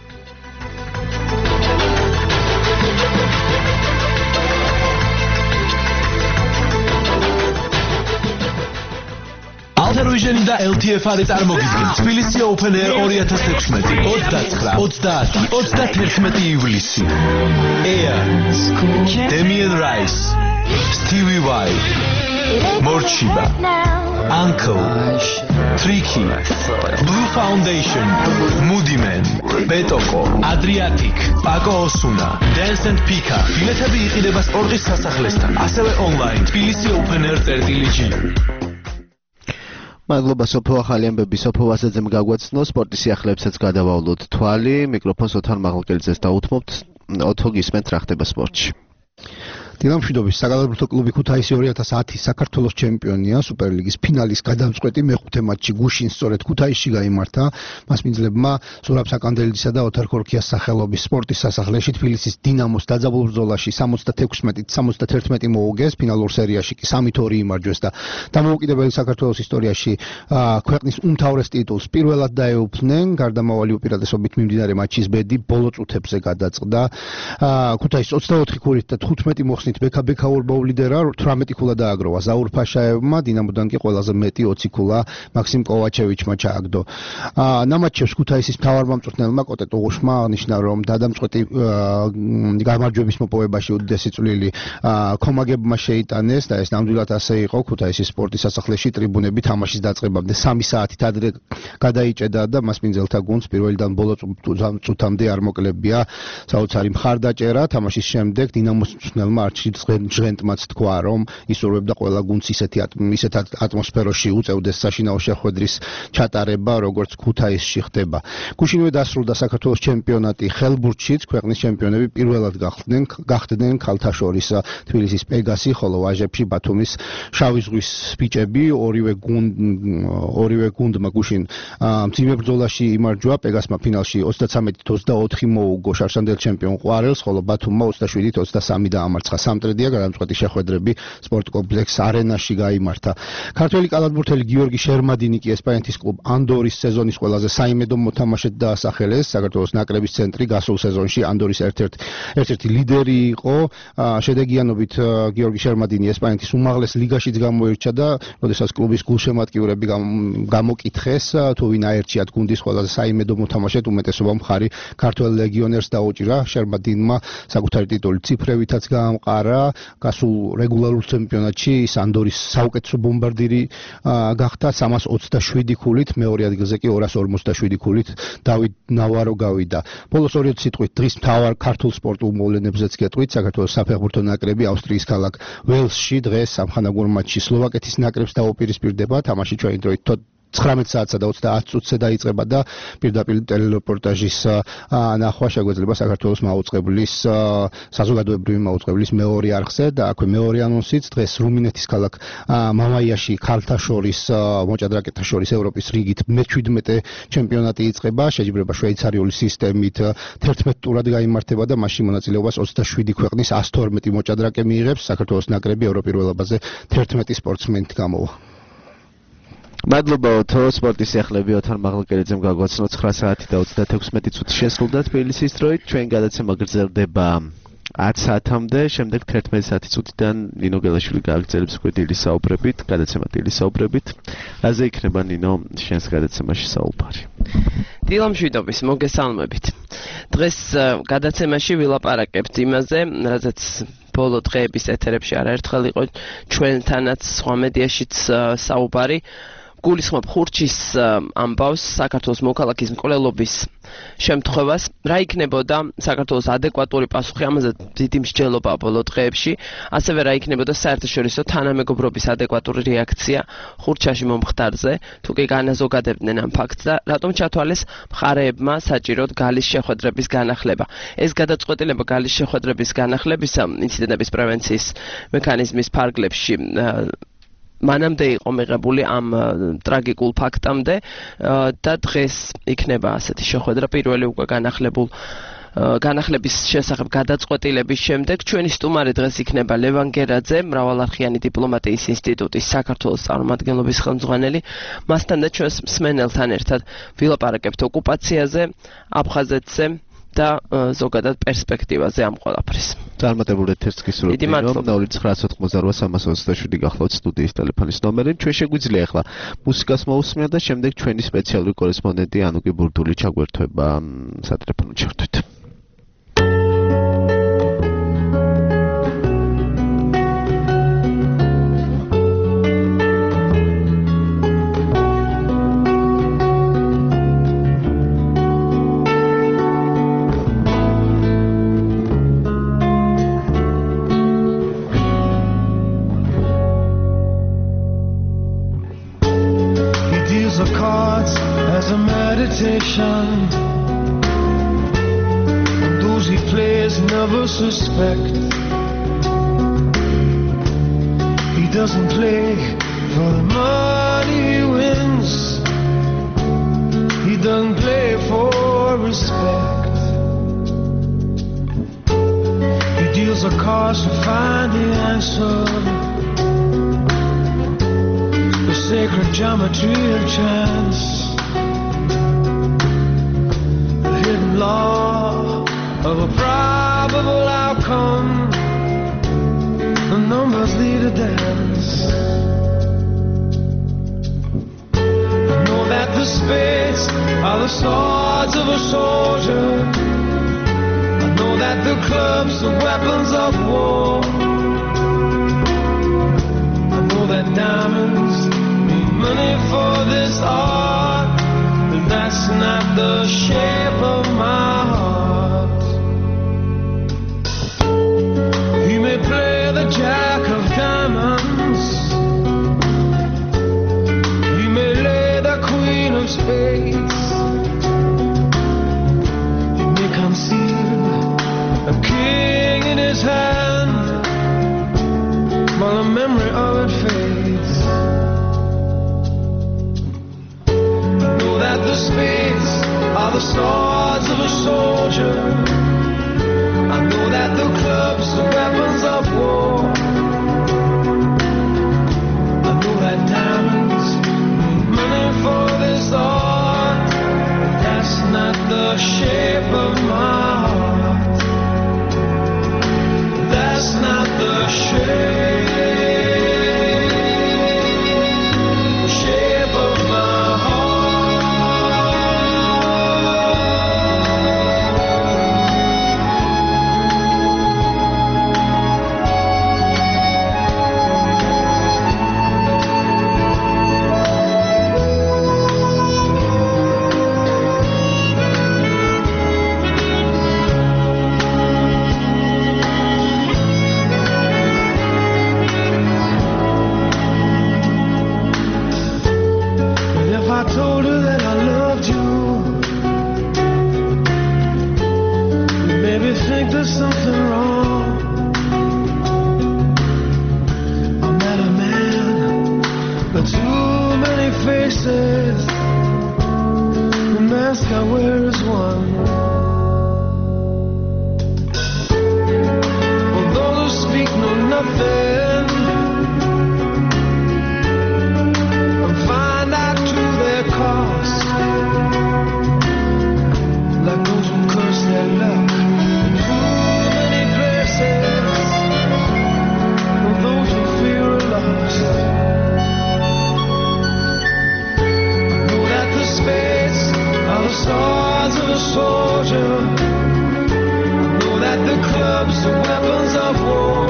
Alter-Vision და LTFR წარმოგიდგენთ თბილისი Open Air 2016 29-30-31 ივლისი. Air, Damien Rice, Stevie Vai, Morchiba, Uncle, Tricky, Blue Foundation, Moody Man, Betoko, Adriatic, Paco Osuna, Dance and Pika. ბილეთები იყიდება სპორტის სასახლესთან, ასევე online თბილისი Open Air.gr. მადლობა სოფო ახალი ამბები სოფო ვასაძემ გაგვაცნო სპორტის სიახლეებსაც გადავავლოთ თვალი მიკროფონს ოთარ მაღალკელიძეს დაუთმობთ ოთო გისმენთ რა ხდება სპორტში დინამშვიდობის საგალობლითო კლუბი ქუთაისი 2010 საქართველოს ჩემპიონია სუპერლიგის ფინალის გადამწყვეტი მეხუთე მატჩი გუშინ სწორედ ქუთაისში გაიმართა მასპინძლებმა ზურაბ საკანდელიდისა და ოთარ ქორქიას სახელობის სპორტის სასახლეში თბილისის დინამოს დაძაბულ ბრძოლაში 76-71 მოუგეს ფინალურ სერიაში კი 3-2 იმარჯვეს და დამოუკიდებელი საქართველოს ისტორიაში ქვეყნის უმთავრეს ტიტულს პირველად დაეუფლნენ გარდამავალი უპირატესობით მიმდინარე მატჩის ბედი ბოლო წუთებზე გადაწყდა ქუთაისის 24 ქულით და 15 მოხსნით ბექა ურბაულიდერა 18 ქულა დააგროვა ზაურ ფაშაევმა დინამოდან კი ყველაზე მეტი 20 ქულა მაქსიმ კოვაჩევიჩმა ჩააგდო ნამატჩევს ქუთაისის მთავარმამწვრთნელმა კოტე ტუღუშმა აღნიშნა რომ დადამწყვეტი გამარჯვების მოპოვებაში უდიდესი წვლილი კომაგებმა შეიტანეს და ეს ნამდვილად ასე იყო ქუთაისის სპორტის სასახლეში ტრიბუნები თამაშის დაწყებამდე 3 საათით ადრე გადაიჭედა და მასპინძელთა გუნდს პირველიდან ბოლო წუთამდე არ მოკლებია საოცარი მხარდაჭერა თამაშის შემდეგ დინამოს მწვრთნელმა ჟღენტმაც თქვა რომ ისურვებდა ყველა გუნდს ისეთ ატმოსფეროში უწევდეს საშინაო შეხვედრის ჩატარება როგორც ქუთაისში ხდება გუშინვე დასრულდა საქართველოს ჩემპიონატი ხელბურთშიც ქვეყნის ჩემპიონები პირველად გახდნენ ქალთა შორის თბილისის პეგასი ხოლო ვაჟებში ბათუმის შავი ზღვის ბიჭები ორივე გუნდმა გუშინ მძიმე ბრძოლაში იმარჯვა პეგასმა ფინალში 33-24 მოუგო შარშანდელ ჩემპიონ ყვარელს ხოლო ბათუმმა 27-23 დაამარცხა სამტრედია გადამწყვეტი შეხვედრები სპორტ კომპლექს არენაში გაიმართა ქართველი კალათბურთელი გიორგი შერმადინი კი ესპანეთის კლუბ ანდორის სეზონის ყველაზე საიმედო მოთამაშედ დაასახელეს საქართველოს ნაკრების ცენტრი გასულ სეზონში ანდორის ერთ-ერთი ლიდერი იყო შედეგიანობით გიორგი შერმადინი ესპანეთის უმაღლეს ლიგაშიც გამოირჩა და როდესაც კლუბის გულშემატკივრები გამოკითხეს თუ ვინ აერჩიათ გუნდის ყველაზე საიმედო მოთამაშედ უმეტესობა მხარი ქართველ ლეგიონერს დაუჭირა შერმადინმა საკუთარი ტიტული ციფრებითაც გაამყარა არა გასულ რეგულარულ ჩემპიონატში ის ანდორის საუკეთესო ბომბარდირი გახდა 327 ქულით, მეორე ადგილზე კი 247 ქულით დავით ნავარო გავიდა. ბოლოს 2 სიტყვით დღის მთავარ ქართულ სპორტულ მოვლენებზეც გეტყვით. საქართველოს საფეხბურთო ნაკრები ავსტრიის ქალაქ ველსში დღეს სამხანაგურ მატჩში სლოვაკეთის ნაკრებს დაუპირისპირდება. თამაში ჩვენი დროით 19 საათსა და 30 წუთზე დაიწყება და პირდაპირ ტელერეპორტაჟის ნახვა შეგვეძლება საქართველოს მაუწყებლის საზოგადოებრივი მაუწყებლის მეორე არხზე და აქვე მეორე ანონსიც დღეს რუმინეთის ქალაქ მამაიაში ქალთა შორის მოჭადრაკეთა შორის ევროპის რიგით მე-17 ჩემპიონატი იწყება, შეჯიბრება შვეიცარიული სისტემით 11 ტურად გაიმართება და მასში მონაწილეობას 27 ქვეყნის 112 მოჭადრაკე მიიღებს. საქართველოს ნაკრები ევროპირველობაზე 11 სპორტსმენით გამოვა. მადლობა ოთო, სპორტის სიახლეები ოთარ მაღლაკერიძემ გაგვაცნო 9 საათი და 36 წუთი შესრულდა თბილისის დროით. ჩვენ გადაცემა გრძელდება 10 საათამდე, შემდეგ 11 საათი წუთიდან ნინო გელაშვილი გააგრძელებს დილის საუბრებით, გადაცემა დილის საუბრებით. რაზე იქნება ნინო შენს გადაცემაში საუბარი? დილამშვიდობის, მოგესალმებით. დღეს გადაცემაში ვილაპარაკებთ იმაზე, რაზეც ბოლო დღეების ეთერებში არაერთხელ იყო ჩვენთანაც სხვა მედიაშიც საუბარი. გულისხმობ ხურჩის ამბავს, საქართველოს მოქალაქის მკვლელობის შემთხვევას, რა იქნებოდა საქართველოს ადეკვატური პასუხი, ამაზე დიდი მსჯელობაა ბოლო დღეებში, ასევე რა იქნებოდა საერთაშორისო თანამეგობრობის ადეკვატური რეაქცია ხურჩაში მომხდარზე, თუ კი განაზოგადებდნენ ამ ფაქტს და რატომ ჩათვალეს მხარეებმა საჭიროდ გალის შეხვედრების განახლება. ეს გადაწყვეტილება გალის შეხვედრების განახლებისა ინციდენტების პრევენციის მექანიზმის ფარგლებში მანამდე იყო მიღებული ამ ტრაგიკულ ფაქტამდე და დღეს იქნება ასეთი შეხვედრა პირველი უკვე განახლების შესახებ გადაწყვეტილების შემდეგ. ჩვენი სტუმარი დღეს იქნება ლევან გერაძე, მრავალარხიანი დიპლომატიის ინსტიტუტის საქართველოს წარმომადგენლობის ხელმძღვანელი. მასთან და ჩვენს მსმენელთან ერთად ვილაპარაკებთ ოკუპაციაზე, აფხაზეთზე და ზოგადად პერსპექტივაზე ამ ყველაფრის. წარმატებული ეთერს გისურვებთ. 0998832327 გახლავთ სტუდიის ტელეფონის ნომერი. ჩვენ შეგვიძლია ახლა მუსიკას მოусმინა და შემდეგ ჩვენი სპეციალური კორესპონდენტი ანუკი ბურდული ჩაგვერთვება სატელეფონო ჩართვით. And those he plays never suspect. He doesn't play for the money he wins. He doesn't play for respect. He deals the cards to find the answer. The sacred geometry of chance. Law of a probable outcome. The numbers lead a dance. I know that the spades are the swords of a soldier. I know that the clubs are weapons of war. I know that diamonds need money for this art. But that's not the shape of my heart. He may play the jack of diamonds. He may lay the queen of spades. He may conceal a king in his hand while the memory of it fades. That the spades are the swords of a soldier. I know that the clubs are weapons of war. I know that diamonds need money for this art. That's not the shape of my heart. That's not the shape. ask her where is one. For those who speak know nothing and find out to their cost, like those who curse their luck in too many places, for those who fear a loss. Space are the swords of a soldier. I know that the clubs are weapons of war.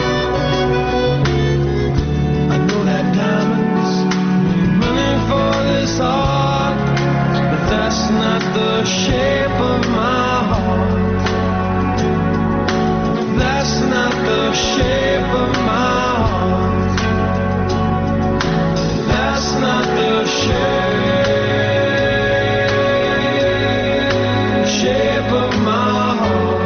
I know that diamonds need money for this art, but that's not the shape of my heart. That's not the shape of my heart. That's not the shape of my heart.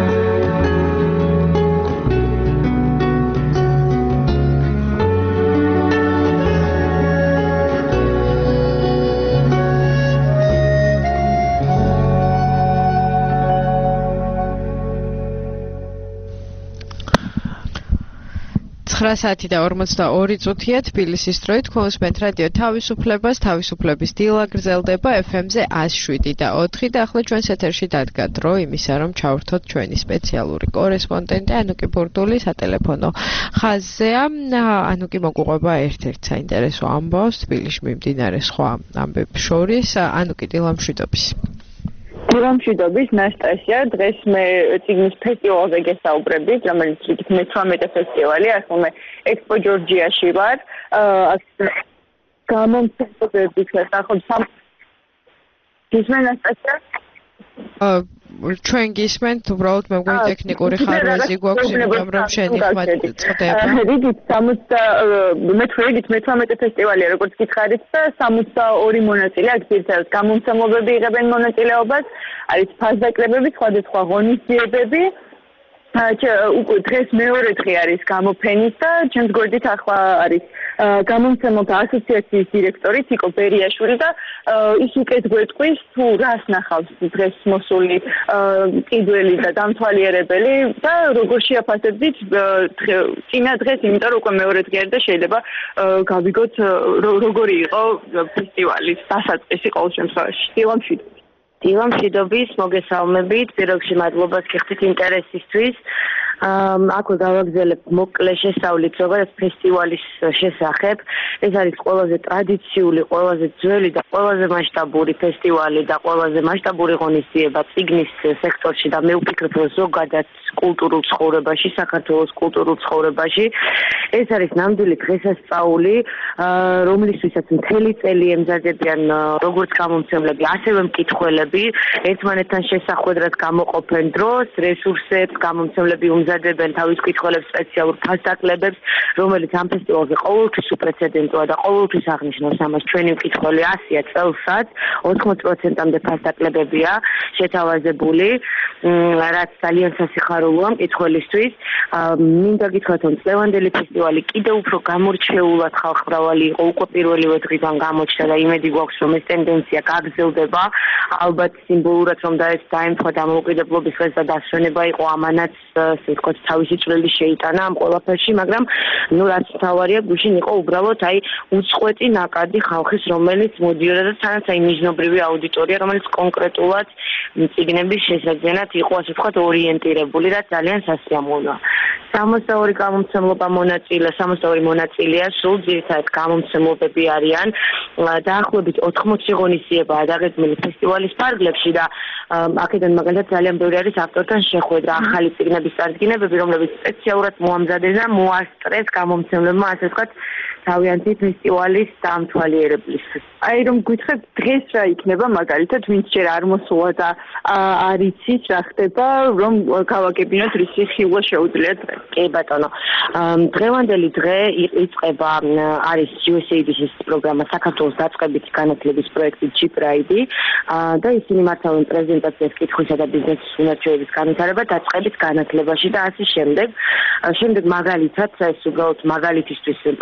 საათი და 42 წუთია თბილისის დროით კონსპენთ რადიო თავისუფლებას თავისუფლების დილა გრძელდება FM-ზე 107 და 4 და ახლა ჩვენს ეთერში დადგა დრო იმისა რომ ჩავერთოთ ჩვენი სპეციალური კორესპონდენტი ანუკი ბურდული სატელეფონო ხაზზეა. ანუკი მოგვიყვება ერთ-ერთ საინტერესო ამბავს თბილისში მიმდინარე სხვა ამბებს შორის. ანუკი დილა მშვიდობის. დილამშვიდობის ნასტასია, დღეს მე ციგნის ფესტივალზე გესაუბრებით, რომელიც რიგით მე-18 ფესტივალი, ახლა მე ექსპო ჯორჯიაში ვარ. გამომცემლობები ახლა გისმენ ნასტასია? ჩვენ გისმენთ, უბრალოდ მე მგონი ტექნიკური ხარვეზი გვაქვს, იმიტომ რომ შენი ხმა წდება. რიგით 18 ფესტივალია, როგორც გითხარით და 62 მონაწილე აქ ძირითადად გამომცემლობები იღებენ მონაწილეობას, არის ფასდაკლებები, სხვადასხვა ღონისძიებები. დღეს მეორე დღე არის გამოფენის და ჩემს გვერდით ახლა არის გამომცემელთა ასოციაციის დირექტორი თიკო ბერიაშვილი და ის უკეთ გვეტყვის თუ რას ნახავს დღეს მოსული კიდველი და დამთვალიერებელი და როგორ შეაფასებდით წინა დღეს, იმიტომ რომ უკვე მეორე დღე არის და შეიძლება გავიგოთ როგორი იყო ფესტივალის დასაწყისი ყოველ შემთხვევაში. დილამშვიდობის. დილამშვიდობის, მოგესალმებით, პიროგში მადლობას გიხდით ინტერესისთვის. აქვე გავაგზავნებ მოკლე შესწავლით როგორც ფესტივალის შესახებ. ეს არის ყველაზე ტრადიციული, ყველაზე ძველი და ყველაზე მასშტაბური ფესტივალი და ყველაზე მასშტაბური ღონისძიება წიგნის სექტორში და მე ვფიქრობ, რომ ზოგადად კულტურულ ცხოვრებაში, საქართველოს კულტურულ ცხოვრებაში ეს არის ნამდვილი დღესასწაული, რომლისთვისაც მთელი წელი ემზადებიან როგორც გამომცემლები, ასევე მკითხველები, ერთმანეთთან შესახვედრად გამოყოფენ დროს, რესურსებს, გამომცემლები ემზადებენ თავის მკითხველებს სპეციალურ ფასდაკლებებს, რომელიც ამ ფესტივალზე ყოველთვის უპრეცედენტოა და ყოველთვის აღნიშნავს ამას. ჩვენი მკითხველი 100-ია წელსაც, 80%-მდე ფასდაკლებებია შეთავაზებული, რაც ძალიან სასიხარულოა მკითხველისთვის. მინდა გითხრათ, რომ წლევანდელი ფესტივალი კიდევ უფრო გამორჩეულად ხალხმრავალი იყო, უკვე პირველივე დღიდან გამოჩნდა და იმედი გვაქვს, რომ ეს ტენდენცია გაგრძელდება. ალბათ სიმბოლურად რომ დაემთხვა დამოუკიდებლობის დღეს და დასვენება იყო ამანაც თქოს თავისი წვლილი შეიტანა ამ ყველაფერში, მაგრამ ნუ რაც თავარია გუშინ იყო უბრალოდ უწყვეტი ნაკადი ხალხის, რომელიც მოდიოდა და თანაც მიზნობრივი აუდიტორია, რომელიც კონკრეტულად წიგნების შესაძენად იყო ასე ვთქვათ ორიენტირებული და ძალიან სასიამოვნოა. 62 გამომცემლობა მონაწილე, 62 მონაწილეა, სულ ძირითადად გამომცემლობები არიან. დაახლოებით 80 ღონისძიებაა დაგეგმილი ფესტივალის ფარგლებში და აქედან მაგალითად ძალიან ბევრი არის ავტორთან შეხვედრა, ახალი წიგნების წარდგინებები, რომლებიც სპეციალურად მოამზადეს და მოასწრეს გამომცემლებმა, ასე ვთქვათ, თავიანთი ფესტივალის დამთვალიერებლის. რომ გითხრათ დღეს რა იქნება მაგალითად, ვინც ჯერ არ მოსულა და არ იცის რა ხდება, რომ გავაგებინოთ რისი ხილვა შეუძლიათ დღეს. კი ბატონო. დღევანდელი დღე იწყება არის USAID-ის პროგრამა საქართველოს დაწყებითი განათლების პროექტი G-Pride და ისინი მართავენ პრეზენტაციას კითხვისა და ბიზნესის უნარჩვევების განვითარება დაწყებით განათლებაში და ასე შემდეგ. შემდეგ მაგალითად ეს უბრალოდ მაგალითისთვის პროგრამის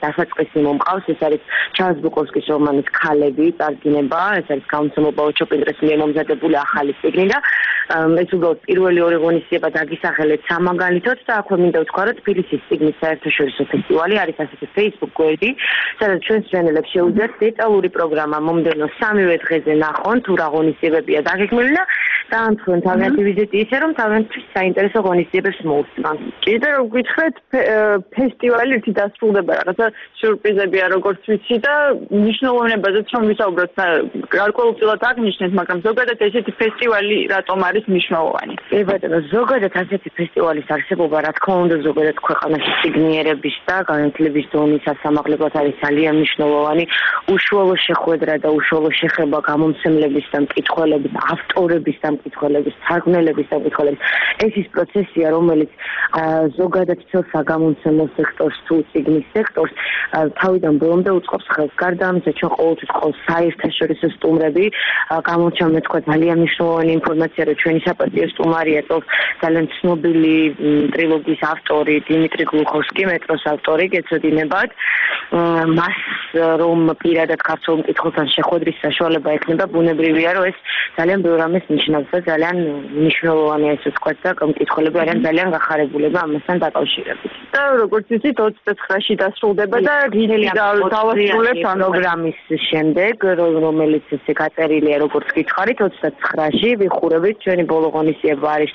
დასაწყისი მომყავს, ეს არის ჩარლზ ბუკოვსკის რომანის ქალები წარდგინება, ეს არის გამოცემობა ოჩოპინდრეს მიერ მომზადებული ახალი წიგნი და ეს უბრალოდ პირველი ორი ღონისძიება დაგისახელეთ სამაგალითოდ და აქვე მინდა ვთქვა, რომ თბილისის წიგნის საერთაშორისო ფესტივალი არის ასეთი Facebook გვერდი, სადაც ჩვენს მშენებლებს შეუძლიათ დეტალური პროგრამა მომდევნო 3-ვე დღეზე ნახონ, თუ რა ღონისძიებებია დაგეგმილი და დაამთავრონ თავიანთი ვიზიტი ისე, რომ თავიანთი საინტერესო ღონისძიებებს მოусწრონ. კიდე რომ გითხრათ, ფესტივალი ერთი დასრულდება, რაღაცა სიურპრიზებია, როგორც ვიცი და მნიშვნელოვნებაზეც რომ ვისაუბროთ, გარკვეულწილად აღნიშნეთ, მაგრამ ზოგადად ესეთი ფესტივალი რატომ არის მნიშვნელოვანი? კი ბატონო, ზოგადად ასეთი ფესტივალის არსებობა, რა თქმა უნდა, ზოგადად ქვეყანაში ციგნიერების და განათლების დონის ასამაღლებლად არის ძალიან მნიშვნელოვანი. უშუალო შეხვედრა და უშუალო შეხება გამომცემლების და მკითხველების, ავტორების და მკითხველების, თარგმნელების და მკითხველების. ეს ის პროცესია, რომელიც ზოგადად ცელ საგამომცემლო სექტორს თუ წიგნის სექტორს თავიდან ბოლომდე უწყობს ხელს. გარდა ამისა, ჩვენ ყოველთვის ყავს საერთაშორისო სტუმრები, გამორჩა თქვა ძალიან მნიშვნელოვანი ინფორმაცია, რომ ჩვენი საპატიო სტუმარია წელს ძალიან ცნობილი ტრილოგიის ავტორი დიმიტრი გლუხოვსკი, მეტროს ავტორი, გეცოდინებათ. მას რომ პირადად ქართულ მკითხველთან შეხვედრის საშუალება ექნება, ბუნებრივია, რომ ეს ძალიან ბევრ რამეს ნიშნავს და ძალიან მნიშვნელოვანია ეს ვთქვათ და მკითხველები არიან ძალიან გახარებულები ამასთან დაკავშირებით. და როგორც იცით 29-ში დასრულდება და რითი დავასრულებთ პროგრამის შემდეგ, რომელიც ესე გაწერილია როგორც გითხარით 29-ში ვიხურებით ჩვენი ბოლო ღონისძიება არის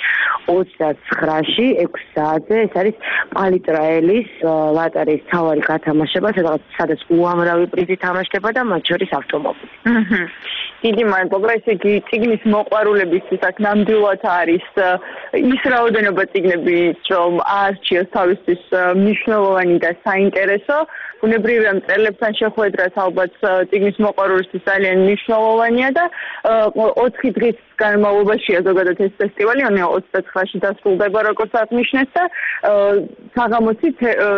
29-ში 6 საათზე. ეს არის პალიტრაელის ლატარიის თავარი გათამაშება, სადაც უამრავი პრიზი თამაშდება და მათ შორის ავტომობილი. დიდი მადლობა. ესე იგი წიგნის მოყვარულებისთვის აქ ნამდვილად არის ის რაოდენობა წიგნები, რომ აარჩიოს თავისთვის მნიშვნელოვანი და საინტერესო. ბუნებრივია მწერლებთან შეხვედრას ალბათ წიგნის მოყვარულისთვის ძალიან მნიშვნელოვანია და 4 დღის განმავლობაშია ზოგადად ეს ფესტივალი, 29-ში დასრულდება, როგორც აღნიშნეთ და საღამოთი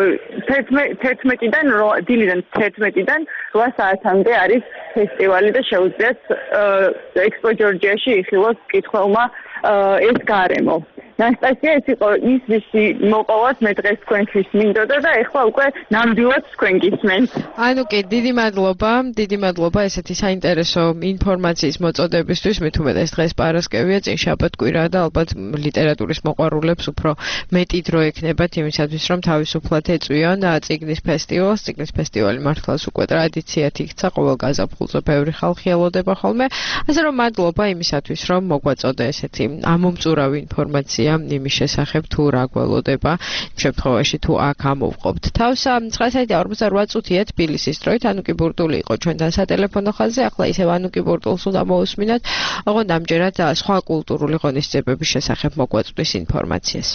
11-დან დილიდან 11-დან 8 საათამდე არის ფესტივალი და შეუძლიათ ექსპო ჯორჯიაში იხილოს მკითხველმა ეს გარემო. ნასტასია, ეს იყო ის ვისი მოყოლათ მე დღეს თქვენთვის მინდოდა და ეხლა უკვე ნამდვილად თქვენ გისმენთ. ანუ კი, დიდი მადლობა ესეთი საინტერესო ინფორმაციის მოწოდებისთვის, მით უმეტეს დღეს პარასკევია, წინ შაბათ-კვირა და ალბათ ლიტერატურის მოყვარულებს უფრო მეტი დრო ექნებათ იმისათვის, რომ თავისუფლად ეწვიონ წიგნის ფესტივალს. წიგნის ფესტივალი მართლაც უკვე ტრადიციად იქცა, ყოველ გაზაფხულზე ბევრი ხალხი ელოდება ხოლმე. ასე რომ მადლობა იმისათვის, რომ მოგვაწოდე ესეთი ამომწურავი ინფორმაცია იმის შესახებ თუ რა გველოდება იმ შემთხვევაში თუ აქ ამოვყოფთ თავს. 9:48 წუთია თბილისის დროით. ანუკი ბურდული იყო ჩვენთან სატელეფონო ხაზზე. ახლა ისევ ანუკი ბურდულს უნდა მოусმინოთ, ოღონდ ამჯერად სხვა კულტურული ღონისძიებების შესახებ მოგვაწვდის ინფორმაციას.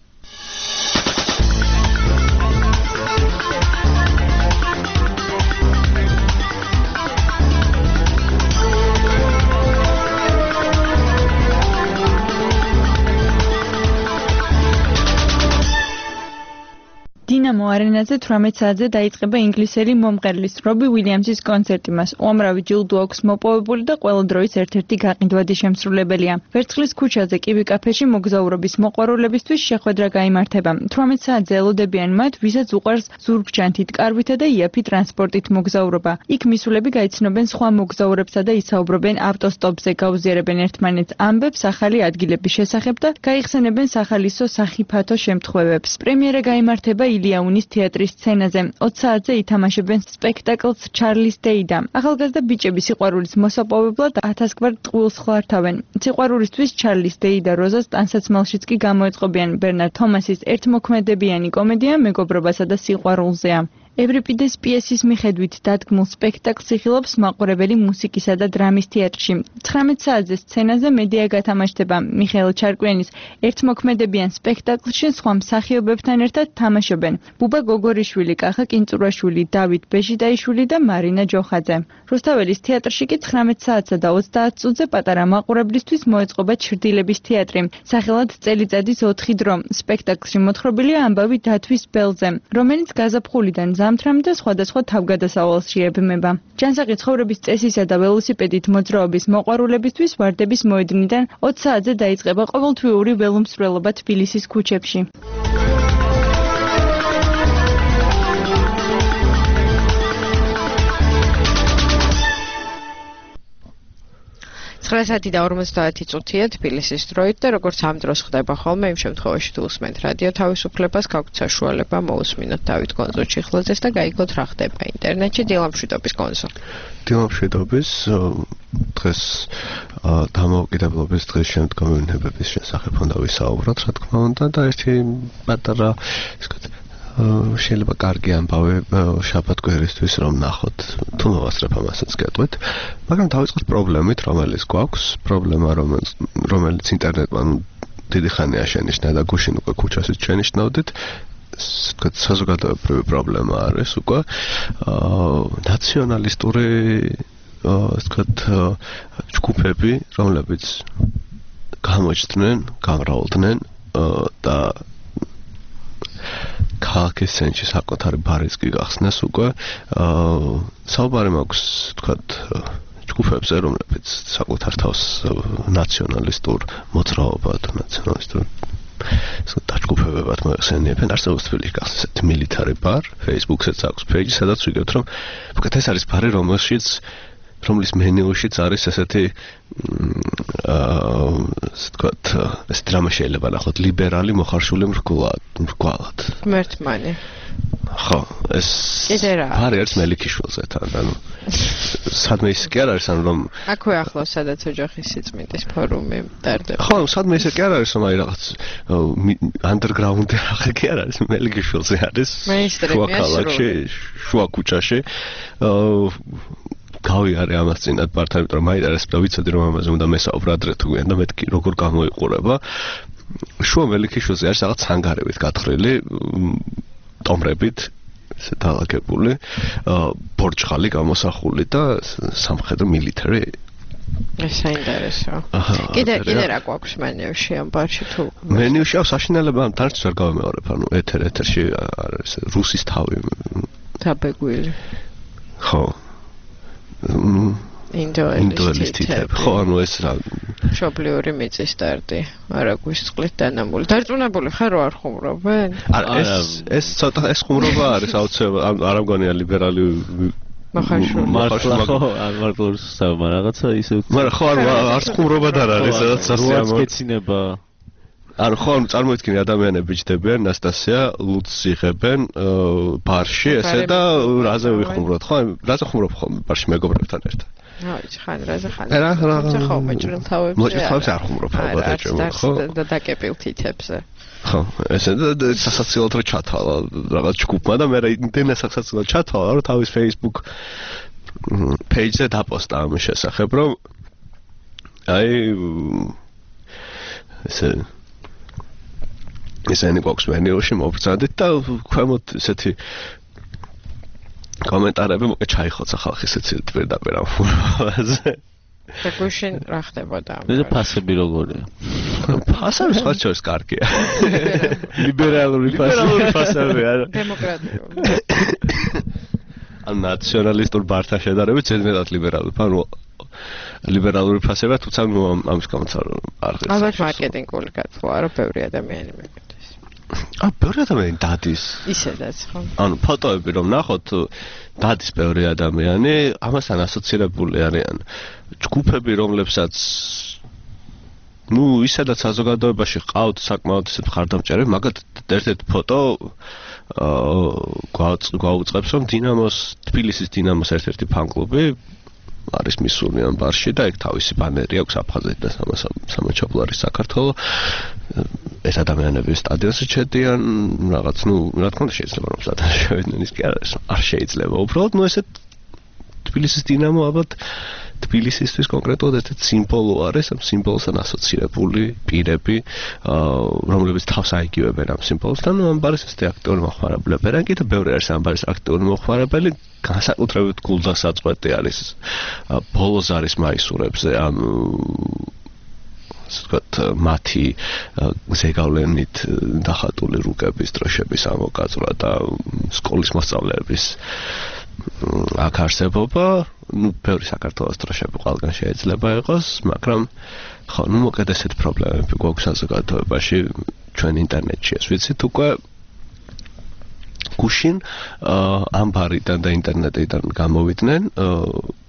დინამო არენაზე 18 საათზე დაიწყება ინგლისელი მომღერლის რობი უილიამსის კონცერტი. მას უამრავი ჯილდო აქვს მოპოვებული და ყველა დროის ერთ-ერთი გაყიდვადი შემსრულებელია. ვერცხლის ქუჩაზე კივი კაფეში მოგზაურობის მოყვარულებისთვის შეხვედრა გაიმართება. 18 საათზე ელოდებიან მათ, ვისაც უყვარს ზურგჯანთით, კარვითა და იაფი ტრანსპორტით მოგზაურობა. იქ მისულები გაიცნობენ სხვა მოგზაურებსა და ისაუბრებენ ავტოსტოპზე, გაუზიარებენ ერთმანეთს ამბებს ახალი ადგილების შესახებ და გაიხსენებენ სახალისო სახიფათო შემთხვევებს. პრემიერა გაიმართება ილიაუნის თეატრის სცენაზე. 20 საათზე ითამაშებენ სპექტაკლს ჩარლის დეიდა. ახალგაზრდა ბიჭები სიყვარულის მოსაპოვებლად 1000-გვარ ტყუილს ხლართავენ. სიყვარულისთვის ჩარლის დეიდა როზას ტანსაცმელშიც კი გამოეწყობიან. ბერნარ თომასის ერთმოქმედებიანი კომედია მეგობრობასა და სიყვარულზეა. ევრიპიდეს პიესის მიხედვით დადგმულ სპექტაკლს იხილავს მაყურებელი მუსიკისა და დრამის თეატრში. 19 საათზე სცენაზე მედია გათამაშდება. მიხეილ ჩარკვიანის ერთმოქმედებიან სპექტაკლში სხვა მსახიობებთან ერთად თამაშობენ ბუბა გოგორიშვილი, კახა კინწურაშვილი, დავით ბეჟიდაიშვილი და მარინა ჯოხაძე. რუსთაველის თეატრში კი 19 საათსა და 30 წუთზე პატარა მაყურებლისთვის მოეწყობა ჩრდილების თეატრი. სახელად წელიწადის 4 დრო. სპექტაკლში მოთხრობილია ამბავი დათვის ბელზე, რომელიც გაზაფხულიდან ზამთრამდე სხვადასხვა თავგადასავალს შეებმება. ჯანსაღი ცხოვრების წესისა და ველოსიპედით მოძრაობის მოყვარულებისთვის ვარდების მოედნიდან 20 საათზე დაიწყება ყოველთვიური ველომსვლელობა თბილისის ქუჩებში. 9:50 წუთია თბილისის დროით და როგორც ამ დროს ხდება ხოლმე, იმ შემთხვევაში თუ უსმენთ რადიო თავისუფლებას, გაგვთ საშუალება მოусმინოთ დავით კონზოჩიხლაძეს და გაიგოთ რა ხდება ინტერნეტში დილამშვიდობის კონსო. დილამშვიდობის დღეს დამოუკიდებლობის დღის შემდგომი უნებების შესახებ უნდა ვისაუბროთ, რა თქმა უნდა, და ერთი პატარა შეიძლება კარგი ამბავი შაბათ-კვირისთვის რომ ნახოთ, თუ მოვასწრებ ამასაც გეტყვით, მაგრამ დავიწყოთ პრობლემით, რომელიც გვაქვს, პრობლემა რომელიც ინტერნეტმა დიდი ხანია შენიშნა და გუშინ უკვე ქუჩასაც შენიშნავდით, საზოგადოებრივი პრობლემა არის უკვე ნაციონალისტური ჯგუფები, რომლებიც გამოჩნდნენ, გამრავლდნენ და ქალაქის ცენტრში საკუთარი ბარისკი გახსნეს უკვე. საუბარი მაქვს, თქვათ, ჯგუფებზე, რომლებიც საკუთარ თავს ნაციონალისტურ მოძრაობად, ნაციონალისტურ დაჯგუფებებად მოიხსენიებენ. არსებობს თბილისში გახსნეს ესეთი military bar, Facebook-საც აქვს page, სადაც ვიგებთ, რომ უკეთ ეს არის ბარი, რომლის მენიუშიც არის ესეთი თქვათ, ეს დრამა შეიძლება ნახოთ ლიბერალი მოხარშული მრგვალად. ღმერთმანი. ხო, ეს ბარი არის მელიქიშვილზე თან, ანუ სადმე ის კი არ არის, ანუ რომ აქვე ახლოს სადაც ოჯახის სიწმინდის ფორუმი ტარდება. ხო, სადმე ისე კი არ არის, რომ აი რაღაც underground-ი ახლა კი არ არის, მელიქიშვილზე არის. შუა ქალაქში, შუა ქუჩაში. გავიარე ამას წინათ პარტნიორ, იმიტომ რომ მაინტერესებს და ვიცოდი რომ ამაზე უნდა მესაუბრა ადრე თუ გვიან და მეთქი როგორ გამოიყურება. შუა მელიქიშვილზე არის რაღაც სანგარევით გათხრილი, ტომრებით, ესე დალაგებული, ბორჭხალი გამოსახული და სამხედრო military. ეს საინტერესოა. კიდე რა გვაქვს მენიუში ამ ბარში თუ? მენიუში აქვს საშინელება, დარჩს ვერ გავემეორებ, ანუ ეთერში არის რუსის თავი. დაბეგვილი. ხო. ინდოელისტები. ხო, ანუ ეს რა მშობლიური მიწის სტარტი. არა გვისწყლით დანამული. დარწმუნებული ხარ რომ არ ხუმრობენ? ეს ცოტა ეს ხუმრობა არის აუცილებლად, არ ამგონია ლიბერალი მართლა ხო, არ მარტოს საუბარ რაღაცა ისე. მაგრამ ხო, არც ხუმრობა არ არის, სადაც სასიამოვნო. გეცინება. ანუ ხო, წარმოიდგინე ადამიანები ჯდებიან ნასტასია, ლუცს იღებენ ბარში, ესე და რაზე ვიხუმროთ, ხო? რაზე ხუმრობ ხოლმე ბარში მეგობრებთან ერთად? აი, ხან რაზე ხან. რა ხო, მოჭრილთავებზე. მოჭრილთავებზე არ ხუმრობ ალბათ ეჭვმო, ხო? და დაკეპილ თითებზე. ხო, ესე და სასაცილოდ რო ჩათვალა რაღაც ჯგუფმა და მე იმდენად სასაცილოდ ჩათვალა, რომ თავის Facebook page-ზე დაპოსტა ამის შესახებ, რომ აი ესენი გვაქვს მენიუში მოვბრძანდით და ქვემოთ ესეთი კომენტარები მოკე ჩაიხოცა ხალხის ესეთი პირდაპირ ამ ფორმაზე. და გუშინ რა ხდებოდა? ეს ფასები როგორია? ფასები სხვა შორის კარგია. ლიბერალური ფასები არა. დემოკრატიული. ან ნაციონალისტურ ბართან შედარებით ზედმეტად ლიბერალური, ანუ ლიბერალური ფასება, თუმცა ამის გამოც არ ღირს. ალბათ მარკეტინგული გათვლა, რომ ბევრი ადამიანი მეგოდეს. ბევრი ადამიანი დადის. ისედაც, ხო. ანუ ფოტოები რომ ნახოთ, დადის ბევრი ადამიანი, ამასთან ასოცირებული არიან ჯგუფები, რომლებსაც ისედაც საზოგადოებაში ყავთ საკმაოდ ისეთ მხარდამჭერები, მაგათ ერთ-ერთი ფოტო გვაუწყებს, რომ თბილისის დინამოს ერთ-ერთი ფან-კლუბი არის მისული ამ ბარში და ეგ თავისი ბანერი აქვს აფხაზეთ და სამაჩაბლო არის საქართველო. ეს ადამიანები სტადიონში ჩედიან, რაღაც, რა თქმა უნდა შეიძლება რომ სტადიონში შევიდნენ, ის კი არ შეიძლება. უბრალოდ ესეთ თბილისის დინამო ალბათ თბილისისთვის კონკრეტულად ერთ სიმბოლო არის, ამ სიმბოლოსთან ასოცირებული პირები, რომლებიც თავს აიგივებენ ამ სიმბოლოსთან, ამ ბარის ესეთი აქტიური მოხმარებლები. რა კიდე ბევრი არის ამ ბარის აქტიური მოხმარებელი, განსაკუთრებით გულდასაწყვეტი არის ბოლოზარის მაისურებზე ამ ვთქვათ მათი ზეგავლენით დახატული რუკების დროშების ამოკაწვრა და სკოლის მოსწავლეების აქ არსებობა, ბევრი საქართველოს დროშები ყველგან შეიძლება იყოს, მაგრამ ხო, მოკეთ ესეთ პრობლემები გვაქვს საზოგადოებაში, ჩვენ ინტერნეტში ეს ვიცით უკვე გუშინ ამ ბარიდან და ინტერნეტიდან გამოვიდნენ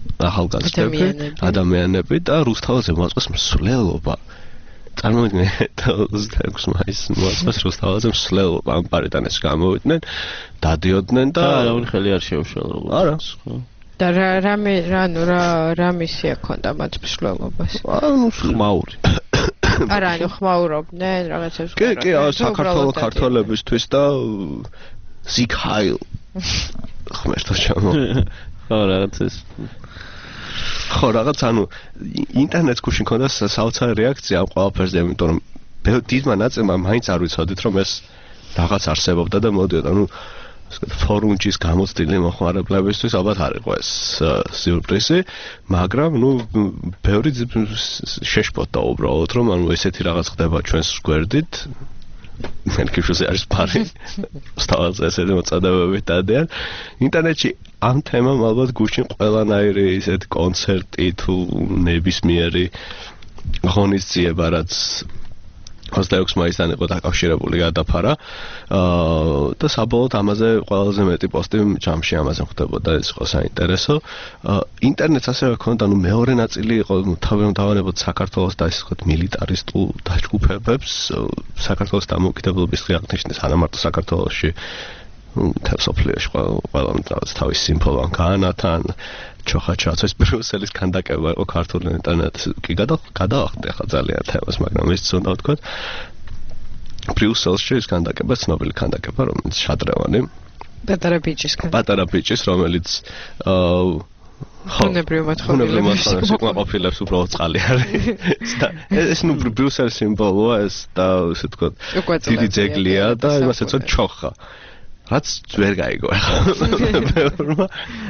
ახალგაზრდები, ადამიანები და რუსთაველზე მოაწყოს მსვლელობა. წარმოიდგინეთ 26 მაისს მოაწყოს რუსთაველზე მსვლელობა, ამ პარიტანეს გამოვიდნენ, დადიოდნენ და ხელი არ შეუშალო. არა. და რა მისია ქონდა მათ მსვლელობას? ხმაური. არა, ხმაურობდნენ რაღაცებს. კი, საქართველოს ქართველებისთვის და ზიქაილ. ხმერთო ჩამო. ხო, რაღაცას. ხო, რაღაც ინტერნეტს გუშინ ქონდა საოცარი რეაქცია ამ ყველაფერზე, იმიტომ რომ დიდმა ნაწილმა მაინც არ ვიცოდით რომ ეს რაღაც არსებობდა და მოდიოდა, ფორუმის გამოცდილი მოხმარებლებისთვის ალბათ არ იყო ეს სიურპრიზი, მაგრამ ბევრი შეშფოთდა უბრალოდ რომ ესეთი რაღაც ხდება ჩვენს გვერდით. მერკიშოზე არის პარი. სტალზე ესეთი მოწოდებებით დადიან. ინტერნეტში ამ თემამ ალბათ გუშინ ყველანაირი ისეთ კონცერტი თუ ნებისმიერი ღონისძიება, რაც 26 მაისთან იყო დაკავშირებული გადაფარა და საბოლოოდ ამაზე ყველაზე მეტი პოსტი ჯამში ამაზე ხდებოდა, ეს იყო საინტერესო. ინტერნეტს ასევე ჰქონდა მეორე ნაწილი იყო თავმჯდომარეობთ საქართველოს და ისე ვთქვათ მილიტარისტულ დაჯგუფებებს, საქართველოს დამოუკიდებლობის დღე აღნიშნეს არა მარტო საქართველოში, სოფლიოში ყველამ თავის სიმბოლო განათან ჩოხაჩაცოს ბრიუსელის კანდაკება იყო ქართულ ინტერნეტს კი გადაახტე ხა ძალიან თემას, მაგრამ ის უნდა ვთქვათ ბრიუსელში ის კანდაკება ცნობილი კანდაკება, რომელიც შადრევანი პატარა ბიჭის რომელიც ხუნებრივ მოთხოვნილებს ყოფილებს უბრალოდ წყალი არის და ეს ბრიუსელის სიმბოლოა ეს და ისე ვთქვათ დიდი ძეგლია და იმას ეწოდება ჩოხა რაც ვერ გაიგო ახლა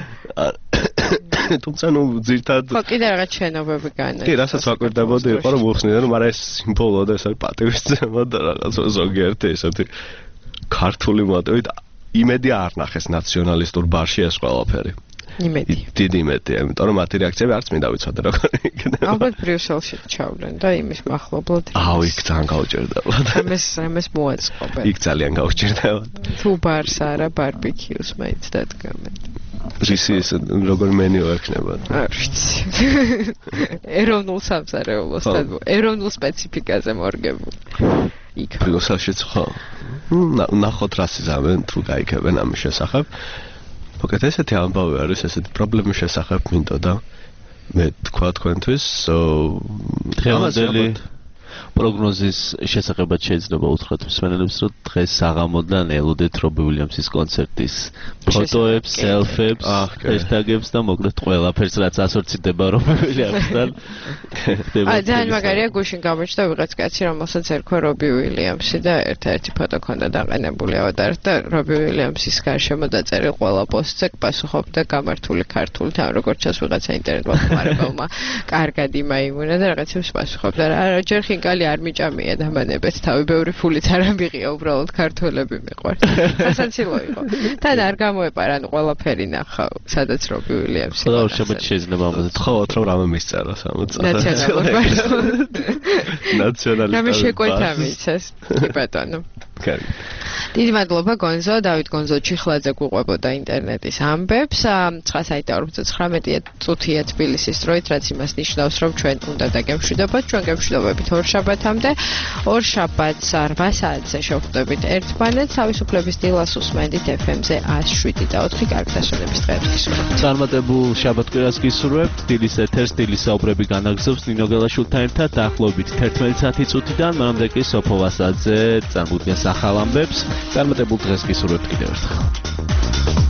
თუმცა ძირთად ხო კიდე რაღაც შენობები განა კი რასაც ვაკვირდებოდი იყო რომ მოხსნიდა რომ არა ეს სიმბოლოა და ეს არის პატივისცემა და რაღაც ზოგიერთი ესეთი ქართული მოტივით იმედი არ ნახეს ნაციონალისტურ ბარში ეს ყველაფერი დიდი იმედია, იმიტომ რომ მათი რეაქციები არც მინდა ვიცოდე როგორ იქნება. ალბათ ბრიუსელში ჩავლენ და იმის მახლობლად. იქ ძალიან გაუჭირდებოდა. ამას მოაწყობენ. იქ ძალიან გაუჭირდებოდა. თუ ბარს არა ბარბეკიუს მაინც დადგამენ. რის როგორ მენიუ ექნებოდა? არ ვიცი. ეროვნულ სამზარეულოსთან, ეროვნულ სპეციფიკაზე მორგებული. იქ ბრიუსელშიც ხო. ნახოთ რა სიზამენ თუ გაიქებენ ამის შესახებ. მოკეთ ესეთი ამბავი არის, ესეთი პრობლემის შესახებ მინდოდა მე თქვა თქვენთვის, დღევანდელი პროგნოზის შესახებად შეიძლება უთხრათ მსმენელებს, რომ დღეს საღამოდან ელოდეთ რობი უილიამსის კონცერტის ფოტოებს, სელფებს, ჰეშტაგებს და მოკლედ ყველაფერს რაც ასოცირდება რობი უილიამსთან. ძალიან მაგარია გუშინ გამოჩნდა ვიღაც კაცი, რომელსაც ერქვა რობი უილიამსი და ერთ-ერთი ფოტო ქონდა დაყენებული ავატარით და რობი უილიამსის გარშემო დაწერილ ყველა პოსტზე პასუხობდა გამართული ქართულით, ან როგორც ჩანს ვიღაცა ინტერნეტ მოხმარებელმა კარგად იმაიმუნა და რაღაცებს პასუხობდა. ჯერ ხინკალი არ მიჭამია დამანებეთ თავი ბევრი ფულით არ ამიღია, უბრალოდ ქართველები მიყვარს. სასაცილო იყო. თან არ გამოეპარა ყველაფერი ნახა, სადაც რობი უილიამსი. ხო, შემოჭ შეიძლება ამაზე თხოვოთ რომ რამე მისწერა 60 წელს. ნაციონალისტები. რამე შეკვეთა მიცეს. კი ბატონო. დიდი მადლობა გონზო, დავით გონზო ჩიხლაძე გვყვებოდა ინტერნეტის ამბებს. 9:49 წუთია თბილისის დროით, რაც იმას ნიშნავს, რომ ჩვენ უნდა დაგემშვიდობოთ, ჩვენ გემშვიდობებით ორშაბათამდე. ორშაბათს 8 საათზე შევხვდებით ერთმანეთს, თავისუფლების დილას უსმენდით FM-ზე 107.4 კარგ დასვენების დღეებს. წარმატებულ შაბათ-კვირას გისურვებთ. დილის ეთერს დილის საუბრები განაგრძობს ნინო გელაშვილთან ერთად დაახლოებით 11 წუთიდან, მანამდე კი სოფო ვასაძე წარმოგვიდგენს ახალ ამბებს. წარმატებულ დღეს გისურვებთ კიდევ ერთხელ.